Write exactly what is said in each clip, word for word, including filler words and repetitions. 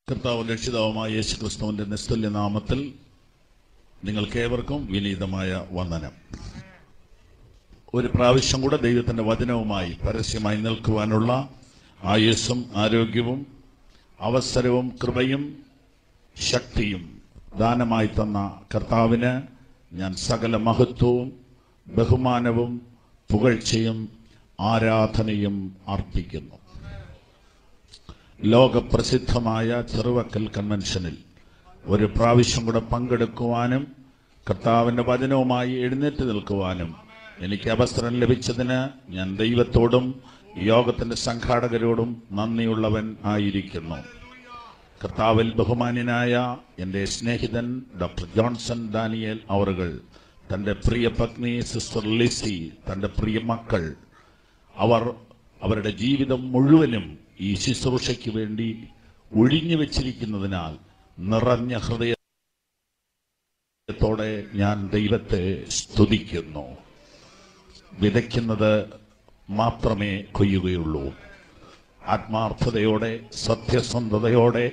കർത്താവും രക്ഷിതാവുമായ യേശുക്രിസ്തുവിന്റെ നിസ്തുല്യ നാമത്തിൽ നിങ്ങൾക്കേവർക്കും വിനീതമായ വന്ദനം. ഒരു പ്രാവശ്യം കൂടെ ദൈവത്തിന്റെ വചനവുമായി പരസ്യമായി നിൽക്കുവാനുള്ള ആയുസ്സും ആരോഗ്യവും അവസരവും കൃപയും ശക്തിയും ദാനമായി തന്ന കർത്താവിന് ഞാൻ സകല മഹത്വവും ബഹുമാനവും പുകഴ്ചയും ആരാധനയും അർപ്പിക്കുന്നു. ലോകപ്രസിദ്ധമായ ചെറുവക്കൽ കൺവെൻഷനിൽ ഒരു പ്രാവശ്യം കൂടെ പങ്കെടുക്കുവാനും കർത്താവിന്റെ വചനവുമായി എഴുന്നേറ്റ് നിൽക്കുവാനും എനിക്ക് അവസരം ലഭിച്ചതിന് ഞാൻ ദൈവത്തോടും യോഗത്തിന്റെ സംഘാടകരോടും നന്ദിയുള്ളവൻ ആയിരിക്കുന്നു. കർത്താവിൽ ബഹുമാന്യനായ എൻ്റെ സ്നേഹിതൻ ഡോക്ടർ ജോൺസൺ ഡാനിയേൽ അവറുകൾ, തൻ്റെ പ്രിയ പത്നി സിസ്റ്റർ ലിസി, തൻ്റെ പ്രിയ മക്കൾ, അവർ അവരുടെ ജീവിതം മുഴുവനും ഈ ശുശ്രൂഷയ്ക്ക് വേണ്ടി ഒഴിഞ്ഞു വെച്ചിരിക്കുന്നതിനാൽ നിറഞ്ഞ ഹൃദയത്തോടെ ഞാൻ ദൈവത്തെ സ്തുതിക്കുന്നു. വിതയ്ക്കുന്നത് മാത്രമേ കൊയ്യുകയുള്ളൂ. ആത്മാർത്ഥതയോടെ സത്യസന്ധതയോടെ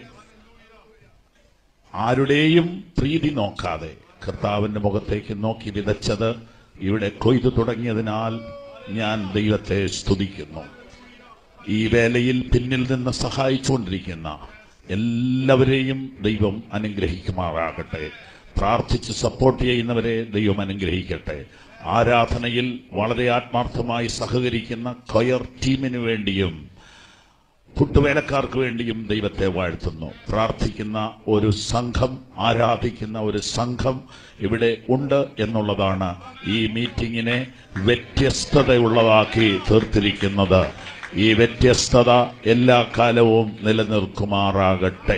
ആരുടെയും പ്രീതി നോക്കാതെ കർത്താവിന്റെ മുഖത്തേക്ക് നോക്കി വിതച്ചത് ഇവിടെ കൊയ്തു തുടങ്ങിയതിനാൽ ഞാൻ ദൈവത്തെ സ്തുതിക്കുന്നു. ഈ വേലയിൽ പിന്നിൽ നിന്ന് സഹായിച്ചുകൊണ്ടിരിക്കുന്ന എല്ലാവരെയും ദൈവം അനുഗ്രഹിക്കുമാറാകട്ടെ. പ്രാർത്ഥിച്ച് സപ്പോർട്ട് ചെയ്യുന്നവരെ ദൈവം അനുഗ്രഹിക്കട്ടെ. ആരാധനയിൽ വളരെ ആത്മാർത്ഥമായി സഹകരിക്കുന്ന കൊയർ ടീമിന് വേണ്ടിയും കൂട്ടുവേലക്കാർക്ക് വേണ്ടിയും ദൈവത്തെ വാഴ്ത്തുന്നു. പ്രാർത്ഥിക്കുന്ന ഒരു സംഘം, ആരാധിക്കുന്ന ഒരു സംഘം ഇവിടെ ഉണ്ട് എന്നുള്ളതാണ് ഈ മീറ്റിങ്ങിനെ വ്യത്യസ്തതയുള്ളതാക്കി തീർത്തിരിക്കുന്നത്. ഈ വ്യത്യസ്തത എല്ലാ കാലവും നിലനിൽക്കുമാറാകട്ടെ.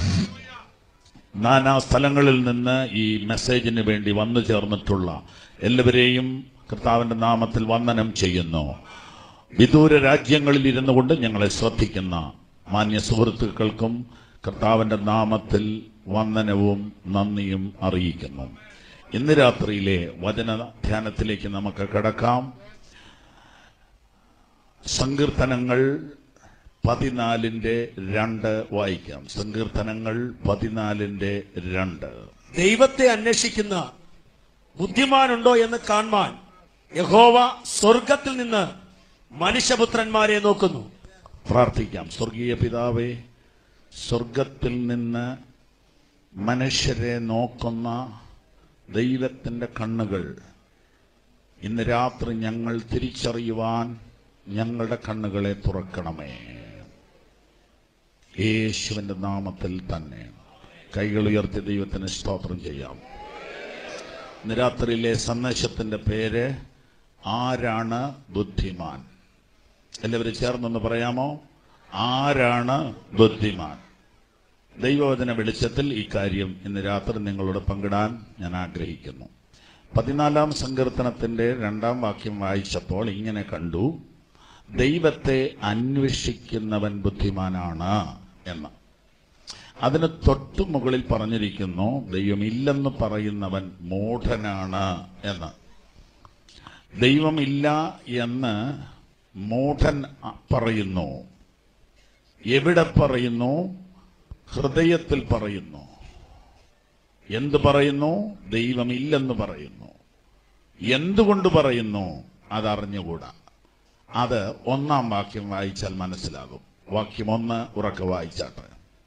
നാനാ സ്ഥലങ്ങളിൽ നിന്ന് ഈ മെസ്സേജിന് വേണ്ടി വന്നു ചേർന്നിട്ടുള്ള എല്ലാവരെയും കർത്താവിന്റെ നാമത്തിൽ വന്ദനം ചെയ്യുന്നു. വിദൂര രാജ്യങ്ങളിൽ ഇരുന്നു കൊണ്ട് ഞങ്ങളെ ശ്രദ്ധിക്കുന്ന മാന്യ സുഹൃത്തുക്കൾക്കും കർത്താവിന്റെ നാമത്തിൽ വന്ദനവും നന്ദിയും അറിയിക്കുന്നു. ഇന്ന് രാത്രിയിലെ വചന ധ്യാനത്തിലേക്ക് നമുക്ക് കടക്കാം. സങ്കീർത്തനങ്ങൾ പതിനാലിന്റെ രണ്ട് വായിക്കാം. സങ്കീർത്തനങ്ങൾ പതിനാലിന്റെ രണ്ട്. ദൈവത്തെ അന്വേഷിക്കുന്ന ബുദ്ധിമാനുണ്ടോ എന്ന് കാണുവാൻ യഹോവ സ്വർഗത്തിൽ നിന്ന് മനുഷ്യപുത്രന്മാരെ നോക്കുന്നു. പ്രാർത്ഥിക്കാം. സ്വർഗീയ പിതാവേ, സ്വർഗത്തിൽ നിന്ന് മനുഷ്യരെ നോക്കുന്ന ദൈവത്തിന്റെ കണ്ണുകൾ ഇന്ന് രാത്രി ഞങ്ങൾ തിരിച്ചറിയുവാൻ ഞങ്ങളുടെ കണ്ണുകളെ തുറക്കണമേ. യേശുവിന്റെ നാമത്തിൽ തന്നെ കൈകൾ ഉയർത്തി ദൈവത്തിന് സ്തോത്രം ചെയ്യാം. ഇന്ന് രാത്രിയിലെ സന്ദേശത്തിന്റെ പേര് ആരാണ് ബുദ്ധിമാൻ? എല്ലാവരും ചേർന്നൊന്ന് പറയാമോ? ആരാണ് ബുദ്ധിമാൻ? ദൈവവചന വെളിച്ചത്തിൽ ഈ കാര്യം ഇന്ന് രാത്രി നിങ്ങളോട് പങ്കിടാൻ ഞാൻ ആഗ്രഹിക്കുന്നു. പതിനാലാം സങ്കീർത്തനത്തിന്റെ രണ്ടാം വാക്യം വായിച്ചപ്പോൾ ഇങ്ങനെ കണ്ടു, ദൈവത്തെ അന്വേഷിക്കുന്നവൻ ബുദ്ധിമാനാണ് എന്ന്. അതിന് തൊട്ടു മുകളിൽ പറഞ്ഞിരിക്കുന്നു, ദൈവമില്ലെന്ന് പറയുന്നവൻ മൂഢനാണ് എന്ന്. ദൈവമില്ല എന്ന് മൂഢൻ പറയുന്നു. എവിടെ പറയുന്നു? ഹൃദയത്തിൽ പറയുന്നു. എന്ത് പറയുന്നു? ദൈവമില്ലെന്ന് പറയുന്നു. എന്തുകൊണ്ട് പറയുന്നു? അതറിഞ്ഞുകൂടാ. അത് ഒന്നാം വാക്യം വായിച്ചാൽ മനസ്സിലാകും. വാക്യം ഒന്ന് ഉറക്കെ വായിച്ചാട്ടെ.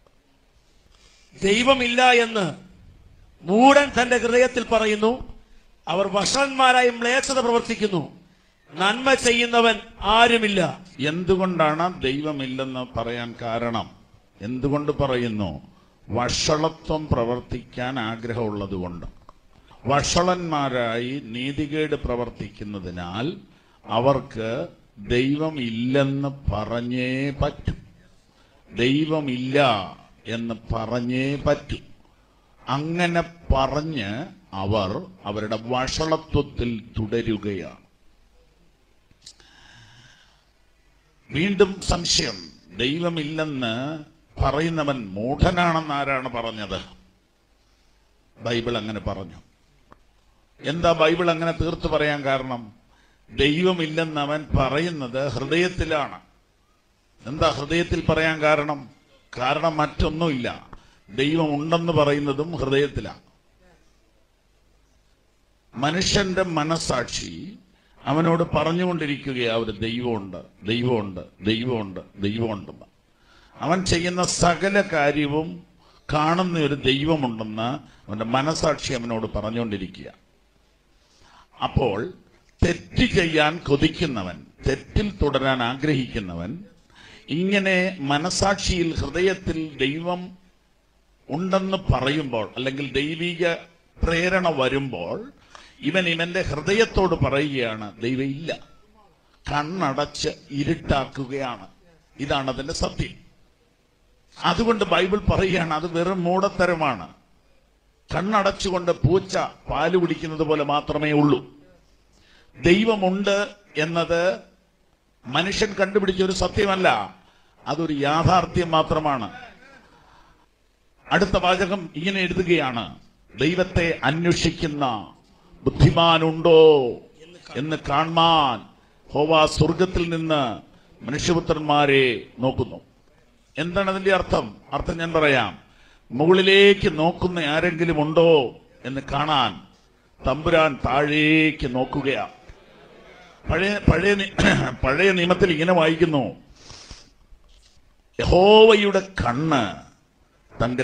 ദൈവമില്ല എന്ന് മൂഢൻ തന്റെ ഹൃദയത്തിൽ പറയുന്നു. അവർ വഷളന്മാരായി മ്ലേച്ഛത പ്രവർത്തിക്കുന്നു. നന്മ ചെയ്യുന്നവൻ ആരുമില്ല. എന്തുകൊണ്ടാണ് ദൈവമില്ലെന്ന് പറയാൻ കാരണം? എന്തുകൊണ്ട് പറയുന്നു? വഷളത്വം പ്രവർത്തിക്കാൻ ആഗ്രഹമുള്ളത് കൊണ്ട്. വഷളന്മാരായി നീതികേട് പ്രവർത്തിക്കുന്നതിനാൽ അവർക്ക് ദൈവം ഇല്ലെന്ന് പറഞ്ഞേ പറ്റൂ. ദൈവമില്ല എന്ന് പറഞ്ഞേ പറ്റൂ. അങ്ങനെ പറഞ്ഞ് അവർ അവരുടെ വഷളത്വത്തിൽ തുടരുകയാണ്. വീണ്ടും സംശയം. ദൈവമില്ലെന്ന് പറയുന്നവൻ മൂഢനാണെന്ന് ആരാണ് പറഞ്ഞത്? ബൈബിൾ അങ്ങനെ പറഞ്ഞു. എന്താ ബൈബിൾ അങ്ങനെ തീർത്തു പറയാൻ കാരണം? ദൈവമില്ലെന്ന് അവൻ പറയുന്നത് ഹൃദയത്തിലാണ്. എന്താ ഹൃദയത്തിൽ പറയാൻ കാരണം? കാരണം മറ്റൊന്നുമില്ല, ദൈവം ഉണ്ടെന്ന് പറയുന്നതും ഹൃദയത്തിലാണ്. മനുഷ്യന്റെ മനസാക്ഷി അവനോട് പറഞ്ഞുകൊണ്ടിരിക്കുകയാ ഒരു ദൈവമുണ്ട്, ദൈവമുണ്ട്, ദൈവമുണ്ട്, ദൈവമുണ്ടെന്ന്. അവൻ ചെയ്യുന്ന സകല കാര്യവും കാണുന്ന ഒരു ദൈവമുണ്ടെന്ന് അവന്റെ മനസാക്ഷി അവനോട് പറഞ്ഞുകൊണ്ടിരിക്കുക. അപ്പോൾ തെറ്റ് ചെയ്യാൻ കൊതിക്കുന്നവൻ, തെറ്റിൽ തുടരാൻ ആഗ്രഹിക്കുന്നവൻ ഇങ്ങനെ മനസാക്ഷിയിൽ, ഹൃദയത്തിൽ ദൈവം ഉണ്ടെന്ന് പറയുമ്പോൾ, അല്ലെങ്കിൽ ദൈവിക പ്രേരണ വരുമ്പോൾ, ഇവൻ ഇവന്റെ ഹൃദയത്തോട് പറയുകയാണ് ദൈവം ഇല്ല, കണ്ണടച്ച് ഇരുട്ടാക്കുകയാണ്. ഇതാണ് അതിന്റെ സത്യം. അതുകൊണ്ട് ബൈബിൾ പറയുകയാണ് അത് വെറും മൂഢത്തരമാണ്. കണ്ണടച്ചുകൊണ്ട് പൂച്ച പാല് കുടിക്കുന്നത് പോലെ മാത്രമേ ഉള്ളൂ. ദൈവമുണ്ട് എന്നത് മനുഷ്യൻ കണ്ടുപിടിച്ച ഒരു സത്യമല്ല, അതൊരു യാഥാർത്ഥ്യം മാത്രമാണ്. അടുത്ത വാചകം ഇങ്ങനെ എഴുതുകയാണ്, ദൈവത്തെ അന്വേഷിക്കുന്ന ബുദ്ധിമാനുണ്ടോ എന്ന് കാണാൻ യഹോവ സ്വർഗത്തിൽ നിന്ന് മനുഷ്യപുത്രന്മാരെ നോക്കുന്നു. എന്താണ് അതിന്റെ അർത്ഥം? അർത്ഥം ഞാൻ പറയാം. മുകളിലേക്ക് നോക്കുന്ന ആരെങ്കിലും ഉണ്ടോ എന്ന് കാണാൻ തമ്പുരാൻ താഴേക്ക് നോക്കുകയാണ്. പഴയ പഴയ പഴയ നിയമത്തിൽ ഇങ്ങനെ വായിക്കുന്നു, യഹോവയുടെ കണ്ണ് തന്റെ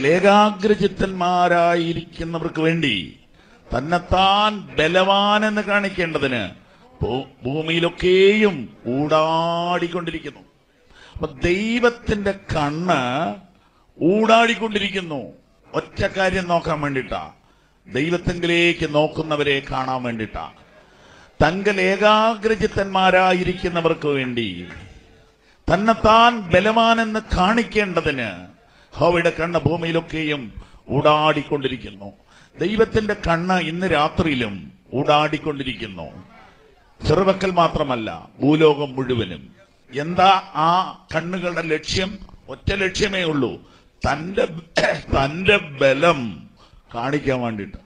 ഏകാഗ്രചിത്തന്മാരായിരിക്കുന്നവർക്ക് വേണ്ടി തന്നെത്താൻ ബലവാനെന്ന് കാണിക്കേണ്ടതിന് ഭൂമിയിലൊക്കെയും ഊടാടിക്കൊണ്ടിരിക്കുന്നു. അപ്പൊ ദൈവത്തിന്റെ കണ്ണ് ഊടാടിക്കൊണ്ടിരിക്കുന്നു. ഒറ്റ കാര്യം നോക്കാൻ വേണ്ടിട്ടാ, ദൈവത്തെങ്കിലേക്ക് നോക്കുന്നവരെ കാണാൻ വേണ്ടിട്ടാ, തങ്കൽ ഏകാഗ്രചിത്തന്മാരായിരിക്കുന്നവർക്ക് വേണ്ടി തന്നെത്താൻ ബലവാനെന്ന് കാണിക്കേണ്ടതിന് യഹോവയുടെ കണ്ണ് ഭൂമിയിലൊക്കെയും ഊടാടിക്കൊണ്ടിരിക്കുന്നു. ദൈവത്തിന്റെ കണ്ണ് ഇന്ന് രാത്രിയിലും ഊടാടിക്കൊണ്ടിരിക്കുന്നു. ചെറുവക്കൽ മാത്രമല്ല, ഭൂലോകം മുഴുവനും. എന്താ ആ കണ്ണുകളുടെ ലക്ഷ്യം? ഒറ്റ ലക്ഷ്യമേ ഉള്ളൂ, തന്റെ തന്റെ ബലം കാണിക്കാൻ വേണ്ടിട്ട്.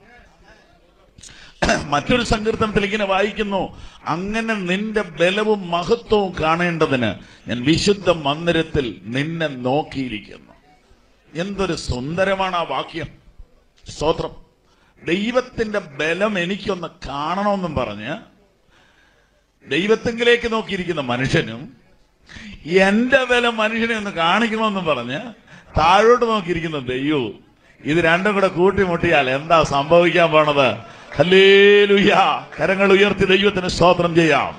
മറ്റൊരു സങ്കീർത്തനത്തിൽ ഇങ്ങനെ വായിക്കുന്നു, അങ്ങനെ നിന്റെ ബലവും മഹത്വവും കാണേണ്ടതിന് ഞാൻ വിശുദ്ധ മന്ദിരത്തിൽ നിന്നെ നോക്കിയിരിക്കുന്നു. എന്തൊരു സുന്ദരമാണ് ആ വാക്യം. സ്തോത്രം. ദൈവത്തിന്റെ ബലം എനിക്കൊന്ന് കാണണമെന്നും പറഞ്ഞ് ദൈവത്തെങ്കിലേക്ക് നോക്കിയിരിക്കുന്ന മനുഷ്യനും എന്റെ ബലം മനുഷ്യനെ ഒന്ന് കാണിക്കണമെന്നും പറഞ്ഞ് താഴോട്ട് നോക്കിയിരിക്കുന്ന ദൈവവും, ഇത് രണ്ടും കൂടെ കൂട്ടിമുട്ടിയാൽ എന്താ സംഭവിക്കാൻ പോണത്? ഹല്ലേലൂയ! കരങ്ങൾ ഉയർത്തി ദൈവത്തിന് സ്തോത്രം ചെയ്യാം.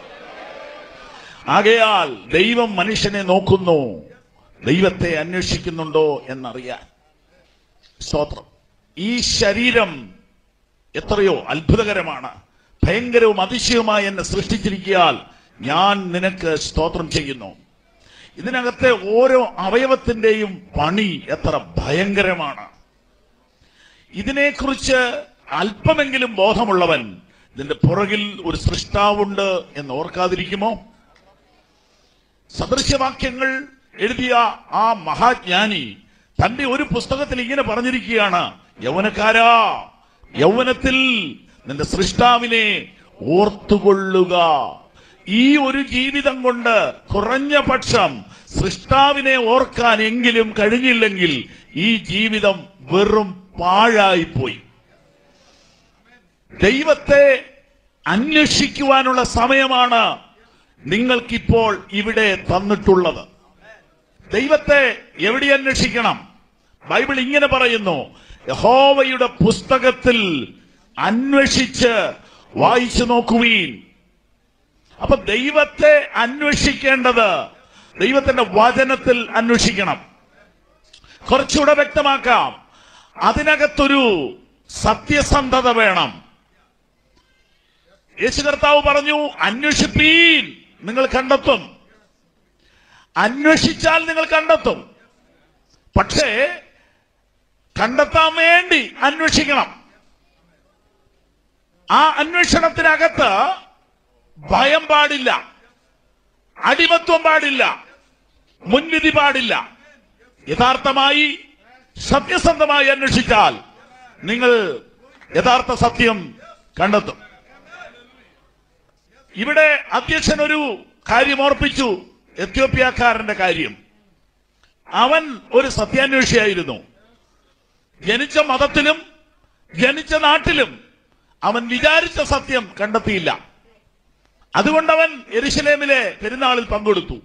ആകയാൽ ദൈവം മനുഷ്യനെ നോക്കുന്നു, ദൈവത്തെ അന്വേഷിക്കുന്നുണ്ടോ എന്നറിയാൻ. സ്തോത്രം. ഈ ശരീരം എത്രയോ അത്ഭുതകരമാണ്, ഭയങ്കരവും അതിശയവുമായി എന്നെ സൃഷ്ടിച്ചിരിക്കാൻ ഞാൻ നിനക്ക് സ്തോത്രം ചെയ്യുന്നു. ഇതിനകത്തെ ഓരോ അവയവത്തിന്റെയും പണി എത്ര ഭയങ്കരമാണ്. ഇതിനെക്കുറിച്ച് അല്പമെങ്കിലും ബോധമുള്ളവൻ ഇതിന്റെ പുറകിൽ ഒരു സൃഷ്ടാവുണ്ട് എന്ന് ഓർക്കാതിരിക്കുമോ? സദൃശ്യവാക്യങ്ങൾ എഴുതിയ ആ മഹാജ്ഞാനി തന്റെ ഒരു പുസ്തകത്തിൽ ഇങ്ങനെ പറഞ്ഞിരിക്കുകയാണ്, യൗവനക്കാരാ, യൗവനത്തിൽ നിന്റെ സൃഷ്ടാവിനെ ഓർത്തുകൊള്ളുക. ഈ ഒരു ജീവിതം കൊണ്ട് കുറഞ്ഞ പക്ഷം സൃഷ്ടാവിനെ ഓർക്കാൻ എങ്കിലും കഴിഞ്ഞില്ലെങ്കിൽ ഈ ജീവിതം വെറും പാഴായിപ്പോയി. ദൈവത്തെ അന്വേഷിക്കുവാനുള്ള സമയമാണ് നിങ്ങൾക്കിപ്പോൾ ഇവിടെ തന്നിട്ടുള്ളത്. ദൈവത്തെ എവിടെ അന്വേഷിക്കണം? ബൈബിൾ ഇങ്ങനെ പറയുന്നു, യഹോവയുടെ പുസ്തകത്തിൽ അന്വേഷിച്ച് വായിച്ചു നോക്കുവീൻ. അപ്പൊ ദൈവത്തെ അന്വേഷിക്കേണ്ടത് ദൈവത്തിന്റെ വചനത്തിൽ അന്വേഷിക്കണം. കുറച്ചുകൂടെ വ്യക്തമാക്കാം, അതിനകത്തൊരു സത്യസന്ധത വേണം. യേശു കർത്താവ് പറഞ്ഞു, അന്വേഷിപ്പീൻ, നിങ്ങൾ കണ്ടെത്തും. അന്വേഷിച്ചാൽ നിങ്ങൾ കണ്ടെത്തും. പക്ഷേ കണ്ടെത്താൻ വേണ്ടി അന്വേഷിക്കണം. ആ അന്വേഷണത്തിനകത്ത് ഭയം പാടില്ല, അടിമത്വം പാടില്ല, മുൻവിധി പാടില്ല. യഥാർത്ഥമായി സത്യസന്ധമായി അന്വേഷിച്ചാൽ നിങ്ങൾ യഥാർത്ഥ സത്യം കണ്ടെത്തും. ഇവിടെ അധ്യക്ഷൻ ഒരു കാര്യം ഓർപ്പിച്ചു, എത്യോപ്യക്കാരന്റെ കാര്യം. അവൻ ഒരു സത്യാന്വേഷിയായിരുന്നു. ജനിച്ച മതത്തിലും ജനിച്ച നാട്ടിലും അവൻ വിചാരിച്ച സത്യം കണ്ടെത്തിയില്ല. അതുകൊണ്ടവൻ യെരുശലേമിലെ പെരുന്നാളിൽ പങ്കെടുത്തു.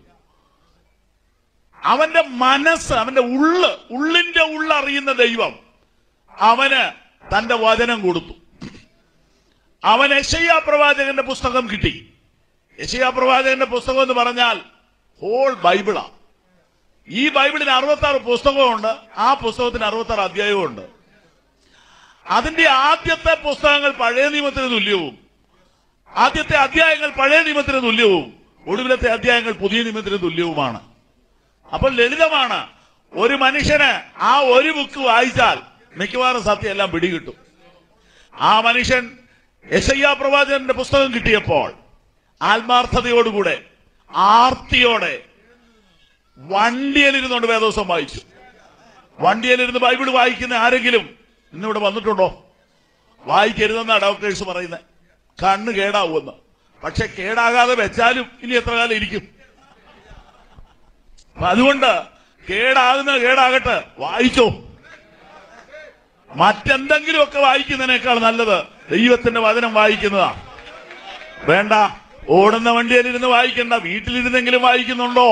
അവന്റെ മനസ്സ്, അവന്റെ ഉള്ള്, ഉള്ളിന്റെ ഉള്ളറിയുന്ന ദൈവം അവന് തന്റെ വചനം കൊടുത്തു. അവൻ യെശയ്യാ പ്രവാചകന്റെ പുസ്തകം കിട്ടി. യെശയ്യാ പ്രവാചകന്റെ പുസ്തകം എന്ന് പറഞ്ഞാൽ ഹോൾ ബൈബിളാ. ഈ ബൈബിളിന് അറുപത്തി ആറ് പുസ്തകമുണ്ട്. ആ പുസ്തകത്തിന് അറുപത്തി ആറ് അധ്യായവുമുണ്ട്. അതിന്റെ ആദ്യത്തെ പുസ്തകങ്ങൾ പഴയ നിയമത്തിന് തുല്യവും, ആദ്യത്തെ അധ്യായങ്ങൾ പഴയ നിയമത്തിന് തുല്യവും, ഒടുവിലത്തെ അധ്യായങ്ങൾ പുതിയ നിയമത്തിന് തുല്യവുമാണ്. അപ്പോൾ ലളിതമാണ്. ഒരു മനുഷ്യന് ആ ഒരു ബുക്ക് വായിച്ചാൽ മിക്കവാറും സത്യം എല്ലാം പിടികിട്ടും. ആ മനുഷ്യൻ യെശയ്യാ പ്രവാചകന്റെ പുസ്തകം കിട്ടിയപ്പോൾ ആത്മാർത്ഥതയോടുകൂടെ, ആർത്തിയോടെ വണ്ടിയിലിരുന്നുകൊണ്ട് വേദോസം വായിച്ചു. വണ്ടിയിലിരുന്ന് ബൈബിൾ വായിക്കുന്ന ആരെങ്കിലും ഇന്നിവിടെ വന്നിട്ടുണ്ടോ? വായിക്കരുതെന്നാണ് ഡോക്ടേഴ്സ് പറയുന്നത്. കണ്ണ് കേടാവുമെന്ന്. പക്ഷെ കേടാകാതെ വെച്ചാലും ഇനി എത്ര കാലം ഇരിക്കും? അതുകൊണ്ട് കേടാകുന്ന കേടാകട്ടെ, വായിച്ചോ. മറ്റെന്തെങ്കിലുമൊക്കെ വായിക്കുന്നതിനേക്കാൾ നല്ലത് ദൈവത്തിന്റെ വചനം വായിക്കുന്നതാ. വേണ്ട, ഓടുന്ന വണ്ടിയിലിരുന്ന് വായിക്കണ്ട, വീട്ടിലിരുന്നെങ്കിലും വായിക്കുന്നുണ്ടോ?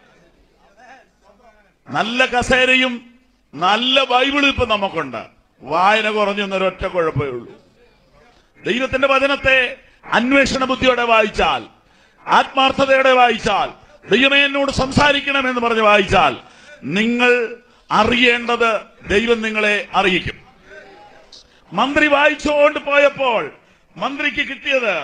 നല്ല കസേരയും നല്ല ബൈബിളും ഇപ്പൊ നമുക്കുണ്ട്. വായന കുറഞ്ഞു എന്നൊരൊറ്റ കുഴപ്പമേ ഉള്ളൂ. ദൈവത്തിന്റെ വചനത്തെ അന്വേഷണ ബുദ്ധിയോടെ വായിച്ചാൽ, ആത്മാർത്ഥതയോടെ വായിച്ചാൽ, ദൈവമേ എന്നോട് സംസാരിക്കണമെന്ന് പറഞ്ഞ് വായിച്ചാൽ, നിങ്ങൾ അറിയേണ്ടത് ദൈവം നിങ്ങളെ അറിയിക്കും. മന്ത്രി വായിച്ചുകൊണ്ട് പോയപ്പോൾ മന്ത്രിക്ക് കിട്ടിയത്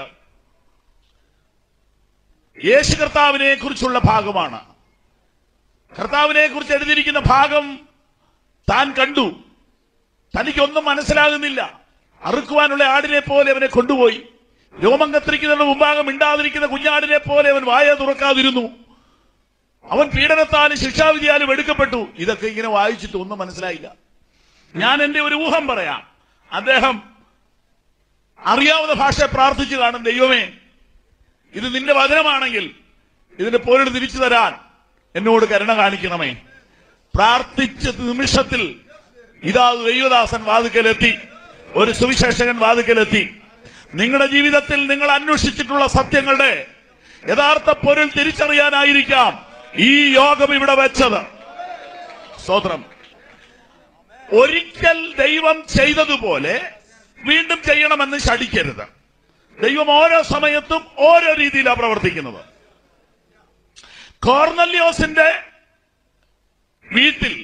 യേശു കർത്താവിനെ കുറിച്ചുള്ള ഭാഗമാണ്. കർത്താവിനെ കുറിച്ച് എഴുതിയിരിക്കുന്ന ഭാഗം താൻ കണ്ടു. തനിക്കൊന്നും മനസ്സിലാകുന്നില്ല. അറുക്കുവാനുള്ള ആടിനെ പോലെ അവനെ കൊണ്ടുപോയി. രോമം കത്തിരിക്കുന്നതിന് മുമ്പാകെ മിണ്ടാതിരിക്കുന്ന കുഞ്ഞാടിനെ പോലെ അവൻ വായ തുറക്കാതിരുന്നു. അവൻ പീഡനത്താലും ശിക്ഷാവിധിയാലും എടുക്കപ്പെട്ടു. ഇതൊക്കെ ഇങ്ങനെ വായിച്ചിട്ട് ഒന്നും മനസ്സിലായില്ല. ഞാൻ എന്റെ ഒരു ഊഹം പറയാം. അദ്ദേഹം അറിയാവുന്ന ഭാഷയെ പ്രാർത്ഥിച്ചു കാണും, ദൈവമേ ഇത് നിന്റെ വചനമാണെങ്കിൽ ഇതിന്റെ പൊരുൾ തിരിച്ചു തരാൻ എന്നോട് കരുണ കാണിക്കണമേ. പ്രാർത്ഥിച്ച നിമിഷത്തിൽ ഇതാ ദൈവദാസൻ വാതിക്കലെത്തി, ഒരു സുവിശേഷകൻ വാതിക്കലെത്തി. നിങ്ങളുടെ ജീവിതത്തിൽ നിങ്ങൾ അന്വേഷിച്ചിട്ടുള്ള സത്യങ്ങളുടെ യഥാർത്ഥ പൊരുൾ തിരിച്ചറിയാനായിരിക്കാം ഈ യോഗം ഇവിടെ വെച്ചത്. സ്തോത്രം. ഒരിക്കൽ ദൈവം ചെയ്തതുപോലെ വീണ്ടും ചെയ്യണമെന്ന് ശഠിക്കരുത്. ദൈവം ഓരോ സമയത്തും ഓരോ രീതിയിലാണ് പ്രവർത്തിക്കുന്നത്. കൊർന്നല്യോസിന്റെ വീട്ടിൽ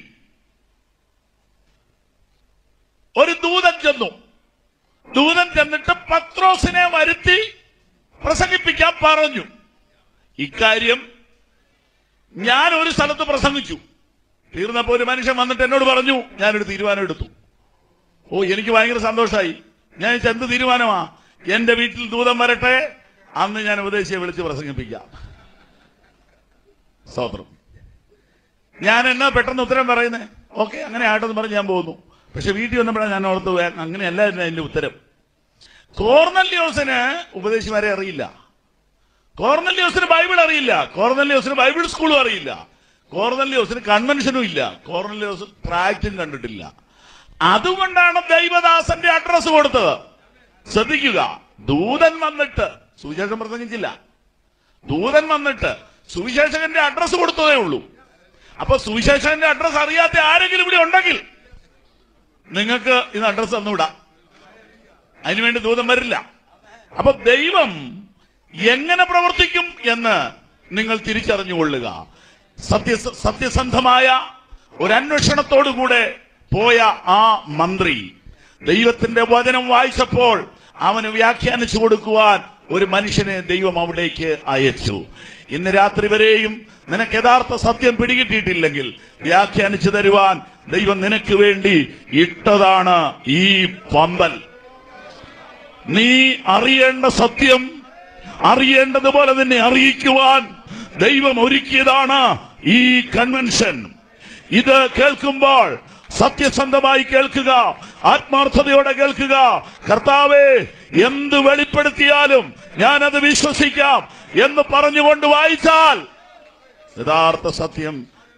ഒരു ദൂതൻ ചെന്നു. ദൂതൻ ചെന്നിട്ട് പത്രോസിനെ വരുത്തി പ്രസംഗിപ്പിക്കാൻ പറഞ്ഞു. ഇക്കാര്യം ഞാൻ ഒരു സ്ഥലത്ത് പ്രസംഗിച്ചു. തീർന്നപ്പോ ഒരു മനുഷ്യൻ വന്നിട്ട് എന്നോട് പറഞ്ഞു, ഞാനൊരു തീരുമാനം എടുത്തു. ഓ, എനിക്ക് ഭയങ്കര സന്തോഷമായി. ഞാൻ എന്ത് തീരുമാനമാ? എന്റെ വീട്ടിൽ ദൂതൻ വരട്ടെ, അന്ന് ഞാൻ ഉപദേശിയെ വിളിച്ച് പ്രസംഗിപ്പിക്കാം. സ്തോത്രം. ഞാൻ എന്നാ പെട്ടെന്ന് ഉത്തരം പറയുന്നത്? ഓക്കെ, അങ്ങനെ ആട്ടെന്ന് പറഞ്ഞ് ഞാൻ പോകുന്നു. പക്ഷെ വീട്ടിൽ വന്നപ്പോഴാണ് ഞാൻ ഓർത്ത്, അങ്ങനെയല്ല അതിന്റെ ഉത്തരം. കൊർന്നല്യോസിന് ഉപദേശിമാരെ അറിയില്ല. കൊർന്നല്യോസിന് ബൈബിൾ അറിയില്ല. കൊർന്നല്യോസിന് ബൈബിൾ സ്കൂളും അറിയില്ല. കൊർന്നല്യോസിന് കൺവെൻഷനും ഇല്ല. കൊർന്നല്യോസ് ട്രാക്റ്റും കണ്ടിട്ടില്ല. അതുകൊണ്ടാണ് ദൈവദാസന്റെ അഡ്രസ് കൊടുത്തത്. ശ്രദ്ധിക്കുക, ദൂതൻ വന്നിട്ട് സുവിശേഷം പ്രസംഗിച്ചില്ല. ദൂതൻ വന്നിട്ട് സുവിശേഷകന്റെ അഡ്രസ് കൊടുത്തതേ ഉള്ളൂ. അപ്പൊ സുവിശേഷകന്റെ അഡ്രസ് അറിയാത്ത ആരെങ്കിലും ഇവിടെ ഉണ്ടെങ്കിൽ നിങ്ങൾക്ക് ഇന്ന് അഡ്രസ് തന്നുവിടാം. അതിനുവേണ്ടി ദൂതൻ വരില്ല. അപ്പൊ ദൈവം എങ്ങനെ പ്രവർത്തിക്കും എന്ന് നിങ്ങൾ തിരിച്ചറിഞ്ഞുകൊള്ളുക. സത്യ സത്യസന്ധമായ ഒരു അന്വേഷണത്തോടുകൂടെ പോയ ആ മന്ത്രി ദൈവത്തിന്റെ വചനം വായിച്ചപ്പോൾ അവന് വ്യാഖ്യാനിച്ചു കൊടുക്കുവാൻ ഒരു മനുഷ്യനെ ദൈവം അവിടേക്ക് അയച്ചു. ഇന്ന് രാത്രി വരെയും നിനക്ക് യഥാർത്ഥ സത്യം പിടികിട്ടിയിട്ടില്ലെങ്കിൽ വ്യാഖ്യാനിച്ചു തരുവാൻ ദൈവം നിനക്ക് വേണ്ടി ഇട്ടതാണ് ഈ പന്തൽ. നീ അറിയേണ്ട സത്യം അറിയേണ്ടതുപോലെ നിന്നെ അറിയിക്കുവാൻ ദൈവം ഒരുക്കിയതാണ് ഈ കൺവെൻഷൻ. ഇത് കേൾക്കുമ്പോൾ സത്യസന്ധമായി കേൾക്കുക, ആത്മാർത്ഥതയോടെ കേൾക്കുക. കർത്താവേ, എന്ത് വെളിപ്പെടുത്തിയാലും ഞാനത് വിശ്വസിക്കാം എന്ന് പറഞ്ഞുകൊണ്ട് വായിച്ചാൽ യഥാർത്ഥ സത്യം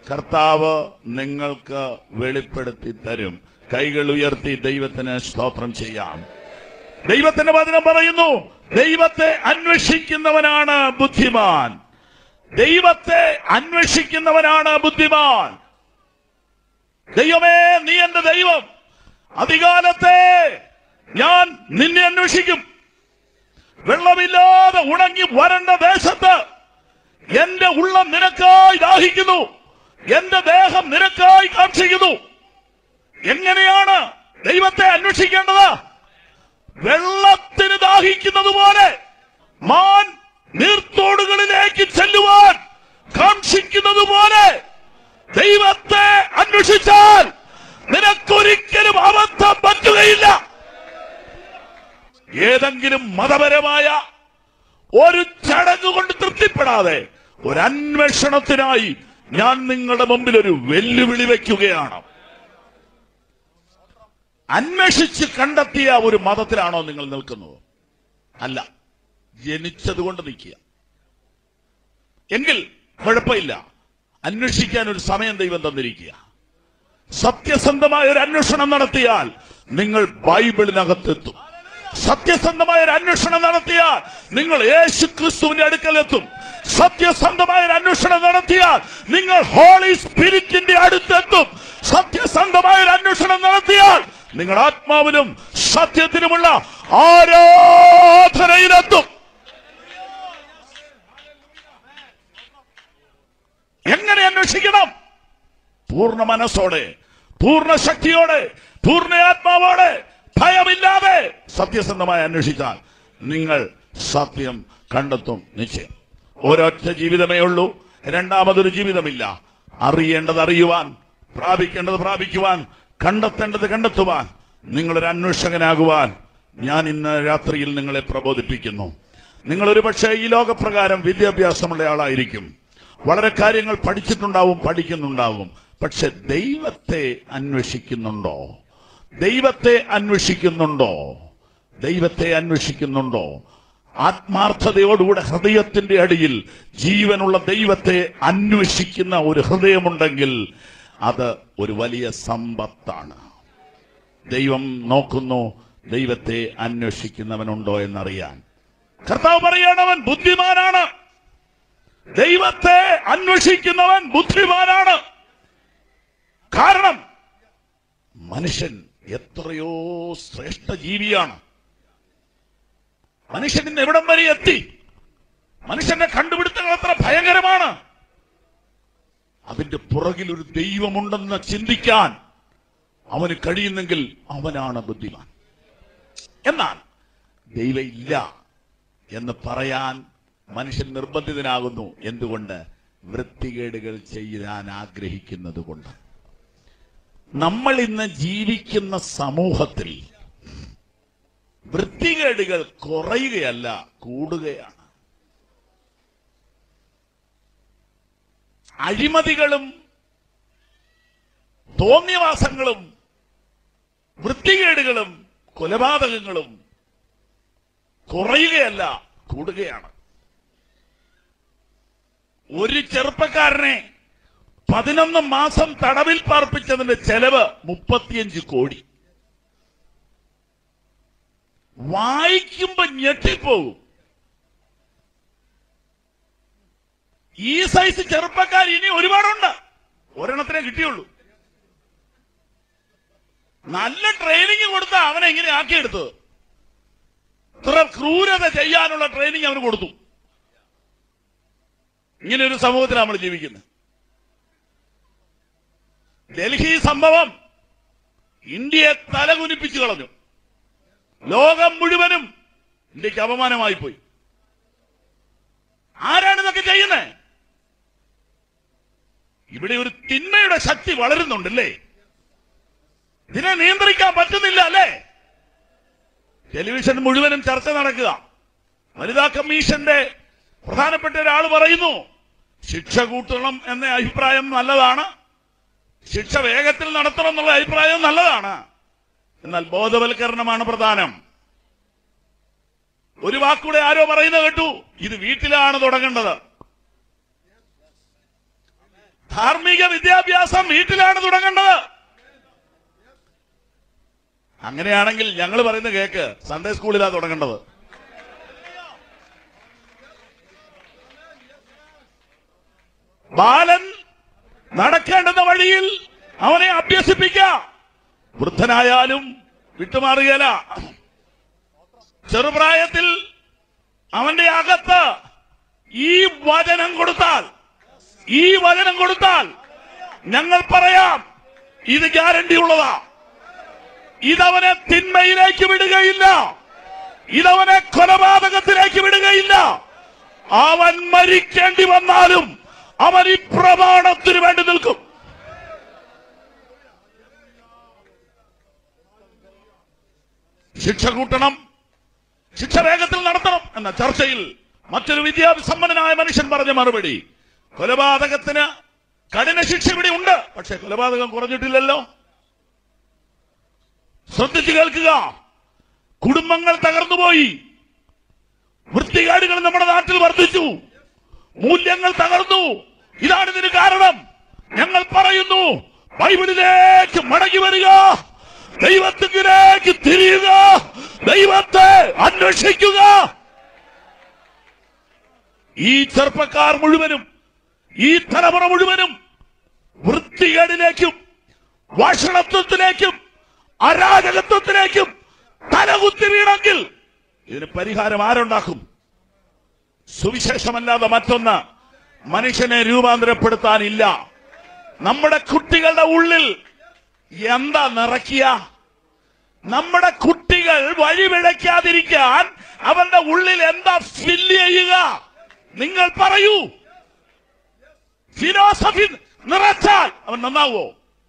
കർത്താവ് നിങ്ങൾക്ക് വെളിപ്പെടുത്തി തരും. കൈകൾ ഉയർത്തി ദൈവത്തിന് സ്തോത്രം ചെയ്യാം. ദൈവത്തിന്റെ വചനം പറയുന്നു, ദൈവത്തെ അന്വേഷിക്കുന്നവനാണ് ബുദ്ധിമാൻ. ദൈവത്തെ അന്വേഷിക്കുന്നവനാണ് ബുദ്ധിമാൻ. ദൈവമേ, നീ എന്റെ ദൈവം. അധികാലത്തെ ഞാൻ നിന്നെ അന്വേഷിക്കും. വെള്ളമില്ലാതെ ഉണങ്ങി വരണ്ട ദേശത്ത് എന്റെ ഉള്ളം നിനക്കായി ദാഹിക്കുന്നു, എന്റെ ദേഹം നിനക്കായി കാക്ഷിക്കുന്നു. എങ്ങനെയാണ് ദൈവത്തെ അന്വേഷിക്കേണ്ടത്? വെള്ളത്തിന് ദാഹിക്കുന്നത് പോലെ, മാൻ നീർത്തോടുകളിലേക്ക് ചെല്ലുവാൻ കാക്ഷിക്കുന്നത് പോലെ ദൈവത്തെ അന്വേഷിച്ചാൽ നിനക്കൊരിക്കലും അബദ്ധം പറ്റുകയില്ല. ഏതെങ്കിലും മതപരമായ ഒരു ചടങ്ങ് കൊണ്ട് തൃപ്തിപ്പെടാതെ ഒരു അന്വേഷണത്തിനായി ഞാൻ നിങ്ങളുടെ മുമ്പിൽ ഒരു വെല്ലുവിളി വയ്ക്കുകയാണ്. അന്വേഷിച്ച് കണ്ടെത്തിയ ഒരു മതത്തിലാണോ നിങ്ങൾ നിൽക്കുന്നത്? അല്ല, ജനിച്ചതുകൊണ്ട് നിൽക്കുക. എങ്കിൽ കുഴപ്പമില്ല, അന്വേഷിക്കാൻ ഒരു സമയം ദൈവം തന്നിരിക്കുക. സത്യസന്ധമായ ഒരു അന്വേഷണം നടത്തിയാൽ നിങ്ങൾ ബൈബിളിനകത്തെത്തും. സത്യസന്ധമായ ഒരു അന്വേഷണം നടത്തിയാൽ നിങ്ങൾ യേശു ക്രിസ്തുവിന്റെ അടുക്കലെത്തും. സത്യസന്ധമായ ഒരു അന്വേഷണം നടത്തിയാൽ നിങ്ങൾ ഹോളി സ്പിരിറ്റിന്റെ അടുത്തെത്തും. സത്യസന്ധമായ ഒരു അന്വേഷണം നടത്തിയാൽ നിങ്ങൾ ആത്മാവിനും സത്യത്തിനുമുള്ള ആരാധനയിലെത്തും. എങ്ങനെ അന്വേഷിക്കണം? പൂർണ്ണ മനസ്സോടെ, പൂർണ്ണ ശക്തിയോടെ, പൂർണ്ണ ആത്മാവോടെ, ഭയമില്ലാതെ സത്യസന്ധമായി അന്വേഷിച്ചാൽ നിങ്ങൾ സത്യം കണ്ടെത്തും നിശ്ചയം. ഒരൊറ്റ ജീവിതമേ ഉള്ളൂ, രണ്ടാമതൊരു ജീവിതമില്ല. അറിയേണ്ടത് അറിയുവാൻ, പ്രാപിക്കേണ്ടത് പ്രാപിക്കുവാൻ, കണ്ടെത്തേണ്ടത് കണ്ടെത്തുവാൻ, നിങ്ങളൊരു അന്വേഷകനാകുവാൻ ഞാൻ ഇന്ന് രാത്രിയിൽ നിങ്ങളെ പ്രബോധിപ്പിക്കുന്നു. നിങ്ങളൊരു പക്ഷേ ഈ ലോകപ്രകാരം വിദ്യാഭ്യാസമുള്ള ആളായിരിക്കും, വളരെ കാര്യങ്ങൾ പഠിച്ചിട്ടുണ്ടാവും, പഠിക്കുന്നുണ്ടാവും. പക്ഷെ ദൈവത്തെ അന്വേഷിക്കുന്നുണ്ടോ? ദൈവത്തെ അന്വേഷിക്കുന്നുണ്ടോ? ദൈവത്തെ അന്വേഷിക്കുന്നുണ്ടോ? ആത്മാർത്ഥതയോടുകൂടെ ഹൃദയത്തിന്റെ അടിയിൽ ജീവനുള്ള ദൈവത്തെ അന്വേഷിക്കുന്ന ഒരു ഹൃദയമുണ്ടെങ്കിൽ അത് ഒരു വലിയ സമ്പത്താണ്. ദൈവം നോക്കുന്നു ദൈവത്തെ അന്വേഷിക്കുന്നവനുണ്ടോ എന്നറിയാൻ. കർത്താവ് പറയാണ്, അവൻ ബുദ്ധിമാനാണ്. ദൈവത്തെ അന്വേഷിക്കുന്നവൻ ബുദ്ധിമാനാണ്. കാരണം മനുഷ്യൻ എത്രയോ ശ്രേഷ്ഠ ജീവിയാണ്. മനുഷ്യൻ ഇന്ന് എവിടം വരെ എത്തി? മനുഷ്യന്റെ കണ്ടുപിടുത്തങ്ങൾ എത്ര ഭയങ്കരമാണ്. അതിന്റെ പുറകിൽ ഒരു ദൈവമുണ്ടെന്ന് ചിന്തിക്കാൻ അവന് കഴിയുന്നെങ്കിൽ അവനാണ് ബുദ്ധിമാൻ. എന്നാൽ ദൈവം ഇല്ല എന്ന് പറയാൻ മനുഷ്യൻ നിർബന്ധിതനാകുന്നു. എന്തുകൊണ്ട്? വൃത്തികേടുകൾ ചെയ്യാൻ ആഗ്രഹിക്കുന്നത് കൊണ്ട്. നമ്മൾ ഇന്ന് ജീവിക്കുന്ന സമൂഹത്തിൽ വൃത്തികേടുകൾ കുറയുകയല്ല, കൂടുകയാണ്. അഴിമതികളും തോന്നിയവാസങ്ങളും വൃത്തികേടുകളും കൊലപാതകങ്ങളും കുറയുകയല്ല, കൂടുകയാണ്. ഒരു ചെറുപ്പക്കാരനെ പതിനൊന്ന് മാസം തടവിൽ പാർപ്പിച്ചതിന്റെ ചെലവ് മുപ്പത്തിയഞ്ച് കോടി. വായിക്കുമ്പോ ഞെട്ടിപ്പോകും. ഈ സൈസ് ചെറുപ്പക്കാർ ഇനി ഒരുപാടുണ്ട്, ഒരെണ്ണത്തിനെ കിട്ടിയുള്ളൂ. നല്ല ട്രെയിനിങ് കൊടുത്ത അവനെ ഇങ്ങനെ ആക്കിയെടുത്തത്. ഇത്ര ക്രൂരത ചെയ്യാനുള്ള ട്രെയിനിങ് അവന് കൊടുത്തു. ഇങ്ങനെ ഒരു സമൂഹത്തിൽ നമ്മൾ ജീവിക്കുന്നത്. ഡൽഹി സംഭവം ഇന്ത്യയെ തലകുനിപ്പിച്ചു കളഞ്ഞു. ലോകം മുഴുവനും ഇന്ത്യക്ക് അപമാനമായി പോയി. ആരാണ് ഇതൊക്കെ ചെയ്യുന്നത്? ഇവിടെ ഒരു തിന്മയുടെ ശക്തി വളരുന്നുണ്ടല്ലേ? ഇതിനെ നിയന്ത്രിക്കാൻ പറ്റുന്നില്ല അല്ലേ? ടെലിവിഷൻ മുഴുവനും ചർച്ച നടക്കുക. വനിതാ കമ്മീഷന്റെ പ്രധാനപ്പെട്ട ഒരാൾ പറയുന്നു, ശിക്ഷ കൂട്ടണം എന്ന അഭിപ്രായം നല്ലതാണ്, ശിക്ഷ വേഗത്തിൽ നടത്തണം എന്നുള്ള അഭിപ്രായം നല്ലതാണ്. എന്നാൽ ബോധവൽക്കരണമാണ് പ്രധാനം. ഒരു വാക്കൂടെ ആരോ പറയുന്നത് കേട്ടു, ഇത് വീട്ടിലാണ് തുടങ്ങേണ്ടത്. ധാർമ്മിക വിദ്യാഭ്യാസം വീട്ടിലാണ് തുടങ്ങേണ്ടത്. അങ്ങനെയാണെങ്കിൽ ഞങ്ങൾ പറയുന്ന കേക്ക് സൺഡേ സ്കൂളിലാണ് തുടങ്ങേണ്ടത്. ബാലൻ നടക്കേണ്ടുന്ന വഴിയിൽ അവനെ അഭ്യസിപ്പിക്ക. വൃദ്ധനായാലും വിട്ടുമാറുകയല്ല. ചെറുപ്രായത്തിൽ അവന്റെ അകത്ത് ഈ വചനം കൊടുത്താൽ ഈ വചനം കൊടുത്താൽ ഞങ്ങൾ പറയാം, ഇത് ഗ്യാരണ്ടി ഉള്ളതാ. ഇതവനെ തിന്മയിലേക്ക് വിടുകയില്ല, ഇതവനെ കൊലപാതകത്തിലേക്ക് വിടുകയില്ല. അവൻ മരിക്കേണ്ടി വന്നാലും അവൻ ഈ പ്രമാണത്തിന് വേണ്ടി നിൽക്കും. ശിക്ഷ കൂട്ടണം, ശിക്ഷ വേഗത്തിൽ നടത്തണം എന്ന ചർച്ചയിൽ മറ്റൊരു വിദ്യാസമ്പന്നനായ മനുഷ്യൻ പറഞ്ഞ മറുപടി, കൊലപാതകത്തിന് കഠിന ശിക്ഷ ഇവിടെ ഉണ്ട്, പക്ഷെ കൊലപാതകം കുറഞ്ഞിട്ടില്ലല്ലോ. ശ്രദ്ധിച്ചു കേൾക്കുക. കുടുംബങ്ങൾ തകർന്നുപോയി, വൃത്തികേടുകൾ നമ്മുടെ നാട്ടിൽ വർദ്ധിച്ചു, മൂല്യങ്ങൾ തകർന്നു. ഇതാണ് ഇതിന് കാരണം. ഞങ്ങൾ പറയുന്നു, ബൈബിളിലേക്ക് മടങ്ങി വരിക, ദൈവത്തിലേക്ക് തിരിയുക, ദൈവത്തെ അന്വേഷിക്കുക. ഈ ചെറുപ്പക്കാർ മുഴുവനും, ഈ തലമുറ മുഴുവനും വൃത്തികേടിലേക്കും വഷളത്വത്തിലേക്കും അരാജകത്വത്തിലേക്കും തലകുത്തി വീണെങ്കിൽ ഇതിന് പരിഹാരം ആരുണ്ടാക്കും? സുവിശേഷമല്ലാതെ മറ്റൊന്ന് മനുഷ്യനെ രൂപാന്തരപ്പെടുത്താനില്ല. നമ്മുടെ കുട്ടികളുടെ ഉള്ളിൽ എന്താ നിറയ്ക്കുക? നമ്മുടെ കുട്ടികൾ വഴിപിഴയ്ക്കാതിരിക്കാൻ അവന്റെ ഉള്ളിൽ എന്താ ഫില്ല് ചെയ്യുക? നിങ്ങൾ പറയൂ. ഫിലോസഫി നിറച്ചാൽ അവൻ നന്നാവോ?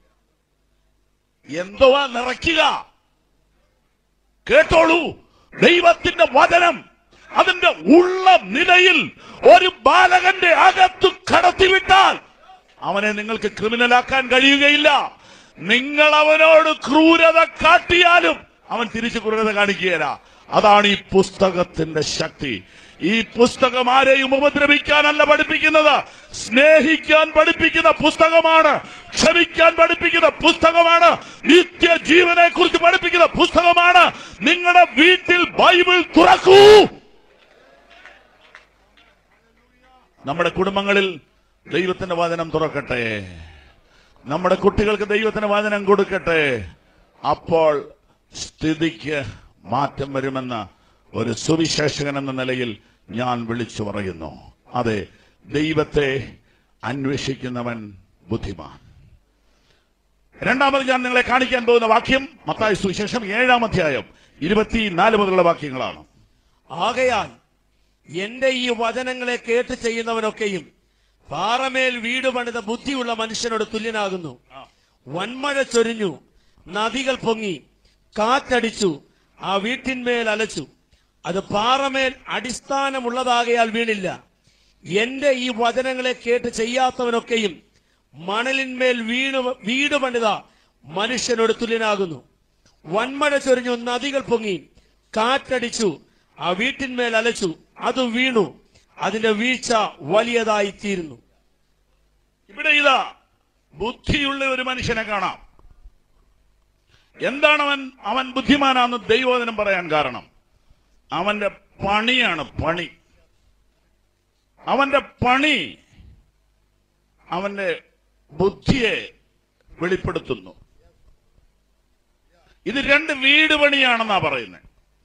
എന്തോ നിറയ്ക്കുക? കേട്ടോളൂ, ദൈവത്തിന്റെ വചനം അതിന്റെ ഉള്ള നിലയിൽ ഒരു ബാലകന്റെ അകത്ത് കടത്തിവിട്ടാൽ അവനെ നിങ്ങൾക്ക് ക്രിമിനലാക്കാൻ കഴിയുകയില്ല. നിങ്ങൾ അവനോട് ക്രൂരത കാട്ടിയാലും അവൻ തിരിച്ചു ക്രൂരത കാണിക്കുകയില്ല. അതാണ് ഈ പുസ്തകത്തിന്റെ ശക്തി. ഈ പുസ്തകം ആരെയും ഉപദ്രവിക്കാനല്ല പഠിപ്പിക്കുന്നത്, സ്നേഹിക്കാൻ പഠിപ്പിക്കുന്ന പുസ്തകമാണ്, ക്ഷമിക്കാൻ പഠിപ്പിക്കുന്ന പുസ്തകമാണ്, നിത്യജീവനെ കുറിച്ച് പഠിപ്പിക്കുന്ന പുസ്തകമാണ്. നിങ്ങളുടെ വീട്ടിൽ ബൈബിൾ തുറക്കൂ. നമ്മുടെ കുടുംബങ്ങളിൽ ദൈവത്തിന്റെ വചനം തുറക്കട്ടെ, നമ്മുടെ കുട്ടികൾക്ക് ദൈവത്തിന്റെ വചനം കൊടുക്കട്ടെ. അപ്പോൾ സ്ഥിതിക്ക് മാറ്റം വരുമെന്ന് ഒരു സുവിശേഷകൻ എന്ന നിലയിൽ ഞാൻ വിളിച്ചു പറയുന്നു. അതെ, ദൈവത്തെ അന്വേഷിക്കുന്നവൻ ബുദ്ധിമാൻ. രണ്ടാമത് ഞാൻ നിങ്ങളെ കാണിക്കാൻ പോകുന്ന വാക്യം മത്തായി സുവിശേഷം ഏഴാം അധ്യായം ഇരുപത്തിനാല് മുതലുള്ള വാക്യങ്ങളാണ്. ആകയാൽ എന്റെ ഈ വചനങ്ങളെ കേട്ട് ചെയ്യുന്നവനൊക്കെയും പാറമേൽ വീട് പണിത ബുദ്ധിയുള്ള മനുഷ്യനോട് തുല്യനാകുന്നു. വൻമഴ ചൊരിഞ്ഞു, നദികൾ പൊങ്ങി, കാറ്റടിച്ചു, ആ വീട്ടിന്മേൽ അലച്ചു. അത് പാറമേൽ അടിസ്ഥാനമുള്ളതാകയാൽ വീണില്ല. എന്റെ ഈ വചനങ്ങളെ കേട്ട് ചെയ്യാത്തവനൊക്കെയും മണലിന്മേൽ വീണ് വീട് പണിത മനുഷ്യനോട് തുല്യനാകുന്നു. വൻമഴ ചൊരിഞ്ഞു, നദികൾ പൊങ്ങി, കാറ്റടിച്ചു, ആ വീട്ടിന്മേൽ അലച്ചു. അത് വീണു, അതിന്റെ വീഴ്ച വലിയതായി തീരുന്നു. ഇവിടെ ഇതാ ബുദ്ധിയുള്ള ഒരു മനുഷ്യനെ കാണാം. എന്താണ് അവൻ അവൻ ബുദ്ധിമാനാണെന്ന് ദൈവവചനം പറയാൻ കാരണം? അവന്റെ പണിയാണ്. പണി അവന്റെ പണി അവന്റെ ബുദ്ധിയെ വെളിപ്പെടുത്തുന്നു. ഇത് രണ്ട് വീട് പണിയാണെന്നാ പറയുന്നത്.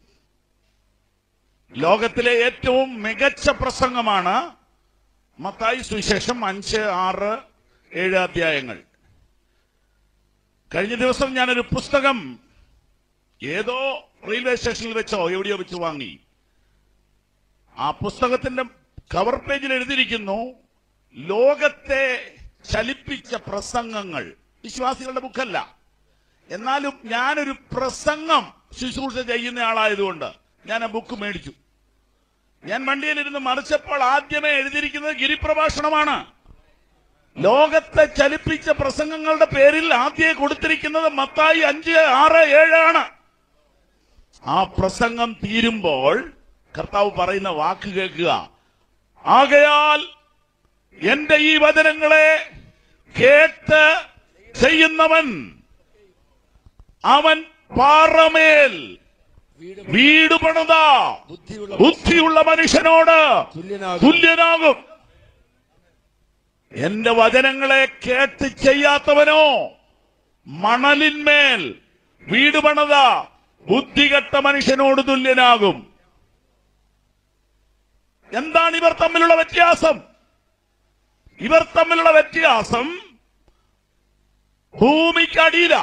ലോകത്തിലെ ഏറ്റവും മികച്ച പ്രസംഗമാണ് മത്തായി സുവിശേഷം അഞ്ച് ആറ് ഏഴ് അധ്യായങ്ങൾ. കഴിഞ്ഞ ദിവസം ഞാനൊരു പുസ്തകം ഏതോ റെയിൽവേ സ്റ്റേഷനിൽ വെച്ചോ എവിടെയോ വെച്ച് വാങ്ങി. ആ പുസ്തകത്തിന്റെ കവർ പേജിൽ എഴുതിയിരിക്കുന്നു, ലോകത്തെ ചലിപ്പിച്ച പ്രസംഗങ്ങൾ. വിശ്വാസികളുടെ ബുക്കല്ല, എന്നാലും ഞാനൊരു പ്രസംഗം ശുശ്രൂഷ ചെയ്യുന്ന ആളായതുകൊണ്ട് ഞാൻ ആ ബുക്ക് മേടിച്ചു. ഞാൻ വണ്ടിയിലിരുന്ന് മറിച്ചപ്പോൾ ആദ്യമേ എഴുതിയിരിക്കുന്നത് ഗിരിപ്രഭാഷണമാണ്. ലോകത്തെ ചലിപ്പിച്ച പ്രസംഗങ്ങളുടെ പേരിൽ ആദ്യം കൊടുത്തിരിക്കുന്നത് മത്തായി അഞ്ച് ആറ് ഏഴാണ്. ആ പ്രസംഗം തീരുമ്പോൾ കർത്താവ് പറയുന്ന വാക്ക് കേൾക്കുക. ആകയാൽ എന്റെ ഈ വചനങ്ങളെ കേട്ട് ചെയ്യുന്നവൻ അവൻ പാറമേൽ വീട് പണിത ബുദ്ധിയുള്ള മനുഷ്യനോട് തുല്യനാകും. എന്റെ വചനങ്ങളെ കേട്ട് ചെയ്യാത്തവനോ മണലിന്മേൽ വീട് പണിത ബുദ്ധികെട്ട മനുഷ്യനോട് തുല്യനാകും. എന്താണ് ഇവർ തമ്മിലുള്ള വ്യത്യാസം? ഇവർ തമ്മിലുള്ള വ്യത്യാസം ഭൂമിക്കടിയില.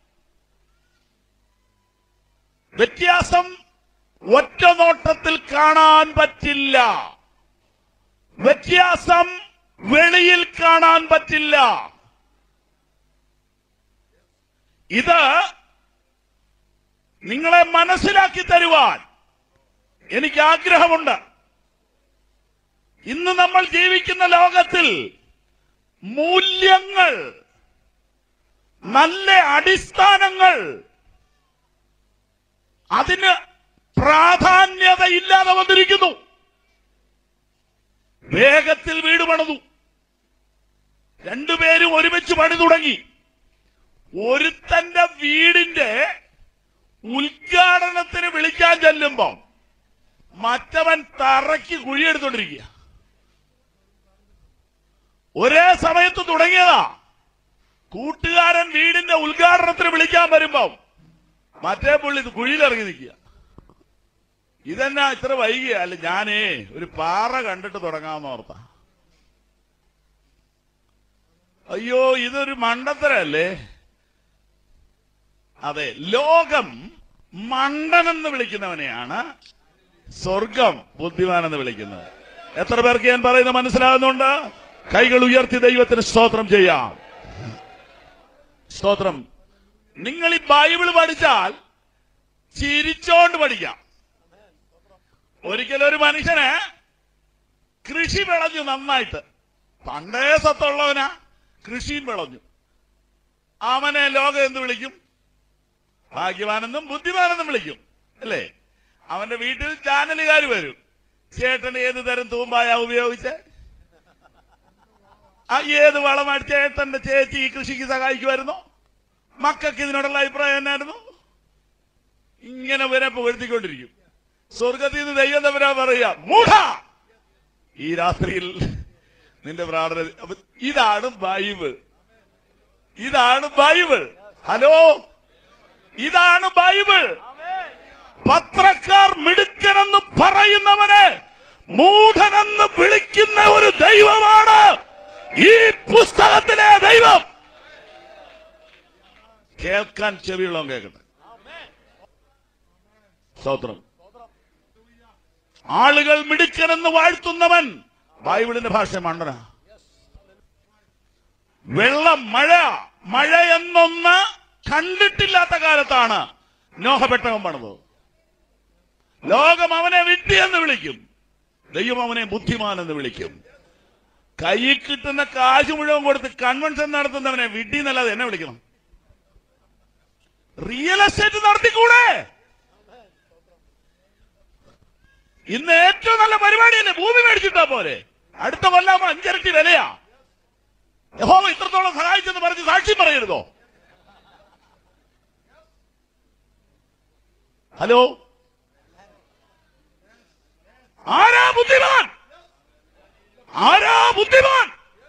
വ്യത്യാസം ഒറ്റ നോട്ടത്തിൽ കാണാൻ പറ്റില്ല. വ്യത്യാസം വെളിയിൽ കാണാൻ പറ്റില്ല. ഇത് നിങ്ങളെ മനസ്സിലാക്കി തരുവാൻ എനിക്ക് ആഗ്രഹമുണ്ട്. ഇന്ന് നമ്മൾ ജീവിക്കുന്ന ലോകത്തിൽ മൂല്യങ്ങൾ, നല്ല അടിസ്ഥാനങ്ങൾ, അതിന് പ്രാധാന്യതയില്ലാതെ വന്നിരിക്കുന്നു. വേഗത്തിൽ വീട് പണിതു, രണ്ടുപേരും ഒരുമിച്ച് പണി തുടങ്ങി. ഒരുത്തന്റെ വീടിന്റെ ഉദ്ഘാടനത്തിന് വിളിക്കാൻ ചെല്ലുമ്പോ മറ്റവൻ തറയ്ക്ക് കുഴിയെടുത്തോണ്ടിരിക്കുക. ഒരേ സമയത്ത് തുടങ്ങിയതാ. കൂട്ടുകാരൻ വീടിന്റെ ഉദ്ഘാടനത്തിന് വിളിക്കാൻ വരുമ്പോ മറ്റേ പുള്ളി കുഴിയിലിറങ്ങി നിൽക്കുക. ഇതെന്നാ ഇത്ര വൈകിയ? അല്ല, ഞാനേ ഒരു പാറ കണ്ടിട്ട് തുടങ്ങാമെന്ന് ഓർത്ത. അയ്യോ, ഇതൊരു മണ്ടത്തരല്ലേ? അതെ, ലോകം മണ്ടനെന്ന് വിളിക്കുന്നവനെയാണ് സ്വർഗം ബുദ്ധിമാനെന്ന് വിളിക്കുന്നത്. എത്ര പേർക്ക് ഞാൻ പറയുന്നത് മനസ്സിലാകുന്നുണ്ട്? കൈകൾ ഉയർത്തി ദൈവത്തിന് സ്തോത്രം ചെയ്യാം. സ്തോത്രം. നിങ്ങൾ ഈ ബൈബിൾ പഠിച്ചാൽ ചിരിച്ചോണ്ട് പഠിക്കാം. ഒരിക്കലൊരു മനുഷ്യന് കൃഷി വിളഞ്ഞു നന്നായിട്ട്. പണ്ടേ സത്തുള്ളവനാ, കൃഷിയും വിളഞ്ഞു. അവനെ ലോകം എന്ത് വിളിക്കും? ഭാഗ്യവാനെന്നും ബുദ്ധിമാനെന്നും വിളിക്കും, അല്ലേ? അവന്റെ വീട്ടിൽ ചാനലുകാർ വരും. ചേട്ടൻ ഏത് തരം തൂമ്പായ ഉപയോഗിച്ച്, ആ ഏത് വളമാണ് ചേട്ടന്റെ ചേച്ചി ഈ കൃഷിക്ക് സഹായിക്കുമായിരുന്നു, മക്കൾക്ക് ഇതിനോടുള്ള അഭിപ്രായം എന്നായിരുന്നു? ഇങ്ങനെ ഇവരെ പുകഴ്ത്തിക്കൊണ്ടിരിക്കും. സ്വർഗത്തിൽ നിന്ന് ദൈവം തമ്പുരാൻ പറയുക, മൂഢ, ഈ രാത്രിയിൽ നിന്റെ പ്രാർത്ഥന. ഇതാണ് ബൈബിൾ. ഇതാണ് ബൈബിൾ. ഹലോ, ഇതാണ് ബൈബിൾ. പത്രക്കാർ മിടുക്കനെന്ന് പറയുന്നവനെ മൂഢനെന്ന് വിളിക്കുന്ന ഒരു ദൈവമാണ് ഈ പുസ്തകത്തിലെ ദൈവം. കേൾക്കാൻ ചെവിയുള്ളവൻ കേൾക്കട്ടെ. സ്തോത്രം. ആളുകൾ മിടുക്കനെന്ന് വാഴ്ത്തുന്നവൻ ബൈബിളിന്റെ ഭാഷ മണ്ടന. വെള്ളം, മഴ മഴ എന്നൊന്ന് കണ്ടിട്ടില്ലാത്ത കാലത്താണ് നോഹ പെട്ടകം പണിതത്. ലോകം അവനെ വിഡ്ഢിയെന്ന് വിളിക്കും, ദൈവം അവനെ ബുദ്ധിമാൻ എന്ന് വിളിക്കും. കൈയിൽ കിട്ടുന്ന കാശ് മുഴുവൻ കൊടുത്ത് കൺവെൻഷൻ നടത്തുന്നവനെ വിഡ്ഢി എന്നല്ലാതെ എന്നെ വിളിക്കണം. റിയൽ എസ്റ്റേറ്റ് നടത്തിക്കൂടെ? ഇന്ന് ഏറ്റവും നല്ല പരിപാടിയല്ലേ ഭൂമി മേടിച്ചിട്ടാ പോലെ. അടുത്ത കൊല്ലാമോ അഞ്ചരട്ടി വിലയാ. യഹോവ ഇത്രത്തോളം സഹായിച്ചെന്ന് പറഞ്ഞ് സാക്ഷ്യം പറയരുതോ? ഹലോ, ആരാ ബുദ്ധിമാൻ? ആരാ ബുദ്ധിമാൻ?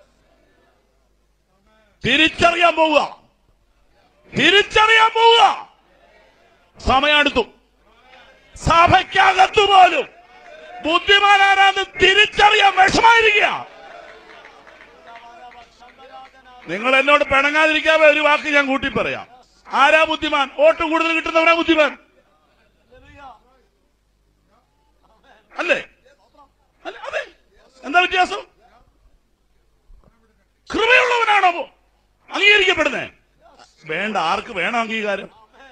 തിരിച്ചറിയാൻ പോവുക, തിരിച്ചറിയാൻ പോവുക. സമയം അടുത്തു. സഭയ്ക്കകത്തു പോലും ബുദ്ധിമാൻ ആരാന്ന് തിരിച്ചറിയാൻ വിഷമായിരിക്കുക. നിങ്ങൾ എന്നോട് പിണങ്ങാതിരിക്കാതെ ഒരു വാക്ക് ഞാൻ കൂട്ടി പറയാം. ആരാ ബുദ്ധിമാൻ? വോട്ട് കൂടുതൽ കിട്ടുന്നവരാ ബുദ്ധിമാൻ, അല്ലേ? അതെ. എന്താ വ്യത്യാസം? കൃപയുള്ളവനാണോ അംഗീകരിക്കപ്പെടുന്നേ? വേണ്ട. ആർക്ക് വേണം അംഗീകാരം?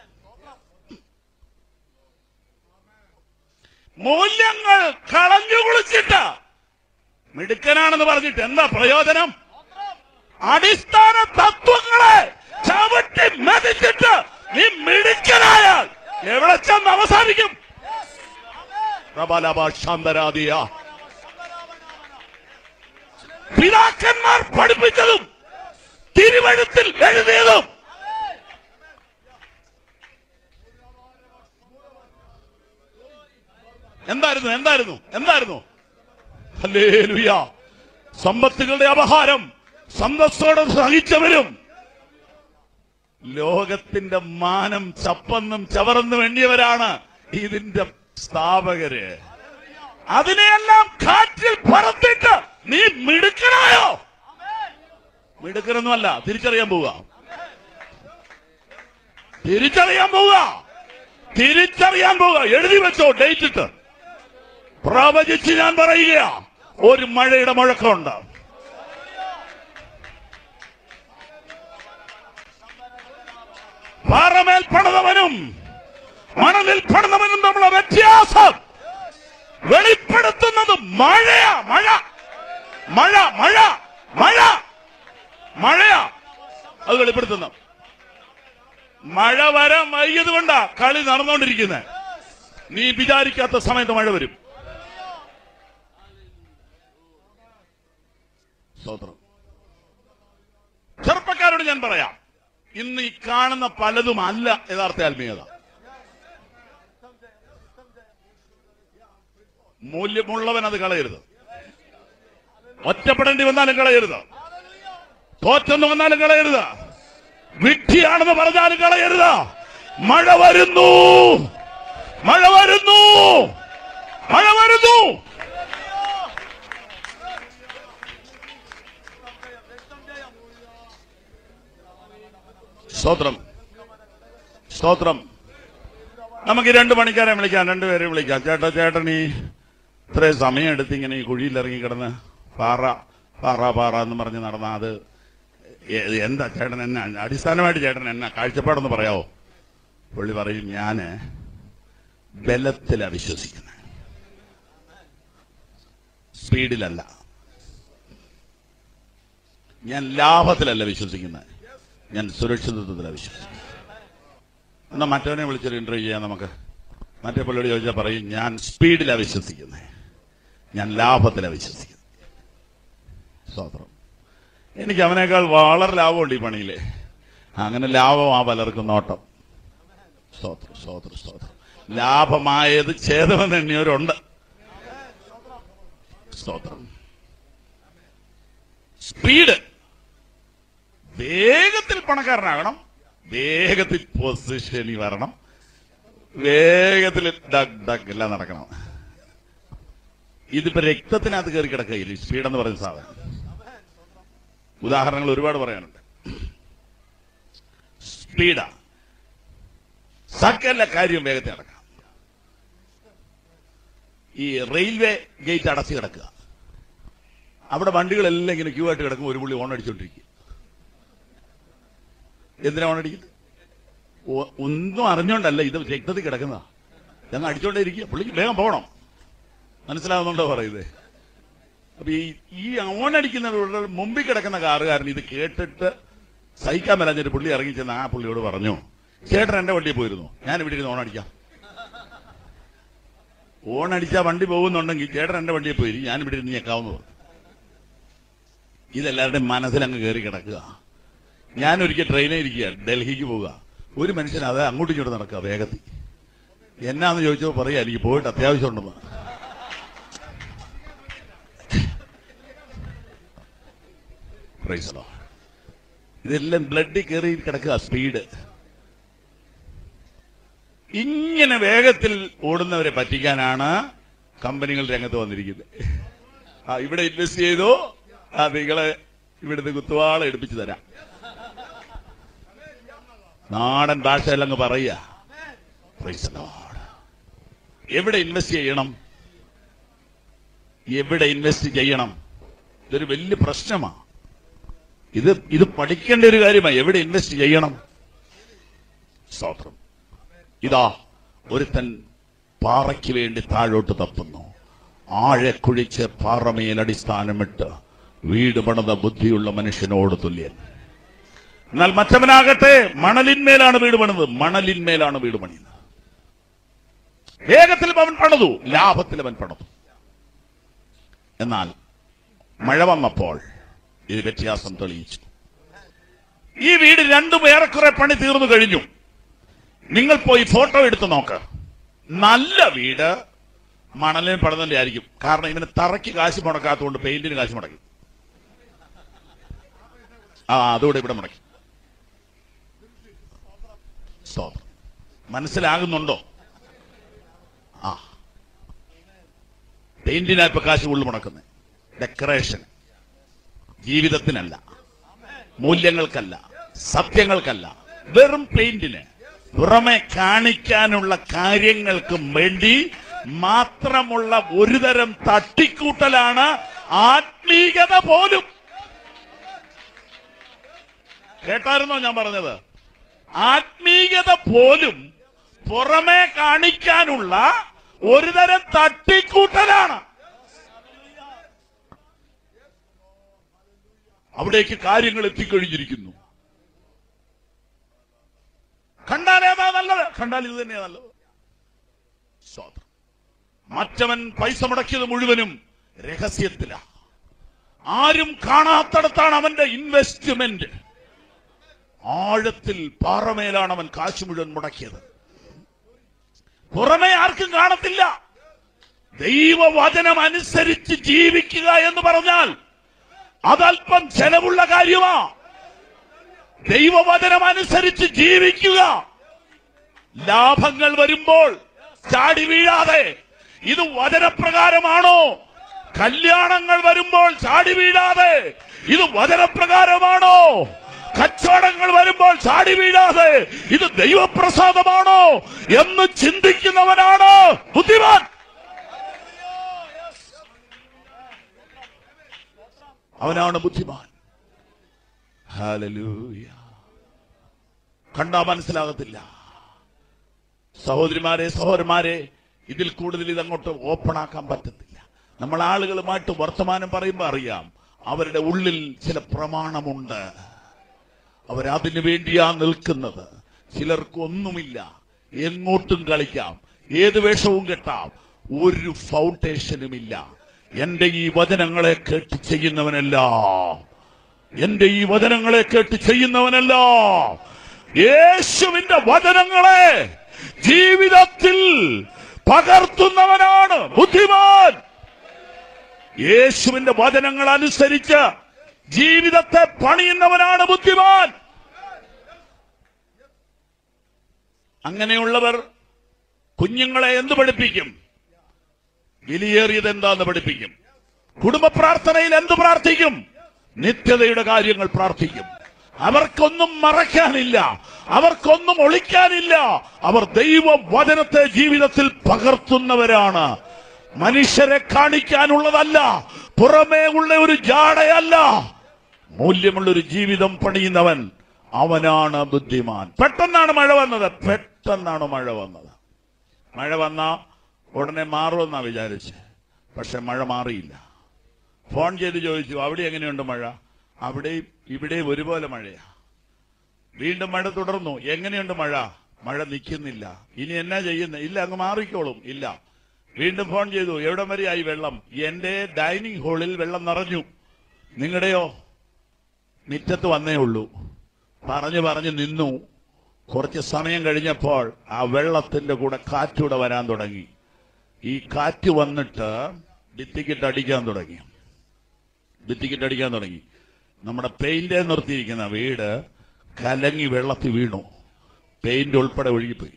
മൂല്യങ്ങൾ കളഞ്ഞു കുളിച്ചിട്ട് മിടുക്കനാണെന്ന് പറഞ്ഞിട്ട് എന്താ പ്രയോജനം? അടിസ്ഥാന തത്വങ്ങളെ ചവിട്ടി മെതിച്ചിട്ട് നീ മിടുക്കനായാൽ എവിടെ ചെന്ന് അവസാനിക്കും? പിതാക്കന്മാർ പഠിപ്പിച്ചതും എന്തായിരുന്നു എന്തായിരുന്നു എന്തായിരുന്നു ഹല്ലേലൂയ. സമ്പത്തുകളുടെ അപഹാരം സന്തോഷത്തോടെ സഹിച്ചവരും ലോകത്തിന്റെ മാനം ചപ്പന്നും ചവറന്നും എണ്ണിയവരാണ് ഇതിന്റെ സ്ഥാപകര്. അതിനെയെല്ലാം കാറ്റിൽ പറത്തിട്ട് നീ മിടുക്കനായോ? മിടുക്കനൊന്നുമല്ല, തിരിച്ചറിയാൻ പോവുക, തിരിച്ചറിയാൻ പോവുക, തിരിച്ചറിയാൻ പോവുക. എഴുതി വെച്ചോ, ഡേറ്റ് ഇട്ട്. പ്രവചിച്ച് ഞാൻ പറയുക, ഒരു മഴയുടെ മുഴക്കമുണ്ട്. പാറമേൽ പണിതവനും മണലിൽ പണിതവനും തമ്മിലുള്ള വ്യത്യാസം വെളിപ്പെടുത്തുന്നത് മഴയാ. മഴ മഴ മഴ മഴ മഴയാ അത് വെളിപ്പെടുത്തുന്നു. മഴ വരാൻ വൈകിയത് കൊണ്ടാ കളി നടന്നുകൊണ്ടിരിക്കുന്നത്. നീ വിചാരിക്കാത്ത സമയത്ത് മഴ വരും. സ്തോത്രം. ചെറുപ്പക്കാരോട് ഞാൻ പറയാം, ഇന്ന് ഈ കാണുന്ന പലതും അല്ല യഥാർത്ഥ ആത്മീയത. മൂല്യമുള്ളവൻ അത് കളയരുത്. ഒറ്റപ്പെടേണ്ടി വന്നാലും കളയരുത്. തോറ്റെന്ന് വന്നാലും കളയരുത്. വിഡ്ഢിയാണെന്ന് പറഞ്ഞാലും കളയരുത്. മഴ വരുന്നു, മഴ വരുന്നു, മഴ വരുന്നു. സ്തോത്രം, സ്തോത്രം. നമുക്ക് രണ്ട് പണിക്കാരെ വിളിക്കാം, രണ്ടുപേരെ വിളിക്കാം. ചേട്ടാ, ചേട്ടനീ ഇത്രയും സമയം എടുത്ത് ഇങ്ങനെ ഈ കുഴിയിൽ ഇറങ്ങി കിടന്ന് പാറ പാറ പാറ എന്ന് പറഞ്ഞ് നടന്ന അത് എന്താ ചേട്ടൻ? എന്നാ അടിസ്ഥാനമായിട്ട് ചേട്ടൻ എന്നാ കാഴ്ചപ്പാടെന്ന് പറയാവോ? പുള്ളി പറയും, ഞാന് ബലത്തിലാ വിശ്വസിക്കുന്നത്, സ്പീഡിലല്ല. ഞാൻ ലാഭത്തിലല്ല വിശ്വസിക്കുന്നത്, ഞാൻ സുരക്ഷിതത്വത്തിലാണ് വിശ്വസിക്കുന്നത്. എന്നാ മറ്റവനെ വിളിച്ചൊരു ഇന്റർവ്യൂ ചെയ്യാം നമുക്ക്. മറ്റേ പുള്ളിയോട് ചോദിച്ചാൽ പറയും, ഞാൻ സ്പീഡിലാണ് വിശ്വസിക്കുന്നത്, ഞാൻ ലാഭത്തിലാണ് വിശ്വസിക്കുന്നത്. സ്തോത്രം. എനിക്ക് അവനേക്കാൾ വളരെ ലാഭമുണ്ട് ഈ പണിയില്. അങ്ങനെ ലാഭമാ പലർക്കും നോട്ടം. സ്തോത്രം, സ്തോത്രം, സ്തോത്രം. ലാഭമായത് ഛേദമെന്ന് എണ്ണിയവരുണ്ട്. സ്തോത്രം. സ്പീഡ്, വേഗത്തിൽ പണക്കാരനാകണം, വേഗത്തിൽ പൊസിഷനിൽ വരണം, വേഗത്തിൽ ഡഗ് ഡഗ് എല്ലാം നടക്കണം. ഇതിപ്പോ രക്തത്തിനകത്ത് കയറി കിടക്കുകയില്ല സ്പീഡ് എന്ന് പറയുന്ന സാധനം. ഉദാഹരണങ്ങൾ ഒരുപാട് പറയാനുണ്ട്. സ്പീഡാ, സകല കാര്യം വേഗത്തിൽ നടക്കാം. ഈ റെയിൽവേ ഗേറ്റ് അടച്ചു കിടക്കുക, അവിടെ വണ്ടികളെല്ലാം ഇങ്ങനെ ക്യൂ ആയിട്ട് കിടക്കും. ഒരു പുള്ളി ഓൺ അടിച്ചോണ്ടിരിക്കുക. എന്തിനാ ഓൺ അടിക്കുന്നത്? ഒന്നും അറിഞ്ഞോണ്ടല്ല, ഇത് രക്തത്തിൽ കിടക്കുന്നതാ. ഞങ്ങൾ അടിച്ചോണ്ടേ ഇരിക്കുക. പുള്ളിക്ക് വേഗം പോകണം. മനസ്സിലാവുന്നുണ്ടോ പറയുന്നത്? അപ്പൊ ഈ ഈ ഓണടിക്കുന്ന മുമ്പിൽ കിടക്കുന്ന കാറുകാരൻ ഇത് കേട്ടിട്ട് സഹിക്കാൻ മേലാഞ്ഞൊരു പുള്ളി ഇറങ്ങിച്ചെന്ന് ആ പുള്ളിയോട് പറഞ്ഞു, ചേട്ടൻ എന്റെ വണ്ടിയിൽ പോയിരുന്നു, ഞാൻ ഇവിടെ ഇരുന്ന് ഓണടിക്കാം. ഓണടിച്ചാ വണ്ടി പോകുന്നുണ്ടെങ്കിൽ ചേട്ടൻ എന്റെ വണ്ടിയിൽ പോയി, ഞാൻ ഇവിടെ ഇരുന്ന് ഞെക്കാവുന്നത്. ഇതെല്ലാവരുടെയും മനസ്സിലങ്ങ് കയറി കിടക്കുക. ഞാനൊരിക്കൽ ട്രെയിനിൽ ഇരിക്കുക, ഡൽഹിക്ക് പോവുക. ഒരു മനുഷ്യൻ അത് അങ്ങോട്ടും ഇങ്ങോട്ടും നടക്കുക വേഗത്തിൽ. എന്നാന്ന് ചോദിച്ചപ്പോൾ പറയാ, എനിക്ക് പോയിട്ട് അത്യാവശ്യം ഉണ്ടെന്ന്. ഇതെല്ലാം ബ്ലഡിൽ കയറി കിടക്കുക സ്പീഡ്. ഇങ്ങനെ വേഗത്തിൽ ഓടുന്നവരെ പറ്റിക്കാനാണ് കമ്പനികൾ രംഗത്ത് വന്നിരിക്കുന്നത്. ആ ഇവിടെ ഇൻവെസ്റ്റ് ചെയ്തോ, ആ നിങ്ങളെ ഇവിടുന്ന് കുത്തുവാള എടുപ്പിച്ചു തരാം. നാടൻ ഭാഷയിലങ്ങ് പറയുക. എവിടെ ഇൻവെസ്റ്റ് ചെയ്യണം? എവിടെ ഇൻവെസ്റ്റ് ചെയ്യണം? ഇതൊരു വലിയ പ്രശ്നമാണ്. ഇത് ഇത് പഠിക്കേണ്ട ഒരു കാര്യമാണ്. എവിടെ ഇൻവെസ്റ്റ് ചെയ്യണം? സ്തോത്രം. ഇതാ ഒരുത്തൻ പാറയ്ക്ക് വേണ്ടി താഴോട്ട് തപ്പുന്നു. ആഴെ കുഴിച്ച് പാറമേൽ അടിസ്ഥാനമിട്ട് വീട് പണിത ബുദ്ധിയുള്ള മനുഷ്യനോട് തുല്യൻ. എന്നാൽ മറ്റവനാകട്ടെ മണലിന്മേലാണ് വീട് പണിത്, മണലിന്മേലാണ് വീട് പണിയുന്നത്. വേഗത്തിൽ അവൻ പണിതു, ലാഭത്തിൽ അവൻ പണിതു. എന്നാൽ മഴ വന്നപ്പോൾ ഇത് വ്യത്യാസം തെളിയിച്ചു. ഈ വീട് രണ്ടും ഏറെക്കുറെ പണി തീർന്നു കഴിഞ്ഞു. നിങ്ങൾ പോയി ഫോട്ടോ എടുത്ത് നോക്ക്. നല്ല വീട് മണലിന് പടന്നതിന്റെ ആയിരിക്കും. കാരണം ഇവന് തറയ്ക്ക് കാശ് മുടക്കാത്തതുകൊണ്ട് പെയിന്റിന് കാശ് മുടക്കി. ആ അതോടെ ഇവിടെ മുടക്കി. സ്തോത്രം. മനസ്സിലാകുന്നുണ്ടോ? ആ പെയിന്റിനാ ഇപ്പൊ കാശ് ഉള്ളു മുടക്കുന്നത്. ഡെക്കറേഷൻ, ജീവിതത്തിനല്ല, മൂല്യങ്ങൾക്കല്ല, സത്യങ്ങൾക്കല്ല, വെറും പെയിന്റിന് പുറമെ കാണിക്കാനുള്ള കാര്യങ്ങൾക്കും വേണ്ടി മാത്രമുള്ള ഒരുതരം തട്ടിക്കൂട്ടലാണ് ആത്മീയത പോലും. കേട്ടായിരുന്നോ ഞാൻ പറഞ്ഞത്? ആത്മീയത പോലും പുറമെ കാണിക്കാനുള്ള ഒരുതരം തട്ടിക്കൂട്ടലാണ്. അവിടേക്ക് കാര്യങ്ങൾ എത്തിക്കഴിഞ്ഞിരിക്കുന്നു. കണ്ടാൽ ഏതാ നല്ലത്? കണ്ടാൽ ഇത് തന്നെയാ നല്ലത്. സ്വാതന്ത്ര്യം. മറ്റവൻ പൈസ മുടക്കിയത് മുഴുവനും രഹസ്യത്തിലാണ്. ആരും കാണാത്തടത്താണ് അവന്റെ ഇൻവെസ്റ്റ്മെന്റ്. ആഴത്തിൽ പാറമേലാണ് അവൻ കാശ് മുഴുവൻ മുടക്കിയത്. പുറമെ ആർക്കും കാണത്തില്ല. ദൈവവചനം അനുസരിച്ച് ജീവിക്കുക എന്ന് പറഞ്ഞാൽ അതല്പം ചെലവുള്ള കാര്യമാ. ദൈവവചനം അനുസരിച്ച് ജീവിക്കുക. ലാഭങ്ങൾ വരുമ്പോൾ ചാടി വീഴാതെ ഇത് വചനപ്രകാരമാണോ? കല്യാണങ്ങൾ വരുമ്പോൾ ചാടി വീഴാതെ ഇത് വചനപ്രകാരമാണോ? കച്ചവടങ്ങൾ വരുമ്പോൾ ചാടി വീഴാതെ ഇത് ദൈവപ്രസാദമാണോ എന്ന് ചിന്തിക്കുന്നവനാണ് ബുദ്ധിമാൻ. അവനാണ് ബുദ്ധിമാൻ. ഹല്ലേലൂയ. കണ്ടാ മനസ്സിലാകത്തില്ല. സഹോദരിമാരെ, സഹോദരന്മാരെ, ഇതിൽ കൂടുതൽ ഇതങ്ങോട്ട് ഓപ്പൺ ആക്കാൻ പറ്റത്തില്ല. നമ്മൾ ആളുകളുമായിട്ട് വർത്തമാനം പറയുമ്പോൾ അറിയാം അവരുടെ ഉള്ളിൽ ചില പ്രമാണമുണ്ട്. അവരതിനു വേണ്ടിയാ നിൽക്കുന്നത്. ചിലർക്കൊന്നുമില്ല, എങ്ങോട്ടും കളിക്കാം, ഏത് വേഷവും കെട്ടാം, ഒരു ഫൗണ്ടേഷനുമില്ല. എന്റെ ഈ വചനങ്ങളെ കേട്ട് ചെയ്യുന്നവനല്ല, എന്റെ ഈ വചനങ്ങളെ കേട്ട് ചെയ്യുന്നവനല്ല, യേശുവിന്റെ വചനങ്ങളെ ജീവിതത്തിൽ പകർത്തുന്നവനാണ് ബുദ്ധിമാൻ. യേശുവിന്റെ വചനങ്ങൾ അനുസരിച്ച് ജീവിതത്തെ പണിയുന്നവനാണ് ബുദ്ധിമാൻ. അങ്ങനെയുള്ളവർ കുഞ്ഞുങ്ങളെ എന്ത് പഠിപ്പിക്കും? വിലയേറിയത് എന്താന്ന് പഠിപ്പിക്കും. കുടുംബ പ്രാർത്ഥനയിൽ എന്ത് പ്രാർത്ഥിക്കും? നിത്യതയുടെ കാര്യങ്ങൾ പ്രാർത്ഥിക്കും. അവർക്കൊന്നും മറയ്ക്കാനില്ല, അവർക്കൊന്നും ഒളിക്കാനില്ല. അവർ ദൈവവചനത്തെ ജീവിതത്തിൽ പകർത്തുന്നവരാണ്. മനുഷ്യരെ കാണിക്കാനുള്ളതല്ല, പുറമേ ഉള്ള ഒരു ജാടയല്ല, മൂല്യമുള്ളൊരു ജീവിതം പണിയുന്നവൻ അവനാണ് ബുദ്ധിമാൻ. പെട്ടെന്നാണ് മഴ വന്നത്, പെട്ടെന്നാണ് മഴ വന്നത്. മഴ വന്ന ഉടനെ മാറുമെന്നാ വിചാരിച്ച്, പക്ഷെ മഴ മാറിയില്ല. ഫോൺ ചെയ്ത് ചോദിച്ചു, അവിടെ എങ്ങനെയുണ്ട് മഴ? അവിടെയും ഇവിടെയും ഒരുപോലെ മഴയാ. വീണ്ടും മഴ തുടർന്നു, എങ്ങനെയുണ്ട് മഴ? മഴ നിൽക്കുന്നില്ല. ഇനി എന്നാ ചെയ്യുന്നത്? ഇല്ല, അങ്ങ് മാറിക്കോളും. ഇല്ല. വീണ്ടും ഫോൺ ചെയ്തു, എവിടം വരെയായി വെള്ളം? എന്റെ ഡൈനിങ് ഹാളിൽ വെള്ളം നിറഞ്ഞു. നിങ്ങളുടെയോ? മുറ്റത്ത് വന്നേ ഉള്ളൂ. പറഞ്ഞു പറഞ്ഞു നിന്നു. കുറച്ച് സമയം കഴിഞ്ഞപ്പോൾ ആ വെള്ളത്തിന്റെ കൂടെ കാറ്റൂടെ വരാൻ തുടങ്ങി. ഈ കാറ്റ് വന്നിട്ട് ഭിത്തിക്കിട്ട് അടിക്കാൻ തുടങ്ങി ഭിത്തിക്കിട്ട് അടിക്കാൻ തുടങ്ങി നമ്മുടെ പെയിന്റ് നിർത്തിയിരിക്കുന്ന വീട് കലങ്ങി വെള്ളത്തിൽ വീണു. പെയിന്റ് ഉൾപ്പെടെ ഒഴുകിപ്പോയി.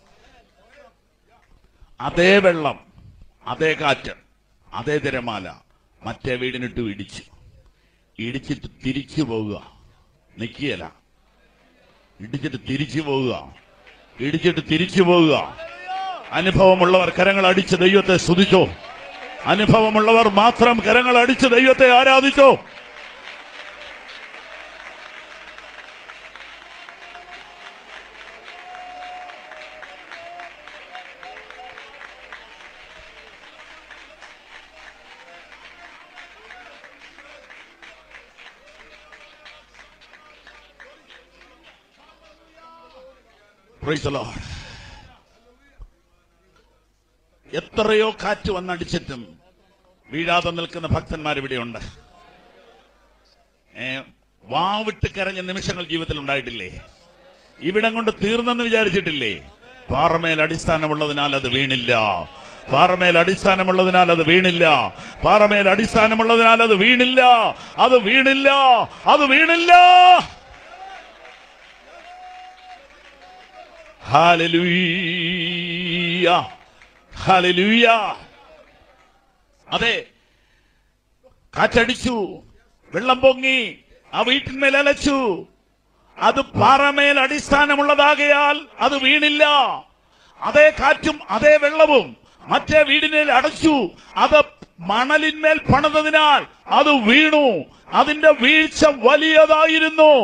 അതേ വെള്ളം, അതേ കാറ്റ്, അതേ തിരമാല മറ്റേ വീടിനിട്ട് ഇടിച്ചു. ഇടിച്ചിട്ട് തിരിച്ചു പോവുക, നിൽക്കുകയല്ല, ഇടിച്ചിട്ട് തിരിച്ചു പോവുക, ഇടിച്ചിട്ട് തിരിച്ചു പോവുക. അനുഭവമുള്ളവർ കരങ്ങൾ അടിച്ച് ദൈവത്തെ സ്തുതിച്ചോ. അനുഭവമുള്ളവർ മാത്രം കരങ്ങൾ അടിച്ച് ദൈവത്തെ ആരാധിച്ചോ. Praise the Lord. എത്രയോ കാറ്റ് വന്നടിച്ചിട്ടും വീഴാതെ നിൽക്കുന്ന ഭക്തന്മാർ ഇവിടെയുണ്ട്. വാവിട്ട് കരഞ്ഞ നിമിഷങ്ങൾ ജീവിതത്തിൽ ഉണ്ടായിട്ടില്ലേ? ഇവിടം കൊണ്ട് തീർന്നെന്ന് വിചാരിച്ചിട്ടില്ലേ? പാറമേൽ അടിസ്ഥാനമുള്ളതിനാൽ അത് വീണില്ല. പാറമേൽ അടിസ്ഥാനമുള്ളതിനാൽ അത് വീണില്ല. പാറമേൽ അടിസ്ഥാനമുള്ളതിനാൽ അത് വീണില്ല. അത് വീണില്ല. അത് വീണില്ല. Hallelujah, hallelujah. അതെ, കാറ്റടിച്ചു, വെള്ളം പൊങ്ങി, ആ വീട്ടിന്മേൽ അലച്ചു. അത് പാറമേൽ അടിസ്ഥാനമുള്ളതാകയാൽ അത് വീണില്ല. അതേ കാറ്റും അതേ വെള്ളവും മറ്റേ വീടിനേൽ അടച്ചു. അത് മണലിന്മേൽ പണിതതിനാൽ അത് വീണു. അതിന്റെ വീഴ്ച വലിയതായിരുന്നു.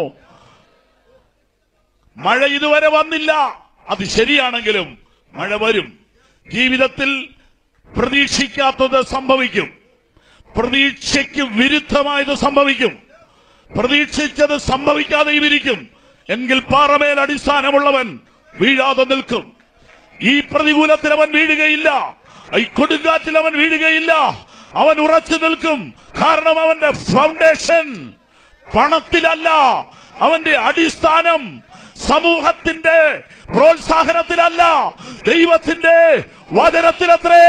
മഴ ഇതുവരെ വന്നില്ല. അത് ശരിയാണെങ്കിലും മഴ വരും. ജീവിതത്തിൽ പ്രതീക്ഷിക്കാത്തത് സംഭവിക്കും. പ്രതീക്ഷയ്ക്ക് വിരുദ്ധമായത് സംഭവിക്കും. പ്രതീക്ഷിച്ചത് സംഭവിക്കാതെയും ഇരിക്കും. എങ്കിൽ പാറമേൽ അടിസ്ഥാനമുള്ളവൻ വീഴാതെ നിൽക്കും. ഈ പ്രതികൂലത്തിൽ അവൻ വീഴുകയില്ല. ഈ കൊടുങ്കാറ്റിൽ അവൻ വീഴുകയില്ല. അവൻ ഉറച്ചു നിൽക്കും. കാരണം അവന്റെ ഫൗണ്ടേഷൻ പണത്തിലല്ല. അവന്റെ അടിസ്ഥാനം സമൂഹത്തിന്റെ പ്രോത്സാഹനത്തിലല്ല, ദൈവത്തിന്റെ വചനത്തിലത്രേ.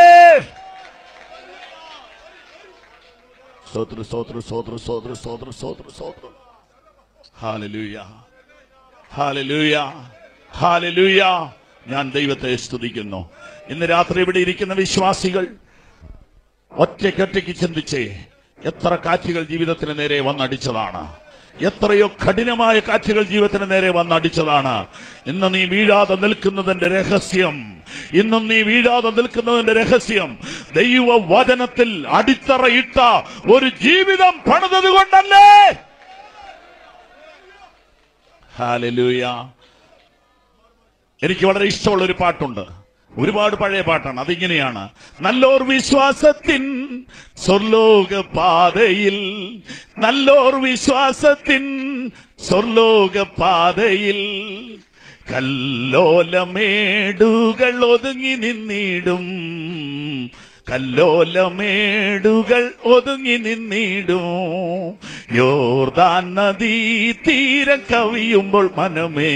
സ്തോത്ര സ്തോത്ര സ്തോത്ര സ്തോത്ര സ്തോത്ര സ്തോത്ര സ്തോത്രം. Hallelujah, hallelujah, hallelujah. ഞാൻ ദൈവത്തെ സ്തുതിക്കുന്നു. ഇന്ന് രാത്രി ഇവിടെ ഇരിക്കുന്ന വിശ്വാസികൾ ഒറ്റയ്ക്കൊറ്റയ്ക്ക് ചിന്തിച്ചേ, എത്ര കാറ്റുകൾ ജീവിതത്തിന് നേരെ വന്നടിച്ചതാണ്. എത്രയോ കഠിനമായ കാറ്റുകൾ ജീവിതത്തിന് നേരെ വന്നടിച്ചതാണ്. ഇന്ന് നീ വീഴാതെ നിൽക്കുന്നതിന്റെ രഹസ്യം, ഇന്നും നീ വീഴാതെ നിൽക്കുന്നതിന്റെ രഹസ്യം ദൈവ വചനത്തിൽ അടിത്തറയിട്ട ഒരു ജീവിതം പണിതത് കൊണ്ടല്ലേ. ഹല്ലേലൂയ. എനിക്ക് വളരെ ഇഷ്ടമുള്ള ഒരു പാട്ടുണ്ട്. ഒരുപാട് പഴയ പാട്ടാണ്. അതിങ്ങനെയാണ്: നല്ലോർ വിശ്വാസത്തിൻ സ്വർലോക പാതയിൽ, നല്ലോർ വിശ്വാസത്തിൻ സ്വർലോക പാതയിൽ കല്ലോലമേടുകൾ ഒതുങ്ങി നിന്നിടും, കല്ലോലമേടുകൾ ഒതുങ്ങി നിന്നിടും. യോർദാൻ നദീ തീരം കവിയുമ്പോൾ മനമേ,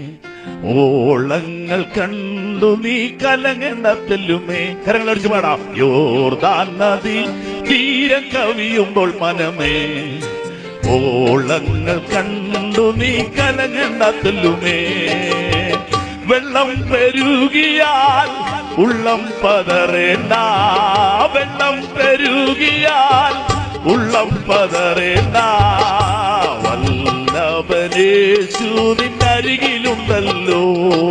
ഓളങ്ങൾ കണ്ടു നീ കലങ്ങണ്ടത്തിലുമേ. കരങ്ങൾ അടിച്ചു പാടാം. യോർദാൻ നദി തീരം കവിയുമ്പോൾ മനമേ, ഓളങ്ങൾ കണ്ടു നീ കലങ്ങണ്ടത്തിലുമേ. വെള്ളം പെരുകിയാൽ ഉള്ളം പതറേണ്ട, വെള്ളം പെരുകിയാൽ ഉള്ളം പതറേണ്ട. വല്ലഭനേശു നിന്നരികിലുണ്ടല്ലോ,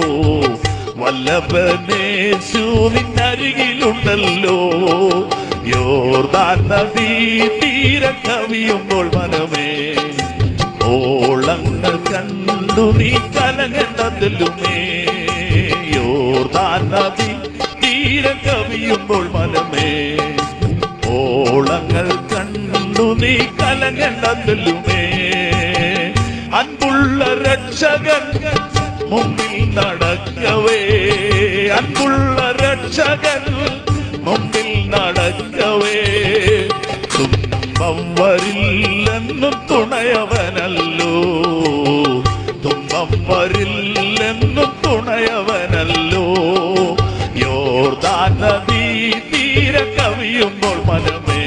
വല്ലഭനേശു നിന്നരികിലുണ്ടല്ലോ. യോർദാൻ നദീ തീരം കവിയുമ്പോൾ മനമേ, ഓളങ്ങൾ കണ്ടു നീ കലങ്ങണ്ടതിലുമേ. യോർദാൻ നദി തീരം കവിയുമ്പോൾ മനമേ, ഓളങ്ങൾ കണ്ടു നീ കലങ്ങണ്ടതിലുമേ. അൻപുള്ള രക്ഷകൻ മുമ്പിൽ നടക്കവേ, അൻപുള്ള രക്ഷകൻ മുമ്പിൽ നടക്കവേ. തുമ്പം വരില്ലെന്നും തുണയവനല്ലോ, തുമ്പം വരില്ലെന്നും തുണയവനല്ലോ. യോർദാൻ നദീ തീരം കവിയുമ്പോൾ മനമേ,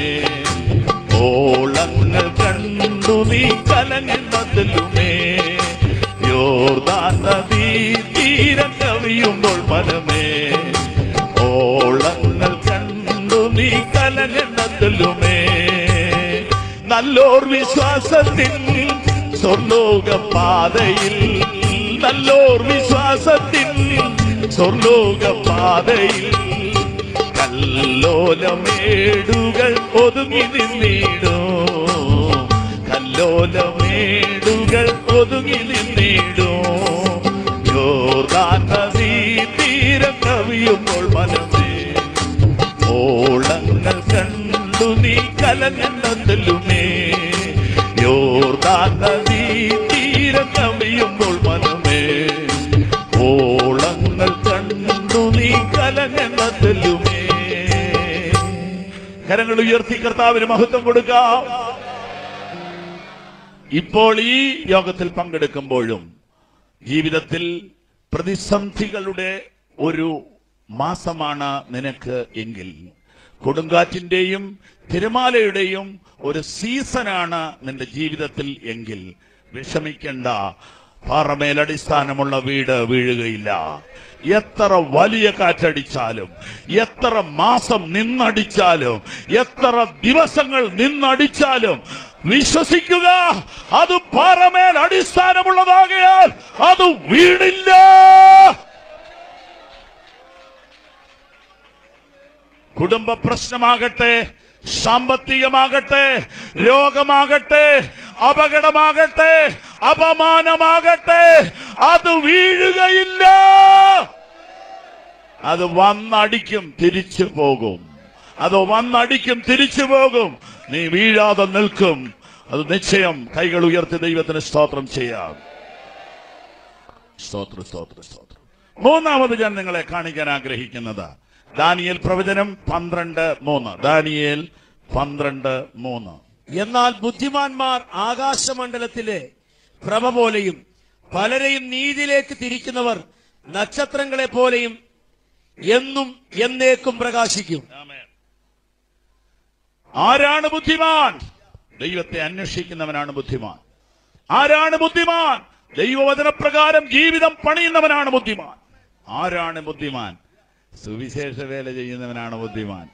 ഓളങ്ങൾ കണ്ടു നീ കലങ്ങണ്ടതിലുമേ. യോർദാൻ നദീ തീരം കവിയുമ്പോൾ മനമേ, ഓളങ്ങൾ കണ്ടു നീ കലങ്ങണ്ടതിലുമേ. നല്ലോർ വിശ്വാസത്തിൻ സ്വർലോക പാതയിൽ, നല്ലോർ വിശ്വാസത്തിൻ സ്വർലോക പാതയിൽ കല്ലോലമേടുകൾ ഒതുങ്ങി നിന്നിടും, കല്ലോലമേടുകൾ ഒതുങ്ങി നിന്നിടും. യോർദാൻ നദീ തീരം കവിയുമ്പോൾ മനമേ, ഓളങ്ങൾ കണ്ടു നീ കലങ്ങണ്ടതിലുമേ. യോർദാൻ നദീ തീരം കവിയുമ്പോൾ മനമേ, ഓളങ്ങൾ കണ്ടു നീ കലങ്ങണ്ടതിലുമേ. കരങ്ങൾ ഉയർത്തി കർത്താവിന് മഹത്വം കൊടുക്കാം. ഇപ്പോൾ ഈ യോഗത്തിൽ പങ്കെടുക്കുമ്പോഴും ജീവിതത്തിൽ പ്രതിസന്ധികളുടെ ഒരു മാസമാണ് നിനക്ക് എങ്കിൽ, കൊടുങ്കാറ്റിന്റെയും തിരമാലയുടെയും ഒരു സീസണാണ് നിന്റെ ജീവിതത്തിൽ എങ്കിൽ, വിഷമിക്കണ്ട. പാറമേൽ അടിസ്ഥാനമുള്ള വീട് വീഴുകയില്ല. എത്ര വലിയ കാറ്റടിച്ചാലും, എത്ര മാസം നിന്നടിച്ചാലും, എത്ര ദിവസങ്ങൾ നിന്നടിച്ചാലും വിശ്വസിക്കുക, അത് പാറമേൽ അടിസ്ഥാനമുള്ളതാകയാൽ അത് വീണില്ല. കുടുംബ പ്രശ്നമാകട്ടെ, സാമ്പത്തികമാകട്ടെ, രോഗമാകട്ടെ, അപകടമാകട്ടെ, അപമാനമാകട്ടെ, അത് വീഴുകയില്ല. അത് വന്നടിക്കും, തിരിച്ചു പോകും. അത് വന്നടിക്കും, തിരിച്ചു പോകും. നീ വീഴാതെ നിൽക്കും. അത് നിശ്ചയം. കൈകൾ ഉയർത്തി ദൈവത്തിന് സ്തോത്രം ചെയ്യാം. സ്തോത്രം, സ്തോത്രം, സ്തോത്രം. മൂന്നാമത് ഞാൻ നിങ്ങളെ കാണിക്കാൻ ആഗ്രഹിക്കുന്നത് ദാനിയേൽ പ്രവചനം പന്ത്രണ്ട് മൂന്ന്. ദാനിയേൽ പന്ത്രണ്ട് മൂന്ന്. എന്നാൽ ബുദ്ധിമാന്മാർ ആകാശമണ്ഡലത്തിലെ പ്രഭ പോലെയും പലരെയും നീതിയിലേക്ക് തിരിക്കുന്നവർ നക്ഷത്രങ്ങളെ പോലെയും എന്നും എന്നേക്കും പ്രകാശിക്കും. ആരാണ് ബുദ്ധിമാൻ? ദൈവത്തെ അന്വേഷിക്കുന്നവനാണ് ബുദ്ധിമാൻ. ആരാണ് ബുദ്ധിമാൻ? ദൈവവചനപ്രകാരം ജീവിതം പണിയുന്നവനാണ് ബുദ്ധിമാൻ. ആരാണ് ബുദ്ധിമാൻ? സുവിശേഷ വേല ചെയ്യുന്നവനാണ് ബുദ്ധിമാൻ.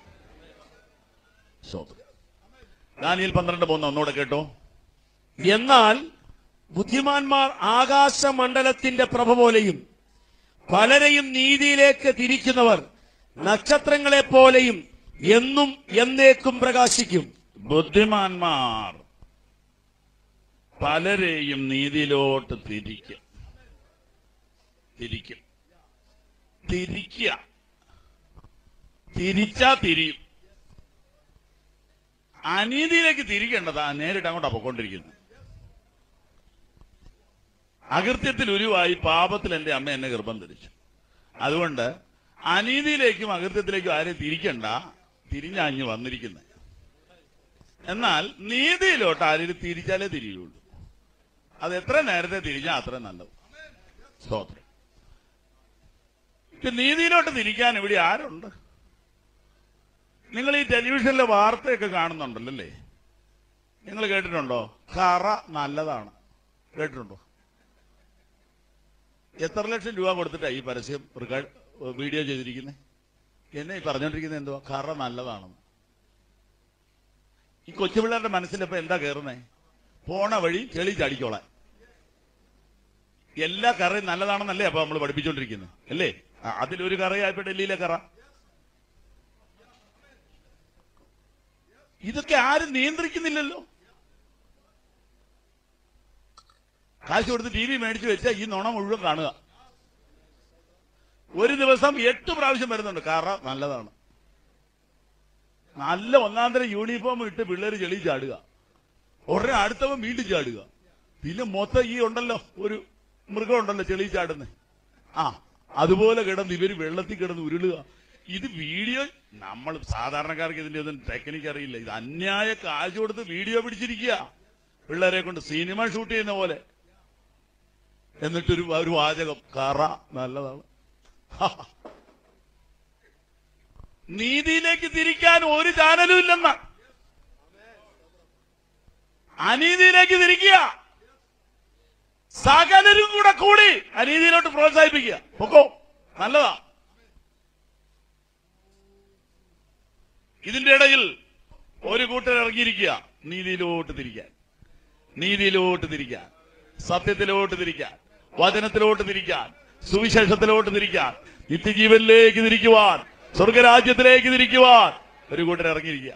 ദാനിയേൽ പന്ത്രണ്ട് മൂന്ന് ഒന്നുകൂടെ കേട്ടോ. എന്നാൽ ബുദ്ധിമാന്മാർ ആകാശമണ്ഡലത്തിന്റെ പ്രഭ പോലെയും പലരെയും നീതിയിലേക്ക് തിരിക്കുന്നവർ നക്ഷത്രങ്ങളെ പോലെയും എന്നും എന്നേക്കും പ്രകാശിക്കും. ബുദ്ധിമാന്മാർ പലരെയും നീതിയിലോട്ട് തിരിക്കും. തിരിക്കും തിരിക്കുക തിരിച്ചാ തിരിയും. അനീതിയിലേക്ക് തിരിക്കേണ്ടതാ, നേരിട്ട് അങ്ങോട്ടാ പൊക്കൊണ്ടിരിക്കുന്നത്. അകൃത്യത്തിൽ ഉരുവായി പാപത്തിൽ എന്റെ അമ്മ എന്നെ ഗർഭം ധരിച്ചു. അതുകൊണ്ട് അനീതിയിലേക്കും അകൃത്യത്തിലേക്കും ആരും തിരിക്കണ്ട, തിരിഞ്ഞാഞ്ഞു വന്നിരിക്കുന്നത്. എന്നാൽ നീതിയിലോട്ട് ആരും തിരിച്ചാലേ തിരിയുള്ളൂ. അത് എത്ര നേരത്തെ തിരിഞ്ഞാൽ അത്ര നല്ലത്. സ്തോത്രം. നീതിയിലോട്ട് തിരിക്കാൻ ഇവിടെ ആരുണ്ട്? നിങ്ങൾ ഈ ടെലിവിഷനിലെ വാർത്തയൊക്കെ കാണുന്നുണ്ടല്ലോ അല്ലേ? നിങ്ങൾ കേട്ടിട്ടുണ്ടോ? കറ നല്ലതാണ്. കേട്ടിട്ടുണ്ടോ? എത്ര ലക്ഷം രൂപ കൊടുത്തിട്ടാ ഈ പരസ്യം വീഡിയോ ചെയ്തിരിക്കുന്നത്? എന്നെ ഈ പറഞ്ഞോണ്ടിരിക്കുന്നത് എന്തുവാ? കറ നല്ലതാണെന്ന്. ഈ കൊച്ചുപിള്ളേരുടെ മനസ്സിലിപ്പോ എന്താ കയറുന്നേ? പോണ വഴി ചെളി ചാടിക്കോളാൻ. എല്ലാ കറയും നല്ലതാണെന്നല്ലേ അപ്പൊ നമ്മൾ പഠിപ്പിച്ചോണ്ടിരിക്കുന്നത് അല്ലേ? അതിലൊരു കറയായപ്പോ ഡൽഹിയിലെ കറ. ഇതൊക്കെ ആരും നിയന്ത്രിക്കുന്നില്ലല്ലോ. കാശ് കൊടുത്ത് ടി വി മേടിച്ചു വെച്ചാൽ ഈ നുണ മുഴുവൻ കാണുക. ഒരു ദിവസം എട്ട് പ്രാവശ്യം വരുന്നുണ്ട് കറ നല്ലതാണ്. നല്ല ഒന്നാം തരം യൂണിഫോം ഇട്ട് പിള്ളേര് ചെളി ചാടുക, ഉടനെ അടുത്തവൻ വീണ്ടും ചാടുക. പിന്നെ മൊത്തം ഈ ഉണ്ടല്ലോ ഒരു മൃഗം ഉണ്ടല്ലോ ചെളി ചാടുന്നത്, ആ അതുപോലെ കിടന്ന് ഇവര് വെള്ളത്തിൽ കിടന്ന് ഉരുളുക. ഇത് വീഡിയോ, നമ്മൾ സാധാരണക്കാർക്ക് ഇതിന്റെ ഒന്നും ടെക്നിക്ക് അറിയില്ല. ഇത് അന്യായ കാശ് കൊടുത്ത് വീഡിയോ പിടിച്ചിരിക്കുക പിള്ളേരെ കൊണ്ട്, സിനിമ ഷൂട്ട് ചെയ്യുന്ന പോലെ. എന്നിട്ടൊരു ഒരു വാചകം, കറ നല്ലതാണ്. നീതിയിലേക്ക് തിരിക്കാൻ ഒരു ചാനലും ഇല്ലെന്ന, അനീതിയിലേക്ക് തിരിക്കുക. സകലരും കൂടെ കൂടി അനീതിയിലോട്ട് പ്രോത്സാഹിപ്പിക്കുക. പൊക്കോ, നല്ലതാ. ഇതിന്റെ ഇടയിൽ ഒരു കൂട്ടർ ഇറങ്ങിയിരിക്കുക നീതിയിലോട്ട് തിരിക്കാൻ, നീതിയിലോട്ട് തിരിക്കാൻ, സത്യത്തിലോട്ട് തിരിക്കാൻ, വചനത്തിലോട്ട് തിരിക്കാൻ, സുവിശേഷത്തിലോട്ട് തിരിക്കാൻ, നിത്യജീവനിലേക്ക് തിരിക്കുവാൻ, സ്വർഗരാജ്യത്തിലേക്ക് തിരിക്കുവാൻ ഒരു കൂട്ടർ ഇറങ്ങിയിരിക്കുക.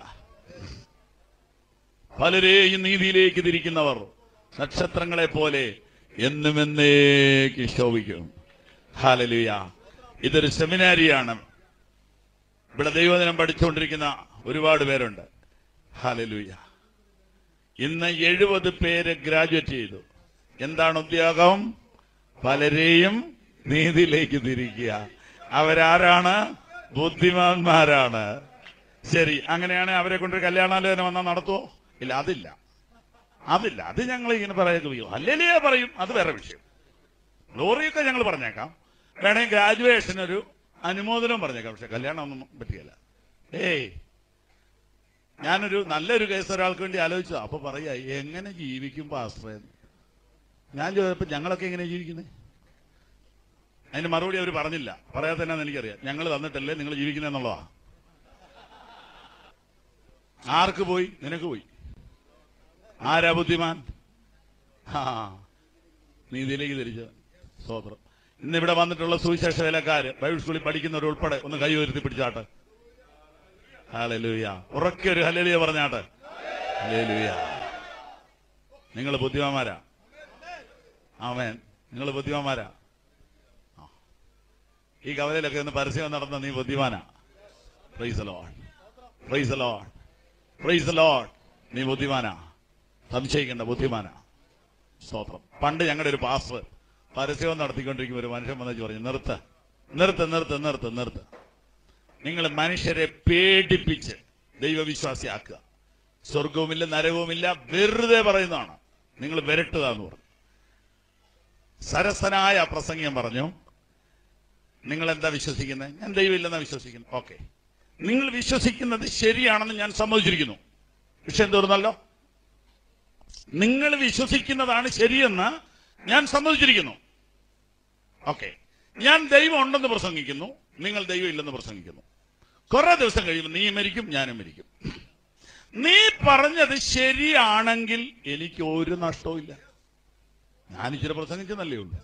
പലരെയും നീതിയിലേക്ക് തിരിക്കുന്നവർ നക്ഷത്രങ്ങളെ പോലെ എന്നും എന്നേക്ക് ശോഭിക്കും. ഹല്ലേലൂയ. ഇതൊരു സെമിനാരിയാണ്. ഇവിടെ ദൈവവചനം പഠിച്ചുകൊണ്ടിരിക്കുന്ന ഒരുപാട് പേരുണ്ട്. ഹല്ലേലൂയ. ഇന്ന് എഴുപത് പേര് ഗ്രാജുവേറ്റ് ചെയ്തു. എന്താണ് ഉദ്യോഗം? പലരെയും നീതിയിലേക്ക് തിരിക്കുക. അവരാരാണ്? ബുദ്ധിമാന്മാരാണ്. ശരി, അങ്ങനെയാണെങ്കിൽ അവരെ കൊണ്ട് കല്യാണാലോചന വന്നാൽ നടത്തുവോ? ഇല്ല, അതില്ല, അതില്ല. അത് ഞങ്ങൾ ഇങ്ങനെ പറയുക, അല്ലേ പറയും, അത് വേറെ വിഷയം. ഗ്ലോറിയൊക്കെ ഞങ്ങൾ പറഞ്ഞേക്കാം. വേണമെങ്കിൽ ഗ്രാജുവേഷൻ ഒരു അനുമോദനം പറഞ്ഞേക്കാം, പക്ഷെ കല്യാണം ഒന്നും പറ്റിയല്ല. ഏയ് ഞാനൊരു നല്ലൊരു കേസ് ഒരാൾക്ക് വേണ്ടി ആലോചിച്ചു. അപ്പൊ പറയാ എങ്ങനെ ജീവിക്കും പാസ്റ്ററെ? ഞാൻ ചോദിച്ചപ്പോ ഞങ്ങളൊക്കെ എങ്ങനെ ജീവിക്കുന്നത്? അതിന് മറുപടി അവർ പറഞ്ഞില്ല. പറയാതെ തന്നെ എനിക്കറിയാം. ഞങ്ങൾ തന്നിട്ടല്ലേ നിങ്ങൾ ജീവിക്കുന്നതെന്നുള്ളതാ. ആർക്ക് പോയി? നിനക്ക് പോയി. ആരാ ബുദ്ധിമാൻ? ആ നീതിയിലേക്ക് തിരിച്ചത്. സ്തോത്രം. ഇന്നിവിടെ വന്നിട്ടുള്ള സുവിശേഷ വേലക്കാര്, ബൈബിൾ സ്കൂളിൽ പഠിക്കുന്നവർ ഉൾപ്പെടെ ഒന്ന് കൈ ഉയർത്തി പിടിച്ചാട്ടെ. ഹല്ലേലൂയ. ഉറക്കെ ഒരു ഹല്ലേലൂയ പറഞ്ഞാട്ടെ. ഹല്ലേലൂയ. നിങ്ങൾ ബുദ്ധിമാന്മാരാ. ആമേൻ. നിങ്ങൾ ബുദ്ധിമാന്മാരാ. ഈ കവലയിലൊക്കെ ഒന്ന് പരസ്യം നടന്ന നീ ബുദ്ധിമാനാ. Praise the Lord, praise the Lord, praise the Lord. നീ ബുദ്ധിമാനാ, സംശയിക്കേണ്ട, ബുദ്ധിമാനാ. സ്തോത്രം. പണ്ട് ഞങ്ങളുടെ ഒരു പാസ്റ്റർ പരസ്യം നടത്തിക്കൊണ്ടിരിക്കും ഒരു മനുഷ്യൻ വന്നു പറഞ്ഞു, നിർത്ത് നിർത്ത് നിർത്ത് നിർത്ത് നിർത്ത് നിങ്ങൾ മനുഷ്യരെ പേടിപ്പിച്ച് ദൈവവിശ്വാസിയാക്കുക. സ്വർഗവുമില്ല നരകവുമില്ല, വെറുതെ പറയുന്നതാണ്, നിങ്ങൾ വരട്ടുക എന്ന് പറഞ്ഞു. സരസനായ പ്രസംഗം പറഞ്ഞു, നിങ്ങൾ എന്താ വിശ്വസിക്കുന്നത്? ഞാൻ ദൈവമില്ലെന്നാ വിശ്വസിക്കുന്നു. ഓക്കെ, നിങ്ങൾ വിശ്വസിക്കുന്നത് ശരിയാണെന്ന് ഞാൻ സമ്മതിച്ചിരിക്കുന്നു. വിഷയം തീർന്നല്ലോ. നിങ്ങൾ വിശ്വസിക്കുന്നതാണ് ശരിയെന്ന് ഞാൻ സമ്മതിച്ചിരിക്കുന്നു. ഓക്കെ, ഞാൻ ദൈവം ഉണ്ടെന്ന് പ്രസംഗിക്കുന്നു, നിങ്ങൾ ദൈവം ഇല്ലെന്ന് പ്രസംഗിക്കുന്നു. കുറെ ദിവസം കഴിയുമ്പോൾ നീ മരിക്കും, ഞാനും മരിക്കും. നീ പറഞ്ഞത് ശരിയാണെങ്കിൽ എനിക്ക് ഒരു നഷ്ടവും ഇല്ല. ഞാനിച്ചിരി പ്രസംഗിച്ചെന്നല്ലേ ഉള്ളൂ.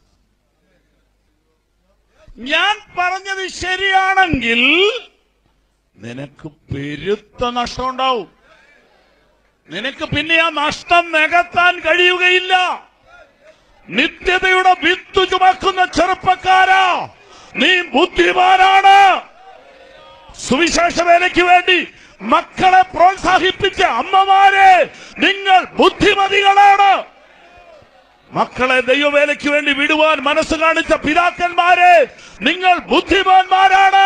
ഞാൻ പറഞ്ഞത് ശരിയാണെങ്കിൽ നിനക്ക് പെരുത്ത നഷ്ടം ഉണ്ടാവും. നിനക്ക് പിന്നെ ആ നഷ്ടം നികത്താൻ കഴിയുകയില്ല. നിത്യതയുടെ വിത്ത് ചുമക്കുന്ന ചെറുപ്പക്കാരാ, നീ ബുദ്ധിമാനാണ്. സുവിശേഷ വേലയ്ക്ക് വേണ്ടി മക്കളെ പ്രോത്സാഹിപ്പിച്ച അമ്മമാരെ, നിങ്ങൾ ബുദ്ധിമതികളാണ്. മക്കളെ ദൈവവേലയ്ക്ക് വേണ്ടി വിടുവാൻ മനസ്സ് കാണിച്ച പിതാക്കന്മാരെ, നിങ്ങൾ ബുദ്ധിമാന്മാരാണ്.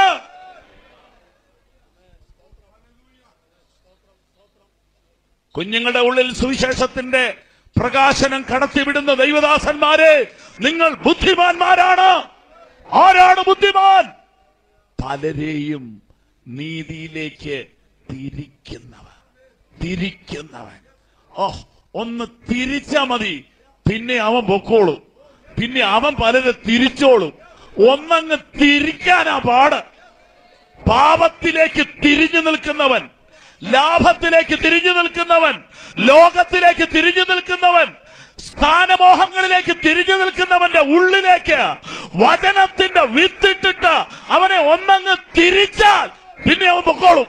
കുഞ്ഞുങ്ങളുടെ ഉള്ളിൽ സുവിശേഷത്തിന്റെ പ്രകാശനം കടത്തിവിടുന്ന ദൈവദാസന്മാരെ, നിങ്ങൾ ബുദ്ധിമാന്മാരാണ്. ആരാണ് ബുദ്ധിമാൻ? പലരെയും നീതിയിലേക്ക് തിരിക്കുന്നവൻ. തിരിക്കുന്നവൻ ഓ ഒന്ന് തിരിച്ചാ മതി, പിന്നെ അവൻ പൊക്കോളും, പിന്നെ അവൻ പലരെ തിരിച്ചോളും. ഒന്നങ്ങ് തിരിക്കാനാ പാട്. പാപത്തിലേക്ക് തിരിഞ്ഞു നിൽക്കുന്നവൻ, ലാഭത്തിലേക്ക് തിരിഞ്ഞു നിൽക്കുന്നവൻ, ലോകത്തിലേക്ക് തിരിഞ്ഞു നിൽക്കുന്നവൻ, സ്ഥാനമോഹങ്ങളിലേക്ക് തിരിഞ്ഞു നിൽക്കുന്നവന്റെ ഉള്ളിലേക്ക് വചനത്തിന്റെ വിത്തിട്ടിട്ട് അവനെ ഒന്നങ്ങ് തിരിച്ചാൽ പിന്നെ അവൻ പൊക്കോളും.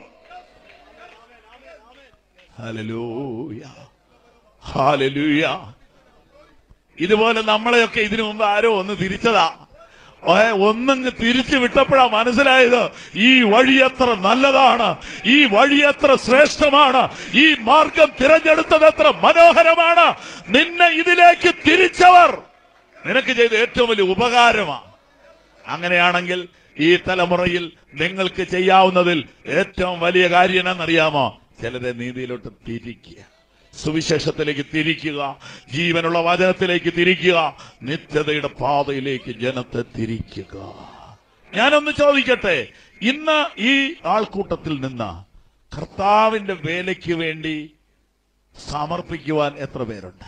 Hallelujah, hallelujah. ഇതുപോലെ നമ്മളെയൊക്കെ ഇതിനു മുമ്പ് ആരോ ഒന്ന് തിരിച്ചതാ. ഒന്നങ്ങ് തിരിച്ചു വിട്ടപ്പോഴാ മനസ്സിലായത്, ഈ വഴി എത്ര നല്ലതാണ്, ഈ വഴി എത്ര ശ്രേഷ്ഠമാണ്, ഈ മാർഗം തിരഞ്ഞെടുത്തത് എത്ര മനോഹരമാണ്. നിന്നെ ഇതിലേക്ക് തിരിച്ചവർ നിനക്ക് ചെയ്ത ഏറ്റവും വലിയ ഉപകാരമാണ്. അങ്ങനെയാണെങ്കിൽ ഈ തലമുറയിൽ നിങ്ങൾക്ക് ചെയ്യാവുന്നതിൽ ഏറ്റവും വലിയ കാര്യം എന്നറിയാമോ? ചിലരെ നീതിയിലോട്ട് തിരിക്കുക, സുവിശേഷത്തിലേക്ക് തിരിക്കുക, ജീവനുള്ള വചനത്തിലേക്ക് തിരിക്കുക, നിത്യതയുടെ പാതയിലേക്ക് ജനത്തെ തിരിക്കുക. ഞാനൊന്ന് ചോദിക്കട്ടെ, ഇന്ന് ഈ ആൾക്കൂട്ടത്തിൽ നിന്ന് കർത്താവിന്റെ വേലയ്ക്ക് വേണ്ടി സമർപ്പിക്കുവാൻ എത്ര പേരുണ്ട്?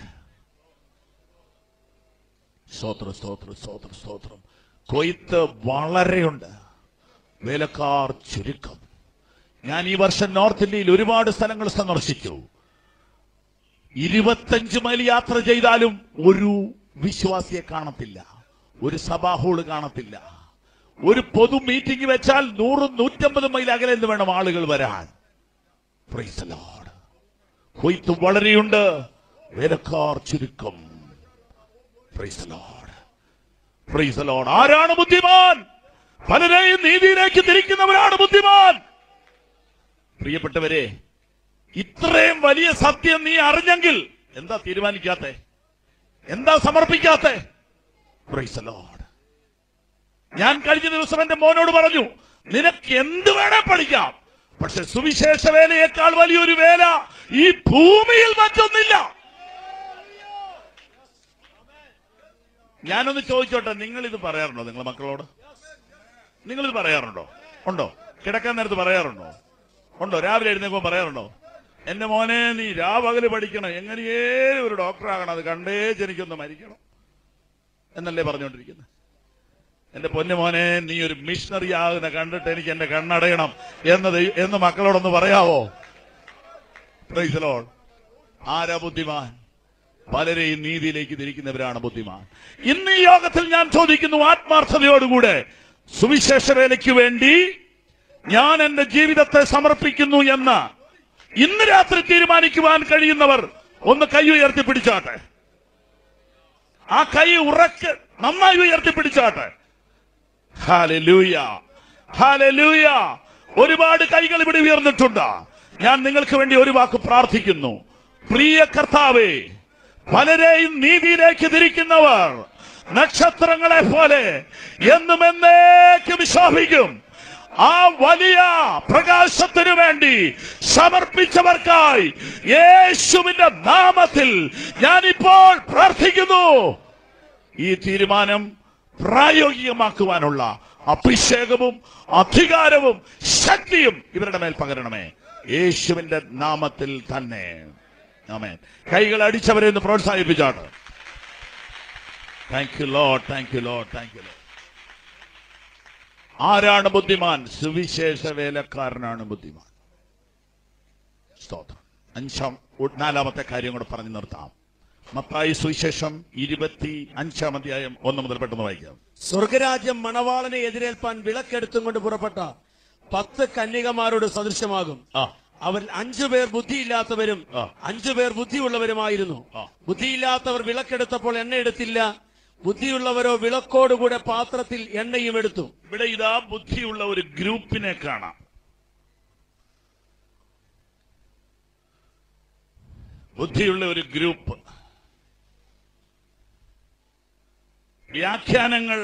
സ്തോത്രം, സ്തോത്രം, സ്തോത്രം, സ്തോത്രം. കൊയ്ത്ത് വളരെയുണ്ട്, വേലക്കാർ ചുരുക്കം. ഞാൻ ഈ വർഷം നോർത്ത് ഇന്ത്യയിൽ ഒരുപാട് സ്ഥലങ്ങൾ സന്ദർശിച്ചു. ഇരുപത്തഞ്ച് മൈൽ യാത്ര ചെയ്താലും ഒരു വിശ്വാസിയെ കാണത്തില്ല, ഒരു സഭാ ഹാള് കാണത്തില്ല. ഒരു പൊതു മീറ്റിംഗ് വെച്ചാൽ നൂറും നൂറ്റമ്പത് മൈൽ അകലെ എന്ന് വേണം ആളുകൾ വരാൻ. Praise the Lord. കൊയ്ത്ത് വളരെയുണ്ട്, വേലക്കാർ ചുരുക്കം. Praise the Lord, praise the Lord. ആരാണ് ബുദ്ധിമാൻ? പലരെയും നീതിയിലേക്ക് തിരിക്കുന്നവരാണ് ബുദ്ധിമാൻ. പ്രിയപ്പെട്ടവരെ, ഇത്രയും വലിയ സത്യം നീ അറിഞ്ഞെങ്കിൽ എന്താ തീരുമാനിക്കാത്തെ? എന്താ സമർപ്പിക്കാത്തെ? Price the Lord. ഞാൻ കഴിഞ്ഞ ദിവസം എന്റെ മോനോട് പറഞ്ഞു, നിനക്ക് എന്ത് വേണേ പഠിക്കാം, പക്ഷെ സുവിശേഷ വേലയേക്കാൾ വലിയൊരു വേല ഈ ഭൂമിയിൽ മറ്റൊന്നില്ല. ഞാനൊന്ന് ചോദിച്ചോട്ടെ, നിങ്ങൾ ഇത് പറയാറുണ്ടോ നിങ്ങളെ മക്കളോട്? നിങ്ങളിത് പറയാറുണ്ടോ? ഉണ്ടോ? കിടക്കാൻ നേരത്ത് പറയാറുണ്ടോ? ഉണ്ടോ? രാവിലെ എഴുന്നേൽക്കുമ്പോൾ പറയാറുണ്ടോ? എന്റെ മോനെ നീ രാപകല് പഠിക്കണം, എങ്ങനെയേ ഒരു ഡോക്ടറാകണം, അത് കണ്ടേ ജനിക്കൊന്ന് മരിക്കണം എന്നല്ലേ പറഞ്ഞുകൊണ്ടിരിക്കുന്നത്? എന്റെ പൊന്നു മോനെ നീ ഒരു മിഷണറി ആകുന്ന കണ്ടിട്ട് എനിക്ക് എന്റെ കണ്ണടയണം എന്നത് എന്ന് മക്കളോടൊന്ന് പറയാവോ? Praise the Lord. ആരാ ബുദ്ധിമാൻ? പലരെയും നീതിയിലേക്ക് തിരിക്കുന്നവരാണ് ബുദ്ധിമാൻ. ഇന്ന് ഈ യോഗത്തിൽ ഞാൻ ചോദിക്കുന്നു, ആത്മാർത്ഥതയോടുകൂടെ സുവിശേഷ വേലയ്ക്ക് വേണ്ടി ഞാൻ എന്റെ ജീവിതത്തെ സമർപ്പിക്കുന്നു എന്ന് ഇന്ന് രാത്രി തീരുമാനിക്കുവാൻ കഴിയുന്നവർ ഒന്ന് കൈ ഉയർത്തിപ്പിടിച്ചാട്ടെ. ആ കൈ ഉറക്കെ നന്നായി ഉയർത്തിപ്പിടിച്ചാട്ടെ. Hallelujah, hallelujah. ഒരുപാട് കൈകൾ ഇവിടെ ഉയർന്നിട്ടുണ്ട്. ഞാൻ നിങ്ങൾക്ക് വേണ്ടി ഒരു വാക്ക് പ്രാർത്ഥിക്കുന്നു. പ്രിയ കർത്താവേ, പലരെയും നീതിയിലേക്ക് തിരിക്കുന്നവർ നക്ഷത്രങ്ങളെ പോലെ എന്നും എന്നേക്കും ശോഭിക്കും. ആ വലിയ പ്രകാശത്തിനു വേണ്ടി സമർപ്പിച്ചവർക്കായി യേശുവിന്റെ നാമത്തിൽ ഞാനിപ്പോൾ പ്രാർത്ഥിക്കുന്നു. ഈ തീരുമാനം പ്രായോഗികമാക്കുവാനുള്ള അഭിഷേകവും അധികാരവും ശക്തിയും ഇവരുടെ മേൽ പകരണമേ, യേശുവിന്റെ നാമത്തിൽ തന്നെ. ആമേൻ. കൈകൾ അടിച്ചവരെ ഒന്ന് പ്രോത്സാഹിപ്പിച്ചാണ്. Thank you Lord, thank you Lord, thank you Lord. ആരാണ് ബുദ്ധിമാൻ? സുവിശേഷ വേലക്കാരനാണ് ബുദ്ധിമാൻ. സ്തോത്രം. അഞ്ചാം നാലാമത്തെ കാര്യം കൂടെ പറഞ്ഞു നിർത്താം. മത്തായി സുവിശേഷം ഇരുപത്തി അഞ്ചാം അധ്യായം ഒന്ന് മുതൽ പെട്ടെന്ന് വായിക്കാം. സ്വർഗരാജ്യം മണവാളനെ എതിരേൽപ്പാൻ വിളക്കെടുത്തും കൊണ്ട് പുറപ്പെട്ട പത്ത് കന്യകമാരോട് സദൃശമാകും. അവരിൽ അഞ്ചുപേർ ബുദ്ധിയില്ലാത്തവരും അഞ്ചുപേർ ബുദ്ധിയുള്ളവരുമായിരുന്നു. ബുദ്ധിയില്ലാത്തവർ വിളക്കെടുത്തപ്പോൾ എണ്ണ എടുത്തില്ല, ബുദ്ധിയുള്ളവരോ വിളക്കോടുകൂടെ പാത്രത്തിൽ എണ്ണയും എടുത്തു. ഇവിടെ ഇതാ ബുദ്ധിയുള്ള ഒരു ഗ്രൂപ്പിനെ കാണാം. ബുദ്ധിയുള്ള ഒരു ഗ്രൂപ്പ്. വ്യാഖ്യാനങ്ങൾ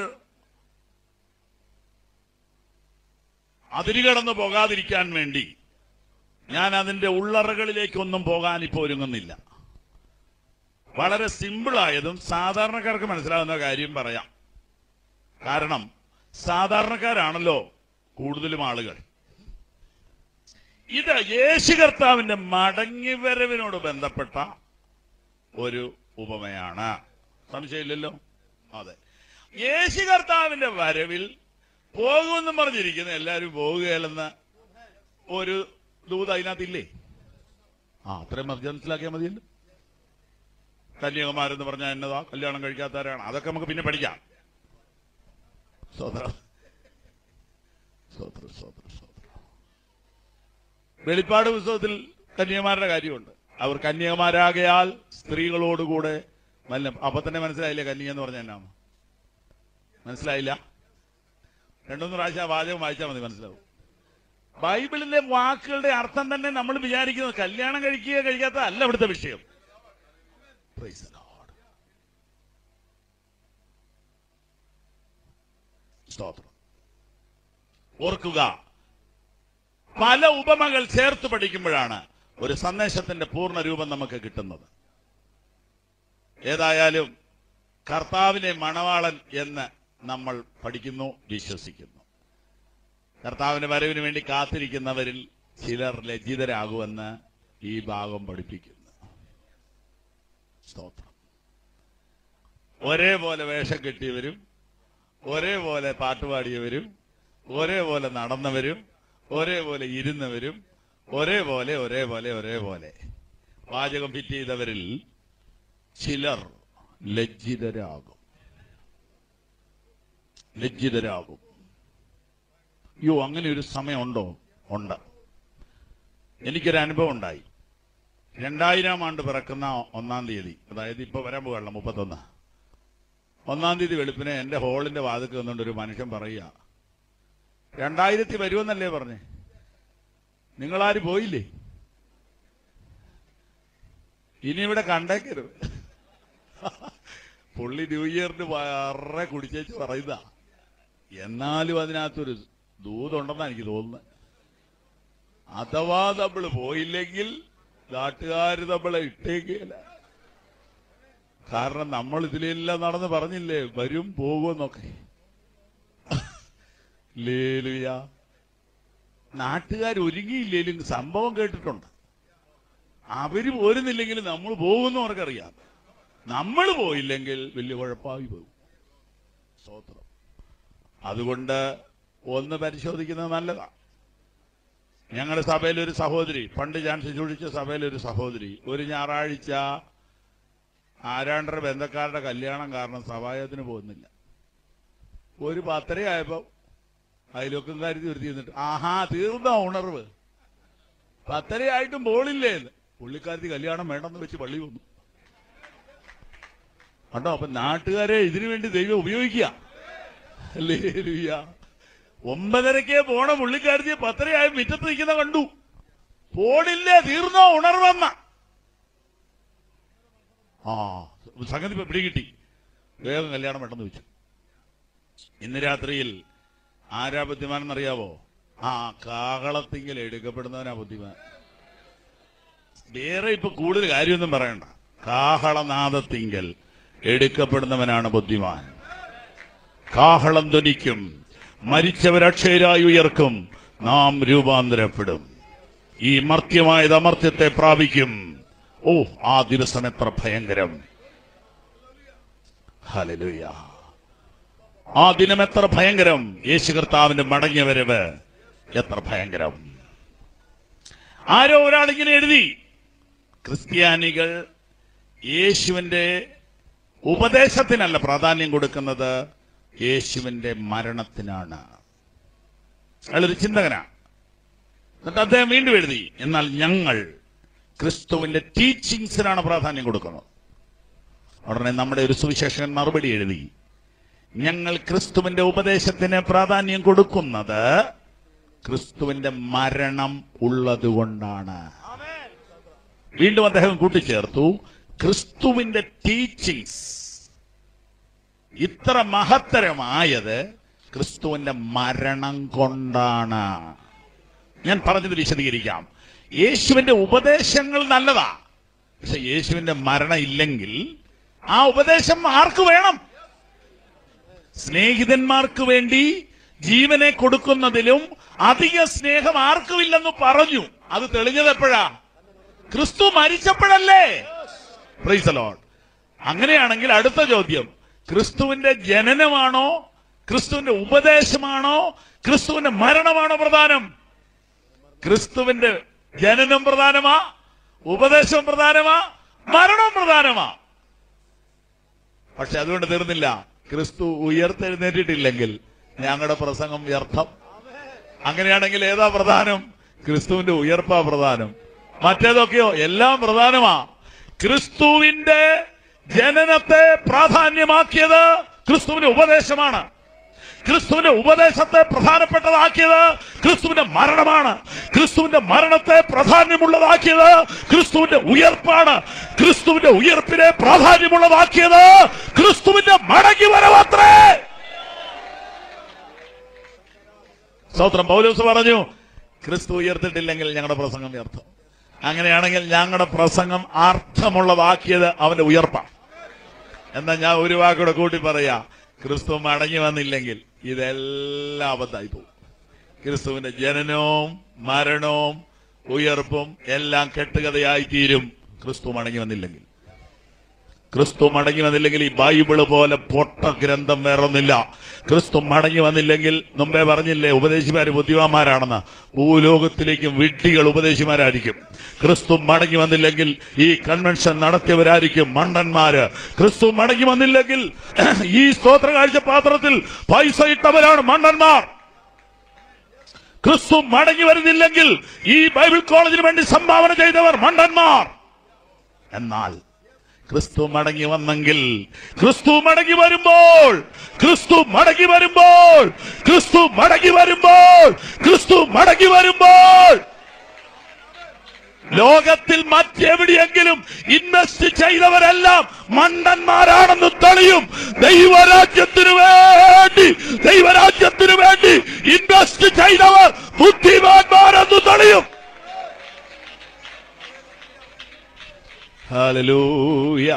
അതിരുകടന്നു പോകാതിരിക്കാൻ വേണ്ടി ഞാൻ അതിന്റെ ഉള്ളറകളിലേക്കൊന്നും പോകാൻ ഇപ്പോൾ ഒരുങ്ങുന്നില്ല. വളരെ സിമ്പിളായതും സാധാരണക്കാർക്ക് മനസ്സിലാവുന്ന കാര്യം പറയാം. കാരണം സാധാരണക്കാരാണല്ലോ കൂടുതലും ആളുകൾ. ഇത് യേശു കർത്താവിന്റെ മടങ്ങിവരവിനോട് ബന്ധപ്പെട്ട ഒരു ഉപമയാണ്. സംശയമില്ലല്ലോ? അതെ. യേശു കർത്താവിന്റെ വരവിൽ പോകുമെന്നും പറഞ്ഞിരിക്കുന്ന എല്ലാവരും പോകുകയല്ലെന്ന് ഒരു ദൂത് അതിനകത്തില്ലേ? ആ അത്രയും മനസ്സിലാക്കിയാൽ മതിയല്ലോ. കന്യകമാരെന്ന് പറഞ്ഞാൽ എന്നതാ? കല്യാണം കഴിക്കാത്തവരാണ്. അതൊക്കെ നമുക്ക് പിന്നെ പഠിക്കാം. സ്വതന്ത്ര സ്വതന്ത്ര സ്വതന്ത്ര സ്വതന്ത്ര വെളിപ്പാട് പുസ്തകത്തിൽ കന്യകമാരുടെ കാര്യമുണ്ട്. അവർ കന്യകമാരാകയാൽ സ്ത്രീകളോടുകൂടെ മല്ല. അപ്പൊ തന്നെ മനസ്സിലായില്ലേ കന്യക എന്ന് പറഞ്ഞ എന്നാ? മനസ്സിലായില്ല? രണ്ടൊന്ന് പ്രാവശ്യം വാചകം വായിച്ചാൽ മതി, മനസ്സിലാവും. ബൈബിളിലെ വാക്കുകളുടെ അർത്ഥം തന്നെ നമ്മൾ വിചാരിക്കുന്നത് കല്യാണം കഴിക്കുക കഴിക്കാത്ത അല്ല ഇവിടുത്തെ വിഷയം. Praise the Lord. സ്തോത്രം. ഓർക്കുക, പല ഉപമകൾ ചേർത്ത് പഠിക്കുമ്പോഴാണ് ഒരു സന്ദേശത്തിന്റെ പൂർണ്ണ രൂപം നമുക്ക് കിട്ടുന്നത്. ഏതായാലും കർത്താവിനെ മണവാളൻ എന്ന് നമ്മൾ പഠിക്കുന്നു, വിശ്വസിക്കുന്നു. കർത്താവിന്റെ വരവിന് വേണ്ടി കാത്തിരിക്കുന്നവരിൽ ചിലർ ലജ്ജിതരാകുമെന്ന് ഈ ഭാഗം പഠിപ്പിക്കുന്നു. സ്തോത്രം. ഒരേപോലെ വേഷം കെട്ടിയവരും ഒരേപോലെ പാട്ടുപാടിയവരും ഒരേപോലെ നടന്നവരും ഒരേപോലെ ഇരുന്നവരും ഒരേപോലെ ഒരേപോലെ ഒരേപോലെ വാചകം ഫിറ്റ് ചെയ്തവരിൽ ചിലർ ലജ്ജിതരാകും. ലജ്ജിതരാകും. യോ, അങ്ങനെ ഒരു സമയമുണ്ടോ? ഉണ്ട്. എനിക്കൊരു അനുഭവം ഉണ്ടായി. രണ്ടായിരം ആണ്ട് പിറക്കുന്ന ഒന്നാം തീയതി, അതായത് ഇപ്പൊ വരാൻ പോകണം മുപ്പത്തൊന്ന് ഒന്നാം തീയതി വെളുപ്പിനെ എന്റെ ഹോളിന്റെ വാതിൽക്ക് വന്നുകൊണ്ട് ഒരു മനുഷ്യൻ പറയുക, രണ്ടായിരത്തി വരുമെന്നല്ലേ പറഞ്ഞേ, നിങ്ങളാരും പോയില്ലേ? ഇനി ഇവിടെ കണ്ടേക്കരുത്. പുള്ളി ന്യൂ ഇയറിന് വേറെ കുടിച്ചേച്ച് പറയുന്ന. എന്നാലും അതിനകത്തൊരു ദൂതുണ്ടെന്നാണ് എനിക്ക് തോന്നുന്നത്. അഥവാ നമ്മൾ പോയില്ലെങ്കിൽ നാട്ടുകാര് നമ്മളെ ഇട്ടേക്കില്ല. കാരണം നമ്മൾ ഇതിലെല്ലാം നടന്ന് പറഞ്ഞില്ലേ വരും പോകുമെന്നൊക്കെ. ലേലുയ. നാട്ടുകാർ ഒരുങ്ങിയില്ലേലും സംഭവം കേട്ടിട്ടുണ്ട്. അവര് പോരുന്നില്ലെങ്കിൽ നമ്മൾ പോകുമെന്ന് അവർക്കറിയാം. നമ്മൾ പോയില്ലെങ്കിൽ വലിയ കുഴപ്പമായി പോകും. സ്തോത്രം. അതുകൊണ്ട് ഒന്ന് പരിശോധിക്കുന്നത് നല്ലതാണ്. ഞങ്ങളുടെ സഭയിലൊരു സഹോദരി, പണ്ട് ഞാൻ ശുശ്രൂഷിച്ച സഭയിലൊരു സഹോദരി, ഒരു ഞായറാഴ്ച ആരാണ്ടര ബന്ധക്കാരുടെ കല്യാണം കാരണം സഭായത്തിന് പോകുന്നില്ല. ഒരു പത്തരയായപ്പോ അയലോക്കംകാരി തീർത്തി നിന്നിട്ട്, ആഹാ തീർന്ന ഉണർവ്, പത്തരയായിട്ടും പോളില്ലേ? പുള്ളിക്കാരത്തി കല്യാണം വേണ്ടെന്ന് വെച്ച് പള്ളി വന്നു. കണ്ടോ? അപ്പൊ നാട്ടുകാരെ ഇതിനു വേണ്ടി ദൈവം ഉപയോഗിക്കുക. ഹല്ലേലൂയ. ഒമ്പതരക്കേ പോണ പുള്ളിക്കാരത്തിയെ പത്തരയായി മുറ്റത്ത് നിൽക്കുന്ന കണ്ടു. പോണില്ലേ? തീർന്നോ ഉണർവെന്ന. ആ സംഗതി ഇപ്പൊ പിടികിട്ടി. വേഗം കല്യാണം വേണ്ടെന്ന് വെച്ചു. ഇന്ന് രാത്രിയിൽ ആരാ ബുദ്ധിമാനെന്നറിയാവോ? ആ കാഹളത്തിങ്കിൽ എടുക്കപ്പെടുന്നവനാ ബുദ്ധിമാൻ. വേറെ ഇപ്പൊ കൂടുതൽ കാര്യമൊന്നും പറയണ്ട. കാഹളനാദത്തിങ്കൽ എടുക്കപ്പെടുന്നവനാണ് ബുദ്ധിമാൻ. കാഹളം ധ്വനിക്കും, മരിച്ചവരക്ഷയരായി ഉയർക്കും, നാം രൂപാന്തരപ്പെടും, ഈ മർത്യമായത് അമർത്യത്തെ പ്രാപിക്കും. ഓ, ആ ദിവസം എത്ര ഭയങ്കരം! ഹല്ലേലൂയ. ആ ദിനം എത്ര ഭയങ്കരം! യേശു കർത്താവിന്റെ മടങ്ങിയവരവ് എത്ര ഭയങ്കരം! ആരോ ഒരാളിങ്ങനെ എഴുതി, ക്രിസ്ത്യാനികൾ യേശുവിന്റെ ഉപദേശത്തിനല്ല പ്രാധാന്യം കൊടുക്കുന്നത്, യേശുവിന്റെ മരണത്തിനാണ്. അയാളൊരു ചിന്തകനാണ്. എന്നിട്ട് അദ്ദേഹം വീണ്ടും എഴുതി, എന്നാൽ ഞങ്ങൾ ക്രിസ്തുവിന്റെ ടീച്ചിങ്സിനാണ് പ്രാധാന്യം കൊടുക്കുന്നത്. ഉടനെ നമ്മുടെ ഒരു സുവിശേഷകൻ മറുപടി എഴുതി, ഞങ്ങൾ ക്രിസ്തുവിന്റെ ഉപദേശത്തിന് പ്രാധാന്യം കൊടുക്കുന്നത് ക്രിസ്തുവിന്റെ മരണം ഉള്ളതുകൊണ്ടാണ്. വീണ്ടും അദ്ദേഹം കൂട്ടിച്ചേർത്തു, ക്രിസ്തുവിന്റെ ടീച്ചിങ്സ് ഇത്ര മഹത്തരമായത് ക്രിസ്തുവിന്റെ മരണം കൊണ്ടാണ്. ഞാൻ പറഞ്ഞത് വിശദീകരിക്കാം. യേശുവിന്റെ ഉപദേശങ്ങൾ നല്ലതാ, പക്ഷെ യേശുവിന്റെ മരണം ഇല്ലെങ്കിൽ ആ ഉപദേശം ആർക്ക് വേണം? സ്നേഹിതന്മാർക്ക് വേണ്ടി ജീവനെ കൊടുക്കുന്നതിലും അധിക സ്നേഹം ആർക്കുമില്ലെന്ന് പറഞ്ഞു. അത് തെളിഞ്ഞത് എപ്പോഴാ? ക്രിസ്തു മരിച്ചപ്പോഴല്ലേ? Price the Lord. അങ്ങനെയാണെങ്കിൽ അടുത്ത ചോദ്യം, ക്രിസ്തുവിന്റെ ജനനമാണോ, ക്രിസ്തുവിന്റെ ഉപദേശമാണോ, ക്രിസ്തുവിന്റെ മരണമാണോ പ്രധാനം? ക്രിസ്തുവിന്റെ ജനനം പ്രധാനമാ, ഉപദേശം പ്രധാനമാ, മരണവും പ്രധാനമാ. പക്ഷെ അതുകൊണ്ട് തീർന്നില്ല. ക്രിസ്തു ഉയർത്തെഴുന്നേറ്റിട്ടില്ലെങ്കിൽ ഞങ്ങളുടെ പ്രസംഗം വ്യർത്ഥം. അങ്ങനെയാണെങ്കിൽ ഏതാ പ്രധാനം? ക്രിസ്തുവിന്റെ ഉയർപ്പാ പ്രധാനം. മറ്റേതൊക്കെയോ എല്ലാം പ്രധാനമാ. ക്രിസ്തുവിന്റെ ജനനത്തെ പ്രാധാന്യമാക്കിയത് ക്രിസ്തുവിന്റെ ഉപദേശമാണ്. ക്രിസ്തുവിന്റെ ഉപദേശത്തെ പ്രധാനപ്പെട്ടതാക്കിയത് ക്രിസ്തുവിന്റെ മരണമാണ്. ക്രിസ്തുവിന്റെ മരണത്തെ പ്രാധാന്യമുള്ളതാക്കിയത് ക്രിസ്തുവിന്റെ ഉയർപ്പാണ്. ക്രിസ്തുവിന്റെ ഉയർപ്പിനെ പ്രാധാന്യമുള്ളതാക്കിയത് ക്രിസ്തുവിന്റെ മടങ്ങി വരവത്രേ. സ്തോത്രം. പൗലോസ് പറഞ്ഞു, ക്രിസ്തു ഉയർത്തിട്ടില്ലെങ്കിൽ ഞങ്ങളുടെ പ്രസംഗം വ്യർത്ഥം. അങ്ങനെയാണെങ്കിൽ ഞങ്ങളുടെ പ്രസംഗം അർത്ഥമുള്ളതാക്കിയത് അവന്റെ ഉയർപ്പാണ്. എന്നാ ഞാൻ ഒരു വാക്കൂടെ കൂട്ടി പറയാ, ക്രിസ്തു മടങ്ങി വന്നില്ലെങ്കിൽ ഇതെല്ലാം അബദ്ധമായി പോകും. ക്രിസ്തുവിന്റെ ജനനവും മരണവും ഉയർപ്പും എല്ലാം കെട്ടുകഥയായി തീരും ക്രിസ്തു മടങ്ങി വന്നില്ലെങ്കിൽ. ക്രിസ്തു മടങ്ങി വന്നില്ലെങ്കിൽ ഈ ബൈബിള് പോലെ പൊട്ട ഗ്രന്ഥം വേറൊന്നില്ല. ക്രിസ്തു മടങ്ങി വന്നില്ലെങ്കിൽ, മുമ്പേ പറഞ്ഞില്ലേ ഉപദേശിമാര് ബുദ്ധിമാന്മാരാണെന്ന്, ഭൂലോകത്തിലേക്കും വിഡ്ഢികൾ ഉപദേശിമാരായിരിക്കും. ക്രിസ്തു മടങ്ങി വന്നില്ലെങ്കിൽ ഈ കൺവെൻഷൻ നടത്തിയവരായിരിക്കും മണ്ടന്മാര്. ക്രിസ്തു മടങ്ങി വന്നില്ലെങ്കിൽ ഈ സ്തോത്ര കാഴ്ച പാത്രത്തിൽ പൈസ ഇട്ടവരാണ് മണ്ടന്മാർ. ക്രിസ്തു മടങ്ങി വരുന്നില്ലെങ്കിൽ ഈ ബൈബിൾ കോളേജിന് വേണ്ടി സംഭാവന ചെയ്തവർ മണ്ടന്മാർ. എന്നാൽ ക്രിസ്തു മടങ്ങി വന്നെങ്കിൽ, ക്രിസ്തു മടങ്ങി വരുമ്പോൾ, ക്രിസ്തു മടങ്ങി വരുമ്പോൾ, ക്രിസ്തു മടങ്ങി വരുമ്പോൾ, ക്രിസ്തു മടങ്ങി വരുമ്പോൾ ലോകത്തിൽ മറ്റെവിടെയെങ്കിലും ഇൻവെസ്റ്റ് ചെയ്തവരെല്ലാം മണ്ടന്മാരാണെന്ന് തെളിയും. ദൈവരാജ്യത്തിനു വേണ്ടി ദൈവരാജ്യത്തിനു വേണ്ടി ഇൻവെസ്റ്റ് ചെയ്തവർ ബുദ്ധിമാന്മാരെന്ന് തെളിയും. Hallelujah,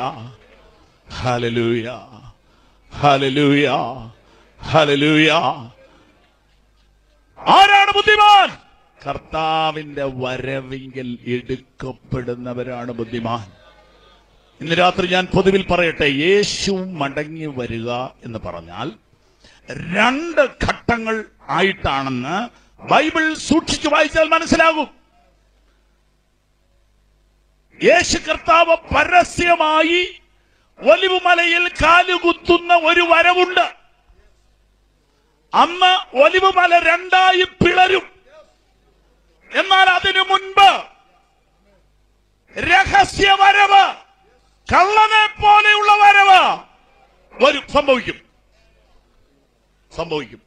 hallelujah, hallelujah, hallelujah. ആരാണ് ബുദ്ധിമാൻ? കർത്താവിന്റെ വരവിങ്കൽ എടുക്കപ്പെടുന്നവരാണ് ബുദ്ധിമാൻ. ഇന്ന് രാത്രി ഞാൻ പൊതുവിൽ പറയട്ടെ, യേശു മടങ്ങി വരിക എന്ന് പറഞ്ഞാൽ രണ്ട് ഘട്ടങ്ങൾ ആയിട്ടാണെന്ന് ബൈബിൾ സൂക്ഷിച്ചു വായിച്ചാൽ മനസ്സിലാകും. യേശു കർത്താവ് പരസ്യമായി ഒലിവുമലയിൽ കാലുകുത്തുന്ന ഒരു വരവുണ്ട്. അന്ന് ഒലിവുമല രണ്ടായി പിളരും. എന്നാൽ അതിനു മുൻപ് രഹസ്യ വരവ്, കള്ളനെ പോലെയുള്ള വരവ് ഒരു സംഭവിക്കും സംഭവിക്കും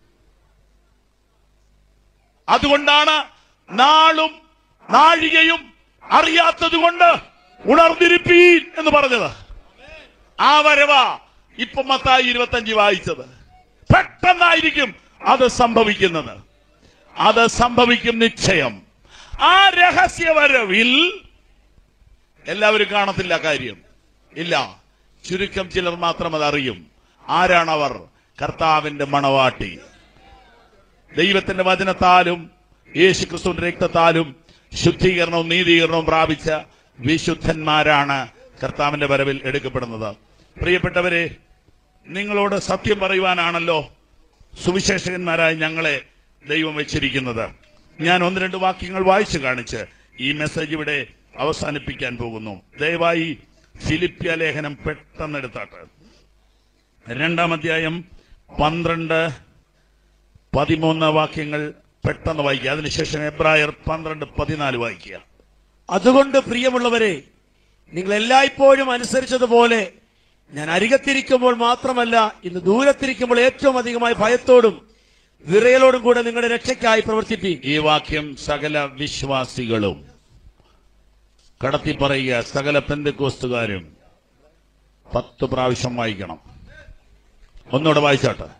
അതുകൊണ്ടാണ് നാളും നാഴികയും അറിയാത്തത് കൊണ്ട് ഉണർന്നിരിപ്പീൻ എന്ന് പറഞ്ഞത്. ആ വരവാ ഇപ്പൊ മത്തായി ഇരുപത്തഞ്ച് വായിച്ചത്. പെട്ടെന്നായിരിക്കും അത് സംഭവിക്കുന്നത്. അത് സംഭവിക്കും നിശ്ചയം. ആ രഹസ്യ വരവിൽ എല്ലാവരും കാണത്തില്ല, കാര്യം ഇല്ല. ചുരുക്കം ചിലർ മാത്രം അത് അറിയും. ആരാണവർ? കർത്താവിന്റെ മണവാട്ടി. ദൈവത്തിന്റെ വചനത്താലും യേശു ക്രിസ്തുവിന്റെ രക്തത്താലും ശുദ്ധീകരണവും നീതീകരണവും പ്രാപിച്ച വിശുദ്ധന്മാരാണ് കർത്താവിന്റെ വരവിൽ എടുക്കപ്പെടുന്നത്. പ്രിയപ്പെട്ടവരെ, നിങ്ങളോട് സത്യം പറയുവാനാണല്ലോ സുവിശേഷകന്മാരായി ഞങ്ങളെ ദൈവം വെച്ചിരിക്കുന്നത്. ഞാൻ ഒന്ന് രണ്ട് വാക്യങ്ങൾ വായിച്ചു കാണിച്ച് ഈ മെസ്സേജ് ഇവിടെ അവസാനിപ്പിക്കാൻ പോകുന്നു. ദയവായി ഫിലിപ്പിയ ലേഖനം പെട്ടെന്ന് എടുത്താട്ട്. രണ്ടാം അധ്യായം പന്ത്രണ്ട് പതിമൂന്ന് വാക്യങ്ങൾ പെട്ടെന്ന് വായിക്കുക. അതിനുശേഷം എബ്രായർ പന്ത്രണ്ട് പതിനാല് വായിക്കുക. അതുകൊണ്ട് പ്രിയമുള്ളവരെ, നിങ്ങൾ എല്ലായ്പ്പോഴും അനുസരിച്ചതുപോലെ ഞാൻ അരികത്തിരിക്കുമ്പോൾ മാത്രമല്ല, ഇന്ന് ദൂരത്തിരിക്കുമ്പോൾ ഏറ്റവും അധികമായി ഭയത്തോടും വിറയലോടും കൂടെ നിങ്ങളുടെ രക്ഷയ്ക്കായി പ്രവർത്തിപ്പിക്കും. ഈ വാക്യം സകല വിശ്വാസികളും കടത്തി പറയുക. സകല പെന്തക്കോസ്തുകാരും പത്ത് പ്രാവശ്യം വായിക്കണം. ഒന്നുകൂടെ വായിച്ചാട്ടെ.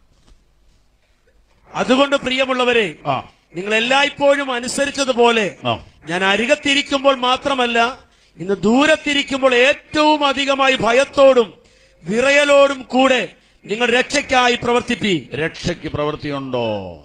അതുകൊണ്ട് പ്രിയമുള്ളവരെ, ആ നിങ്ങൾ എല്ലായ്പ്പോഴും അനുസരിച്ചതുപോലെ ഞാൻ അരികത്തിരിക്കുമ്പോൾ മാത്രമല്ല, ഇന്ന് ദൂരത്തിരിക്കുമ്പോൾ ഏറ്റവും അധികമായി ഭയത്തോടും വിറയലോടും കൂടെ നിങ്ങൾ രക്ഷയ്ക്കായി പ്രവർത്തിപ്പി. രക്ഷയ്ക്ക് പ്രവൃത്തിയുണ്ടോ?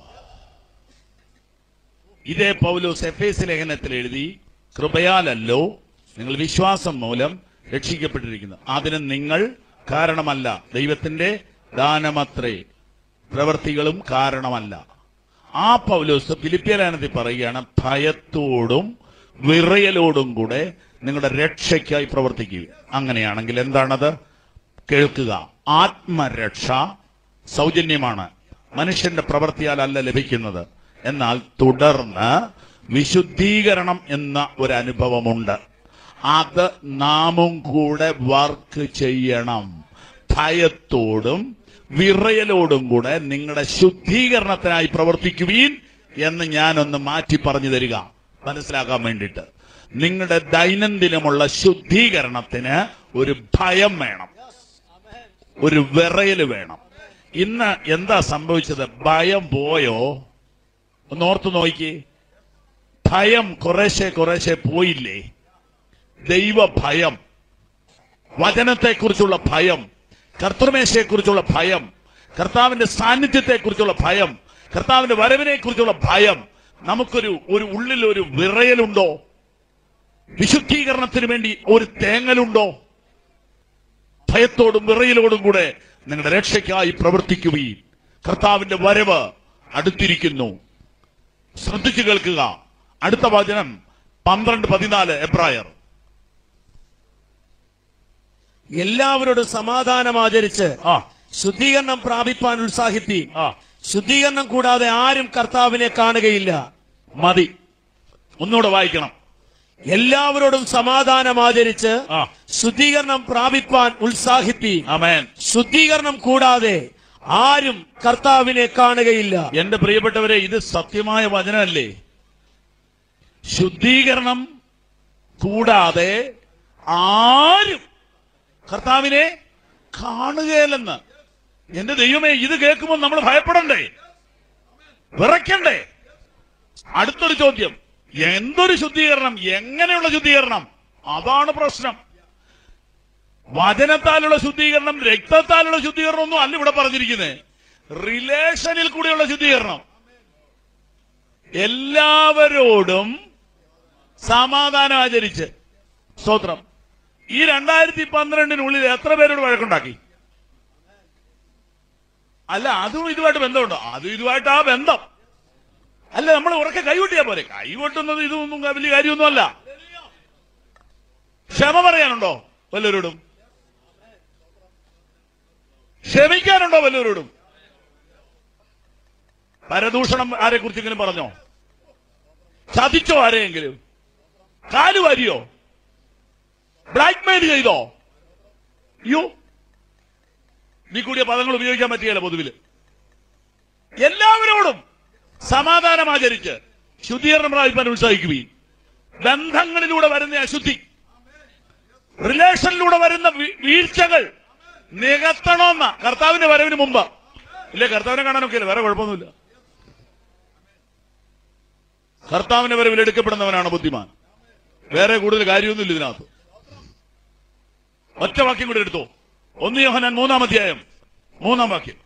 ഇതേ പൗലോസ് എഫേസ്യ ലേഖനത്തിൽ എഴുതി, കൃപയാലല്ലോ നിങ്ങൾ വിശ്വാസം മൂലം രക്ഷിക്കപ്പെട്ടിരിക്കുന്നു, അതിന് നിങ്ങൾ കാരണമല്ല, ദൈവത്തിന്റെ ദാനമത്രേ, പ്രവൃത്തികളും കാരണമല്ല. ആ പൗലോസ് ഫിലിപ്പിയ ലേഖനത്തിൽ പറയുകയാണ്, ഭയത്തോടും വിറയലോടും കൂടെ നിങ്ങളുടെ രക്ഷയ്ക്കായി പ്രവർത്തിക്കുക. അങ്ങനെയാണെങ്കിൽ എന്താണത്? കേൾക്കുക. ആത്മരക്ഷ സൗജന്യമാണ്, മനുഷ്യന്റെ പ്രവൃത്തിയാലല്ല ലഭിക്കുന്നത്. എന്നാൽ തുടർന്ന് വിശുദ്ധീകരണം എന്ന ഒരു അനുഭവമുണ്ട്. അത് നാമും കൂടെ വർക്ക് ചെയ്യണം. ഭയത്തോടും വിറയലോടും കൂടെ നിങ്ങളുടെ ശുദ്ധീകരണത്തിനായി പ്രവർത്തിക്കുവീൻ എന്ന് ഞാനൊന്ന് മാറ്റി പറഞ്ഞു തരിക, മനസ്സിലാക്കാൻ വേണ്ടിയിട്ട്. നിങ്ങളുടെ ദൈനംദിനമുള്ള ശുദ്ധീകരണത്തിന് ഒരു ഭയം വേണം, ഒരു വിറയൽ വേണം. ഇന്ന് എന്താ സംഭവിച്ചത്? ഭയം പോയോ? ഒന്ന് ഓർത്തു നോക്കി. ഭയം കുറേശ്ശെ കുറേശ്ശെ പോയില്ലേ? ദൈവ ഭയം, വചനത്തെക്കുറിച്ചുള്ള ഭയം, കർത്തൃമേശയെക്കുറിച്ചുള്ള ഭയം, കർത്താവിന്റെ സാന്നിധ്യത്തെക്കുറിച്ചുള്ള ഭയം, കർത്താവിന്റെ വരവിനെ കുറിച്ചുള്ള ഭയം. നമുക്കൊരു ഒരു ഉള്ളിൽ ഒരു വിറയലുണ്ടോ? വിശുദ്ധീകരണത്തിന് വേണ്ടി ഒരു തേങ്ങലുണ്ടോ? ഭയത്തോടും വിറയലോടും കൂടെ നിങ്ങളുടെ രക്ഷയ്ക്കായി പ്രവർത്തിക്കുകയും. കർത്താവിന്റെ വരവ് അടുത്തിരിക്കുന്നു. ശ്രദ്ധിച്ചു കേൾക്കുക. അടുത്ത വചനം പന്ത്രണ്ട് പതിനാല് എബ്രായർ. എല്ലാവരോടും സമാധാനം ആചരിച്ച് ആ ശുദ്ധീകരണം പ്രാപിപ്പാൻ ഉത്സാഹിപ്പി. ആ ശുദ്ധീകരണം കൂടാതെ ആരും കർത്താവിനെ കാണുകയില്ല. മതി. ഒന്നുകൂടെ വായിക്കണം. എല്ലാവരോടും സമാധാനം ആചരിച്ച് ആ ശുദ്ധീകരണം പ്രാപിപ്പാൻ ഉത്സാഹിപ്പി. ആമേൻ. ശുദ്ധീകരണം കൂടാതെ ആരും കർത്താവിനെ കാണുകയില്ല. എന്റെ പ്രിയപ്പെട്ടവരെ, ഇത് സത്യമായ വചനമല്ലേ? ശുദ്ധീകരണം കൂടാതെ ആരും കർത്താവിനെ കാണുകയില്ലെന്ന്. എന്റെ ദൈവമേ, ഇത് കേൾക്കുമ്പോൾ നമ്മൾ ഭയപ്പെടണ്ടേ? വിറയ്ക്കണ്ടേ? അടുത്തൊരു ചോദ്യം, എന്തൊരു ശുദ്ധീകരണം? എങ്ങനെയുള്ള ശുദ്ധീകരണം? അതാണ് പ്രശ്നം. വചനത്താലുള്ള ശുദ്ധീകരണം, രക്തത്താലുള്ള ശുദ്ധീകരണം ഒന്നും അല്ല ഇവിടെ പറഞ്ഞിരിക്കുന്നത്. റിലേഷനിൽ കൂടെയുള്ള ശുദ്ധീകരണം. എല്ലാവരോടും സമാധാനം ആചരിച്ച്. സ്തോത്രം. ഈ രണ്ടായിരത്തി പന്ത്രണ്ടിനുള്ളിൽ എത്ര പേരോട് വഴക്കുണ്ടാക്കി? അല്ല, അതും ഇതുമായിട്ട് ബന്ധമുണ്ടോ? അതും ഇതുമായിട്ട് ആ ബന്ധം അല്ല. നമ്മൾ ഉറക്കെ കൈകൊട്ടിയാ പോലെ. കൈകൊട്ടുന്നത് ഇതൊന്നും വലിയ കാര്യമൊന്നുമല്ല. ക്ഷമ പറയാനുണ്ടോ വല്ലവരോടും? ക്ഷമിക്കാനുണ്ടോ വല്ലവരോടും? പരദൂഷണം ആരെ കുറിച്ചെങ്കിലും പറഞ്ഞോ? ചതിച്ചോ ആരെയെങ്കിലും? കാലുവാരിയോ? ബ്ലാക്ക്മെയിൽ ചെയ്തോ? അയ്യോ, നീ കൂടിയ പദങ്ങൾ ഉപയോഗിക്കാൻ പറ്റുകയില്ല പൊതുവില്. എല്ലാവരോടും സമാധാനം ആചരിച്ച് ശുദ്ധീകരണം പ്രാപിപ്പാൻ ഉത്സാഹിക്കുകയും ബന്ധങ്ങളിലൂടെ വരുന്ന അശുദ്ധി, റിലേഷനിലൂടെ വരുന്ന വീഴ്ചകൾ നികത്തണമെന്ന കർത്താവിന്റെ വരവിന് മുമ്പ്. ഇല്ലേ, കർത്താവിനെ കാണാനൊക്കെ ഇല്ല, വേറെ കുഴപ്പമൊന്നുമില്ല. കർത്താവിന്റെ വരവിൽ എടുക്കപ്പെടുന്നവനാണ് ബുദ്ധിമാൻ. വേറെ കൂടുതൽ കാര്യമൊന്നുമില്ല ഇതിനകത്ത്. ഒറ്റ വാക്യം കൂടെ എടുത്തോ. ഒന്ന് യോഹന്നാൻ മൂന്നാം അധ്യായം മൂന്നാം വാക്യം.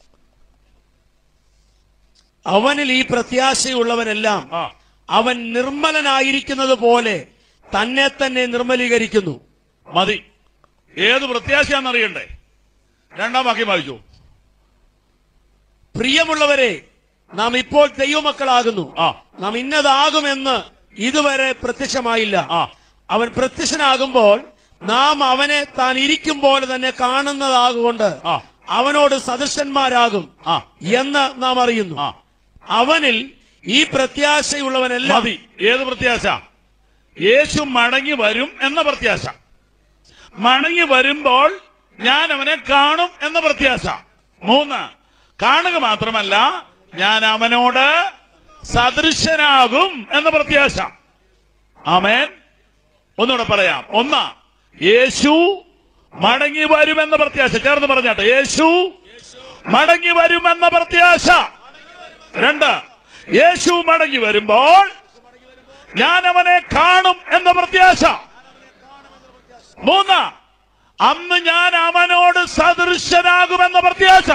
അവനിൽ ഈ പ്രത്യാശയുള്ളവനെല്ലാം അവൻ നിർമ്മലനായിരിക്കുന്നത് പോലെ തന്നെ തന്നെ നിർമ്മലീകരിക്കുന്നു. മതി. ഏത് പ്രത്യാശയാണെന്നറിയണ്ടേ? രണ്ടാം വാക്യം വായിച്ചു. പ്രിയമുള്ളവരെ, നാം ഇപ്പോൾ ദൈവമക്കളാകുന്നു. ആ നാം ഇന്നതാകുമെന്ന് ഇതുവരെ പ്രത്യക്ഷമായില്ല. ആ അവൻ പ്രത്യക്ഷനാകുമ്പോൾ നാം അവനെ താൻ ഇരിക്കും പോലെ തന്നെ കാണുന്നതാകൊണ്ട് ആ അവനോട് സദൃശന്മാരാകും ആ എന്ന് നാം അറിയുന്നു. ആ അവനിൽ ഈ പ്രത്യാശയുള്ളവനെല്ലാം. മതി. ഏത് പ്രത്യാശ? യേശു മടങ്ങി വരും എന്ന പ്രത്യാശ. മടങ്ങി വരുമ്പോൾ ഞാൻ അവനെ കാണും എന്ന പ്രത്യാശ. മൂന്ന്, കാണുക മാത്രമല്ല, ഞാൻ അവനോട് സദൃശനാകും എന്ന പ്രത്യാശ. ആമേൻ. ഒന്നുകൂടെ പറയാം. ഒന്ന്, യേശു മടങ്ങി വരുമെന്ന പ്രത്യാശ. ചേർന്ന് പറഞ്ഞാട്ടെ, യേശു മടങ്ങി വരുമെന്ന പ്രത്യാശ. രണ്ട്, യേശു മടങ്ങി വരുമ്പോൾ ഞാൻ അവനെ കാണും എന്ന പ്രത്യാശ. മൂന്ന്, അന്ന് ഞാൻ അവനോട് സദൃശനാകുമെന്ന പ്രത്യാശ.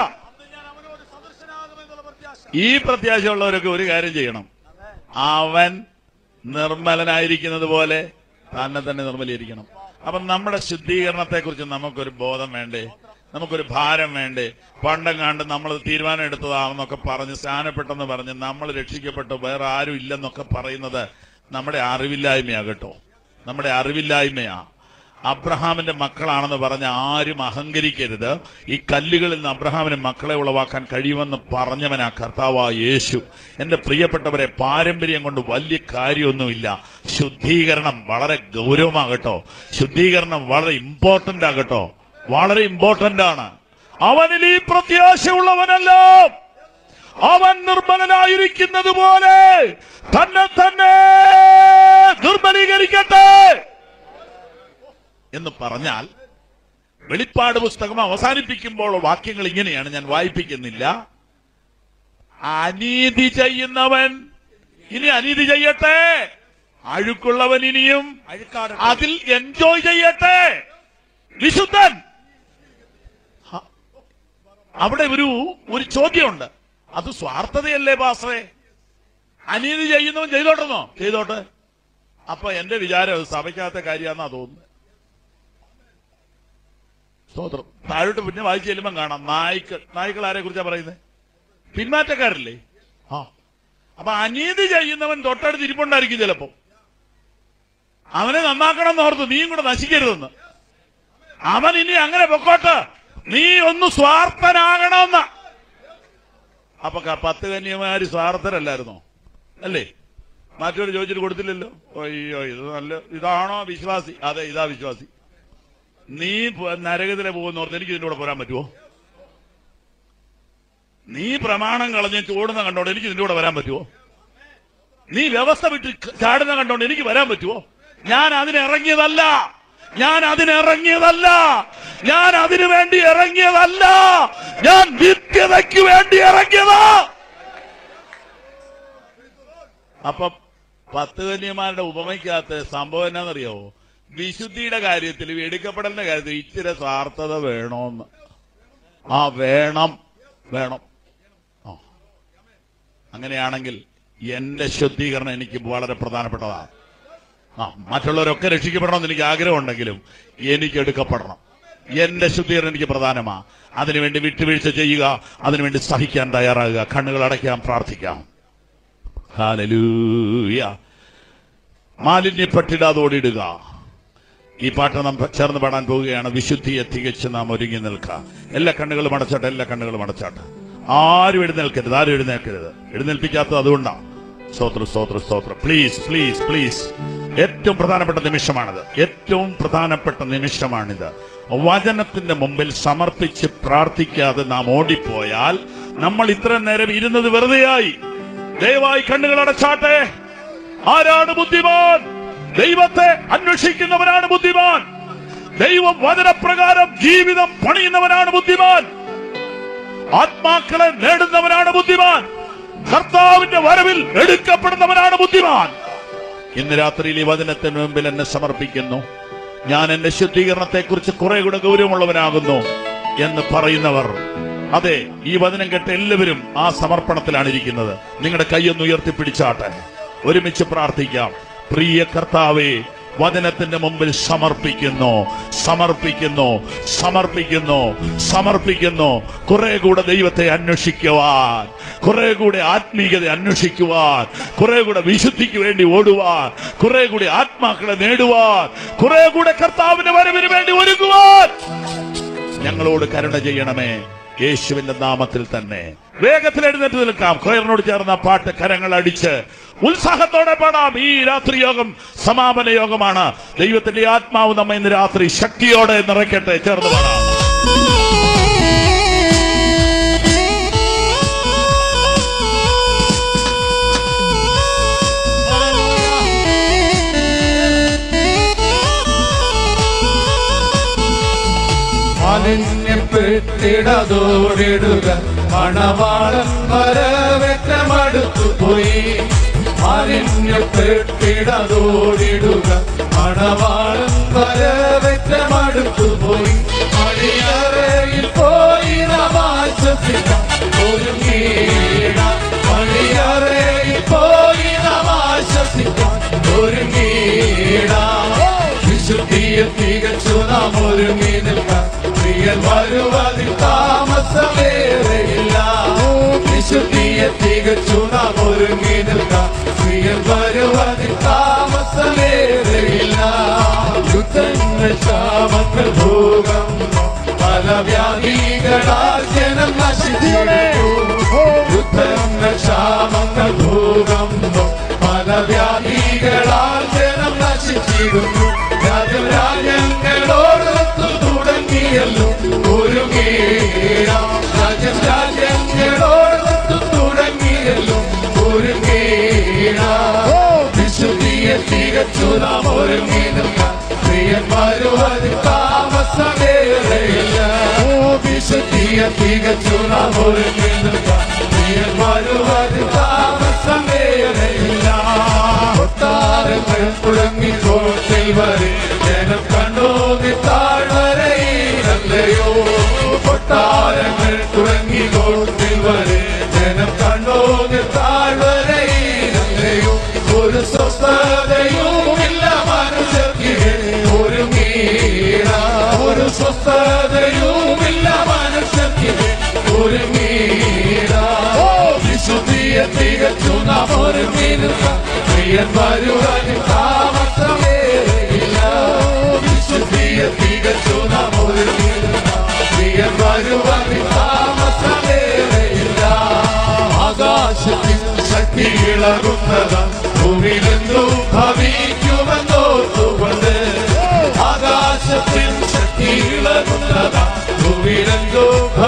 ഈ പ്രത്യാശയുള്ളവരൊക്കെ ഒരു കാര്യം ചെയ്യണം. അവൻ നിർമ്മലനായിരിക്കുന്നത് പോലെ തന്നെ തന്നെ നിർമ്മലീകരിക്കണം. അപ്പൊ നമ്മുടെ ശുദ്ധീകരണത്തെ കുറിച്ച് നമുക്കൊരു ബോധം വേണ്ടേ? നമുക്കൊരു ഭാരം വേണ്ടേ? പണ്ടെങ്ങാണ്ട് നമ്മൾ തീരുമാനം എടുത്തതാണെന്നൊക്കെ പറഞ്ഞ് സ്നാനപ്പെട്ടെന്ന് പറഞ്ഞ് നമ്മൾ രക്ഷിക്കപ്പെട്ടു വേറെ ആരും ഇല്ലെന്നൊക്കെ പറയുന്നത് നമ്മുടെ അറിവില്ലായ്മയാ കേട്ടോ. നമ്മുടെ അറിവില്ലായ്മയാ. അബ്രഹാമിന്റെ മക്കളാണെന്ന് പറഞ്ഞ ആരും അഹങ്കരിക്കരുത്. ഈ കല്ലുകളിൽ നിന്ന് അബ്രഹാമിന് മക്കളെ ഉളവാക്കാൻ കഴിയുമെന്ന് പറഞ്ഞവനാ കർത്താവായ യേശു. എന്റെ പ്രിയപ്പെട്ടവരെ, പാരമ്പര്യം കൊണ്ട് വലിയ കാര്യമൊന്നുമില്ല. ശുദ്ധീകരണം വളരെ ഗൗരവമാകട്ടോ. ശുദ്ധീകരണം വളരെ ഇമ്പോർട്ടന്റ് ആകട്ടോ. വളരെ ഇമ്പോർട്ടന്റ് ആണ്. അവനിൽ ഈ പ്രത്യാശയുള്ളവനെല്ലാം അവൻ നിർമ്മലനായിരിക്കുന്നത് പോലെ തന്നെ തന്നെ നിർമ്മലീകരിക്കട്ടെ എന്ന് പറഞ്ഞാൽ, വെളിപ്പാട് പുസ്തകം അവസാനിപ്പിക്കുമ്പോൾ വാക്യങ്ങൾ ഇങ്ങനെയാണ്, ഞാൻ വായിപ്പിക്കുന്നില്ല. അനീതി ചെയ്യുന്നവൻ ഇനി അനീതി ചെയ്യട്ടെ, അഴുക്കുള്ളവൻ ഇനിയും അതിൽ എൻജോയ് ചെയ്യട്ടെ. വിശുദ്ധൻ. അവിടെ ഒരു ഒരു ചോദ്യമുണ്ട്. അത് സ്വാർത്ഥതയല്ലേ പാസ്റ്ററേ? അനീതി ചെയ്യുന്നവൻ ചെയ്തോട്ടെന്നോ? ചെയ്തോട്ടെ. അപ്പൊ എന്റെ വിചാരം സഭയ്ക്കകത്തെ കാര്യമാണെന്നാ തോന്നുന്നത്. സ്തോത്രം. താഴോട്ട് പിന്നെ വായിച്ചു ചെല്ലുമ്പം കാണാം നായ്ക്കൾ. നായ്ക്കൾ ആരെ കുറിച്ചാ പറയുന്നത്? പിന്മാറ്റക്കാരല്ലേ? ആ അപ്പൊ അനീതി ചെയ്യുന്നവൻ തൊട്ടടുത്ത് ഇരിപ്പുണ്ടായിരിക്കും ചിലപ്പോ. അവനെ നന്നാക്കണം എന്ന് ഓർത്ത് നീയും കൂടെ നശിക്കരുതെന്ന്. അവൻ ഇനി അങ്ങനെ പൊക്കോട്ട്, നീ ഒന്ന് സ്വാർത്ഥനാകണമെന്ന്. അപ്പൊ പത്ത് കന്യമാര് സ്വാർത്ഥരല്ലായിരുന്നോ? അല്ലേ? മറ്റൊരു ചോദിച്ചിട്ട് കൊടുത്തില്ലല്ലോ. അയ്യോ, ഇത് നല്ല ഇതാണോ വിശ്വാസി? അതെ, ഇതാ വിശ്വാസി. നീ നരകത്തിലെ പോകുന്നോർത്ത് എനിക്ക് ഇതിന്റെ കൂടെ പോരാൻ പറ്റുമോ? നീ പ്രമാണം കളഞ്ഞ് ചോടുന്ന കണ്ടോണ്ട് എനിക്ക് ഇതിന്റെ കൂടെ വരാൻ പറ്റുമോ? നീ വ്യവസ്ഥ വിട്ട് ചാടുന്ന കണ്ടോണ്ട് എനിക്ക് വരാൻ പറ്റുമോ? ഞാൻ അതിനിറങ്ങിയതല്ല. ഞാൻ അതിനിറങ്ങിയതല്ല. ഞാൻ അതിനു വേണ്ടി ഇറങ്ങിയതല്ല. ഞാൻ നിത്യതയ്ക്ക് വേണ്ടി ഇറങ്ങിയതാ. അപ്പൊ പത്ത് കന്യമാരുടെ ഉപമയ്ക്കകത്ത് സംഭവം എന്നാന്നറിയാവോ? വിശുദ്ധിയുടെ കാര്യത്തിലും എടുക്കപ്പെടലിന്റെ കാര്യത്തിൽ ഇച്ചിരി സ്വാർത്ഥത വേണോന്ന്. ആ വേണം വേണം. ആ അങ്ങനെയാണെങ്കിൽ എന്റെ ശുദ്ധീകരണം എനിക്ക് വളരെ പ്രധാനപ്പെട്ടതാണ്. ആ മറ്റുള്ളവരൊക്കെ രക്ഷിക്കപ്പെടണമെന്ന് എനിക്ക് ആഗ്രഹമുണ്ടെങ്കിലും എനിക്ക് എടുക്കപ്പെടണം. എന്റെ ശുദ്ധീകരണം എനിക്ക് പ്രധാനമാണ്. അതിനുവേണ്ടി വിട്ടുവീഴ്ച ചെയ്യുക, അതിനുവേണ്ടി സഹിക്കാൻ തയ്യാറാകുക, കണ്ണുകൾ അടയ്ക്കാം, പ്രാർത്ഥിക്കാം. ഹല്ലേലൂയ. മാലിന്യപ്പെട്ടിടാതെ ഓടിയിടുക. ഈ പാട്ട് നാം ചേർന്ന് പാടാൻ പോവുകയാണ്. വിശുദ്ധിയെ തികച്ച് നാം ഒരുങ്ങി നിൽക്കാം. എല്ലാ കണ്ണുകളും അടച്ചാട്ടെ, എല്ലാ കണ്ണുകളും അടച്ചാട്ടെ. ആരും എഴുന്നേൽക്കരുത്, ആരും എഴുന്നേൽക്കരുത്. എഴുന്നേൽപ്പിക്കാത്തത് അതുകൊണ്ടാണ്. സ്തോത്രം, സ്തോത്രം, സ്തോത്രം. Please please please. ഏറ്റവും പ്രധാനപ്പെട്ട നിമിഷമാണിത്. ഏറ്റവും പ്രധാനപ്പെട്ട നിമിഷമാണിത്. വചനത്തിന്റെ മുമ്പിൽ സമർപ്പിച്ച് പ്രാർത്ഥിക്കാതെ നാം ഓടിപ്പോയാൽ നമ്മൾ ഇത്ര നേരം ഇരുന്നത് വെറുതെയായി. ദയവായി കണ്ണുകൾ അടച്ചാട്ടെ. ആരാണ് ബുദ്ധിമാൻ? ദൈവത്തെ അന്വേഷിക്കുന്നവനാണ് ബുദ്ധിമാൻ. ദൈവം വചനപ്രകാരം ജീവിതം പണിയുന്നവനാണ് ബുദ്ധിമാൻ. ആത്മാക്കളെ നേടുന്നവനാണ് ബുദ്ധിമാൻ. കർത്താവിന്റെ വരവിൽ എടുക്കപ്പെടുന്നവനാണ് ബുദ്ധിമാൻ. ഇന്ന് രാത്രിയിൽ ഈ വചനത്തിന് മുമ്പിൽ എന്നെ സമർപ്പിക്കുന്നു. ഞാൻ എന്റെ ശുദ്ധീകരണത്തെക്കുറിച്ച് കുറെ കൂടെ ഗൗരവമുള്ളവനാകുന്നു എന്ന് പറയുന്നവർ, അതെ, ഈ വചനം കേട്ട എല്ലാവരും ആ സമർപ്പണത്തിലാണ് ഇരിക്കുന്നത്. നിങ്ങളുടെ കൈയൊന്ന് ഉയർത്തിപ്പിടിച്ചാട്ടെ. ഒരുമിച്ച് പ്രാർത്ഥിക്കാം. പ്രിയ കർത്താവേ, വചനത്തിന്റെ മുമ്പിൽ സമർപ്പിക്കുന്നു, സമർപ്പിക്കുന്നു, സമർപ്പിക്കുന്നു, സമർപ്പിക്കുന്നു. കുറെ കൂടെ ദൈവത്തെ അന്വേഷിക്കുവാൻ, കുറെ കൂടെ ആത്മീയത അന്വേഷിക്കുവാൻ, കുറെ കൂടെ വിശുദ്ധിക്ക് വേണ്ടി ഓടുവാൻ, കുറെ കൂടി ആത്മാക്കളെ നേടുവാൻ, കുറെ കൂടെ കർത്താവിന്റെ വരവിന് വേണ്ടി ഒരുങ്ങുവാൻ ഞങ്ങളോട് കരുണ ചെയ്യണമേ. യേശുവിന്റെ നാമത്തിൽ തന്നെ വേഗത്തിൽ എഴുന്നേറ്റ് നിൽക്കാം. കൊയറിനോട് ചേർന്ന പാട്ട് കരങ്ങൾ അടിച്ച് ഉത്സാഹത്തോടെ പാടാം. ഈ രാത്രി യോഗം സമാപന യോഗമാണ്. ദൈവത്തിന്റെ ആത്മാവ് നമ്മെ ഇന്ന് രാത്രി ശക്തിയോടെ നിറയ്ക്കട്ടെ. ചേർന്ന് പാടാം. മാലിന്യപ്പെട്ടിടതോടിടുക, മണവാളൻ വരവേറ്റമടുത്തുപോയി. മാലിന്യപ്പെട്ടിടതോടിടുക, മണവാളൻ വരവേറ്റമടുത്തുപോയി. മണിയറയിൽ പോയി നാം ആശ്വസിക്കാം ഒരുങ്ങിയിടാം. മണിയറയിൽ പോയി നാം ആശ്വസിക്കാം ഒരുങ്ങിയിടാം. വിശുദ്ധിയെ തികച്ചു നാം ഒരുങ്ങി നിൽക്കാം. പ്രിയൻ വരുവതിൽ താമസമേറെയില്ല. വിശുദ്ധിയെ തികച്ചു നാം ഒരുങ്ങി നിൽക്കാം. പ്രിയൻ വരുവതിൽ താമസമേറെയില്ല. യുദ്ധങ്ങൾ, ക്ഷാമങ്ങൾ, ഭൂകമ്പം, പല വ്യാധികളാൽ ജനം നശിച്ചിടുന്നു. യുദ്ധങ്ങൾ, ക്ഷാമങ്ങൾ, ഭൂകമ്പം, പല വ്യാധികളാൽ ജനം നശിച്ചിടുന്നു. രാജ്യങ്ങളോടൊത്തു തുടങ്ങിയല്ലോ ഒരുങ്ങീടാം. രാജ്യം രാജ്യങ്ങളോടൊത്തു തുടങ്ങിയല്ലോ ഒരുങ്ങീടാം. വിശുദ്ധിയെ തികച്ചു നാം ഒരുങ്ങി നിൽക്കാം. പ്രിയൻ വരുവതിൽ താമസമേറെയില്ല. വിശുദ്ധിയെ തികച്ചു നാം ഒരുങ്ങി നിൽക്കാം. പ്രിയൻ വരുവതിൽ താമസമേറെയില്ല. കൊട്ടാരങ്ങൾ തുടങ്ങി കോട്ടിൽ വരെ ജനം കണ്ടോന്നി താഴ്വരയിലല്ലയോ. കൊട്ടാരങ്ങൾ തുടങ്ങി കോട്ടിൽ വരെ ജനം കണ്ടോന്നി താഴ്വരയിലല്ലയോ. ഒരു സ്വസ്ഥതയുമില്ല മനുഷ്യർക്ക് ഒരുങ്ങീടാ. ഒരു സ്വസ്ഥതയുമില്ല മനുഷ്യർക്ക് ഒരുങ്ങീടാ. വിശുദ്ധിയെ തികച്ചു നാം ഒരുങ്ങി നിൽക്കാം. പ്രിയൻ വരുവതിൽ താമസമേറെയില്ല. വിശുദ്ധിയെ തികച്ചു നാം ഒരുങ്ങി നിൽക്കാം. പ്രിയൻ വരുവതിൽ താമസമേറെയില്ല. ആകാശത്തിൽ ശക്തി ഇളകുന്നതാ, ഭൂമിയിലെന്തോ ഭവിക്കുമെന്നോർത്തുകൊണ്ട്. ആകാശത്തിൽ ശക്തി ഇളകുന്നതാ, ഭൂമിയിലെന്തോ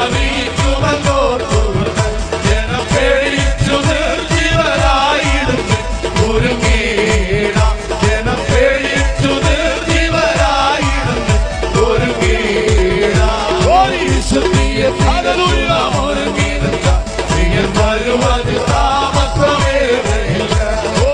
ഭവിക്കുമെന്നോർത്തുകൊണ്ട്. ജനം പേടിച്ചു നിർജീവരായിടുന്നു ഒരുങ്ങീടാം. ജനം പേടിച്ചു നിർജീവരായിടുന്നു ഒരുങ്ങീടാം. വിശുദ്ധിയെ നാം ഒരുങ്ങി നിൽക്കാം. പ്രിയൻ വരുവതിൽ താമസമേറെയില്ല. ഓ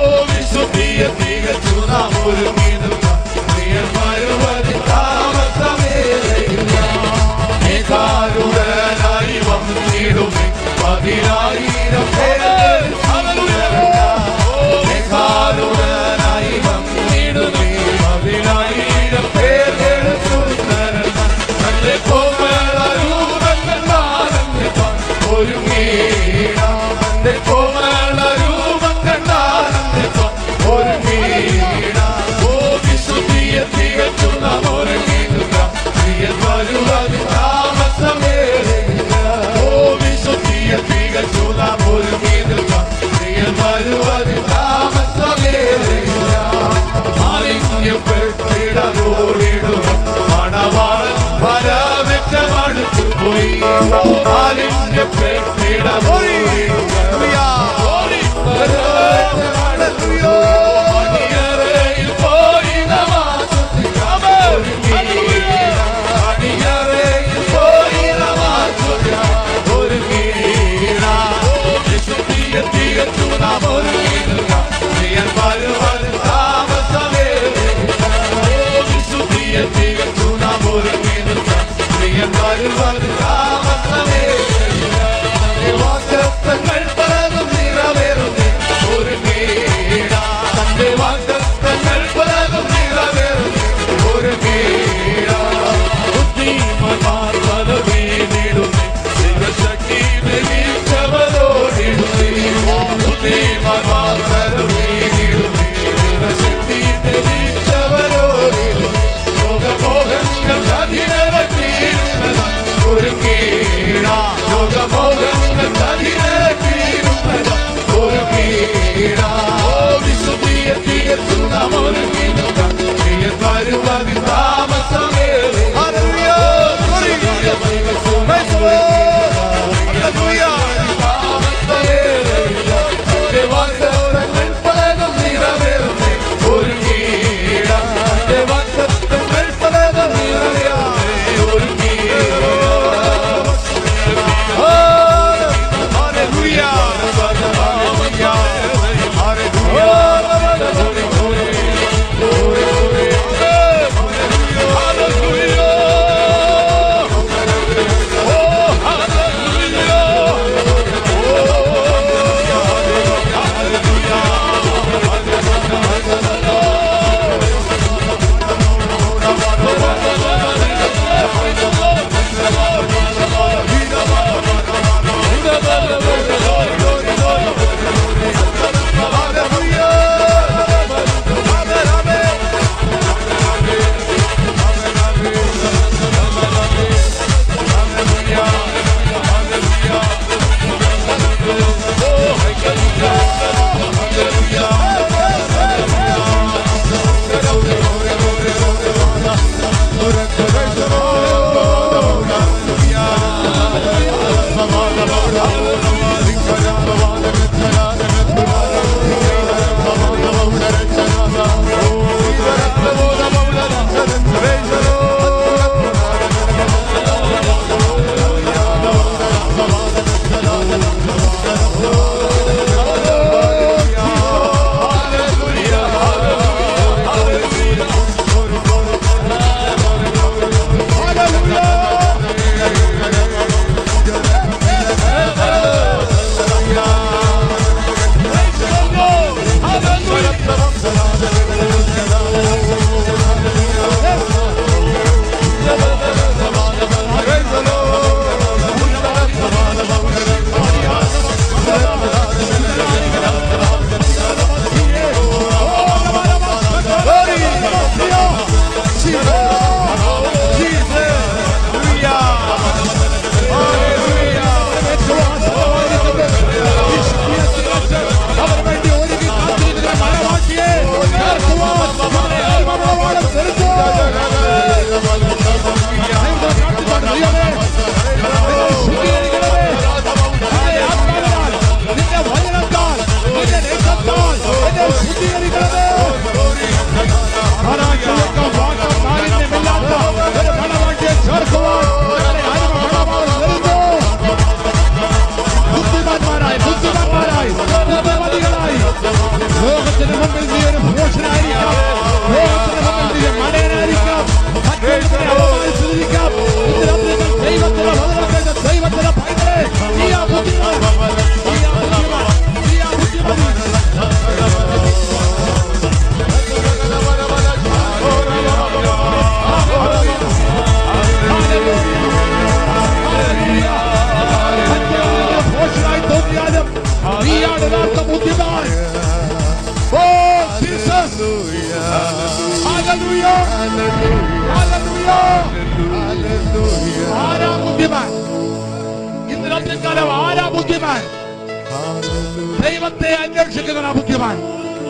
ദൈവത്തെ അന്വേഷിക്കുന്ന ബുദ്ധിമാൻ.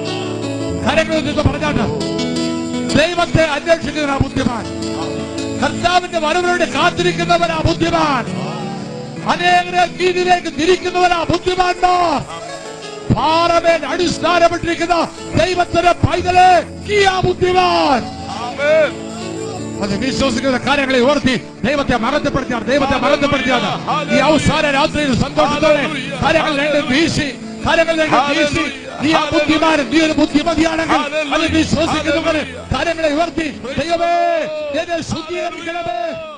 കരങ്ങളിൽ നിന്ന് പറഞ്ഞാണ് ദൈവത്തെ അന്വേഷിക്കുന്ന ബുദ്ധിമാൻ. കർത്താവിന്റെ വരവിനോട് കാത്തിരിക്കുന്നവനാ ബുദ്ധിമാൻ. അനേകരെ കീഴിലേക്ക് തിരിക്കുന്നവരാ ബുദ്ധിമാന്മാർ. പാറമേൽ അടിസ്ഥാനപ്പെട്ടിരിക്കുന്ന ദൈവത്തിന്റെ പൈതലെ നീ ആ ബുദ്ധിമാൻ. അത് വിശ്വസിക്കുന്ന കാര്യങ്ങളെ ഓർത്തി ദൈവത്തെ മഹത്വപ്പെടുത്തിയാണ്, ദൈവത്തെ മഹത്വപ്പെടുത്തിയാണ്. ഈ അവസാന രാത്രിയിൽ സന്തോഷത്തോടെ കാര്യങ്ങൾ രണ്ട് വീശി കാര്യങ്ങൾ രണ്ട് വീശി നീ ആ ബുദ്ധിമാൻ, നീ ഒരു ബുദ്ധിമതിയാണെങ്കിൽ അത് വിശ്വസിക്കുന്നവന് കാര്യങ്ങളെ ഉയർത്തി ദൈവമേ എന്നെ ശുദ്ധീകരിക്കണമേ.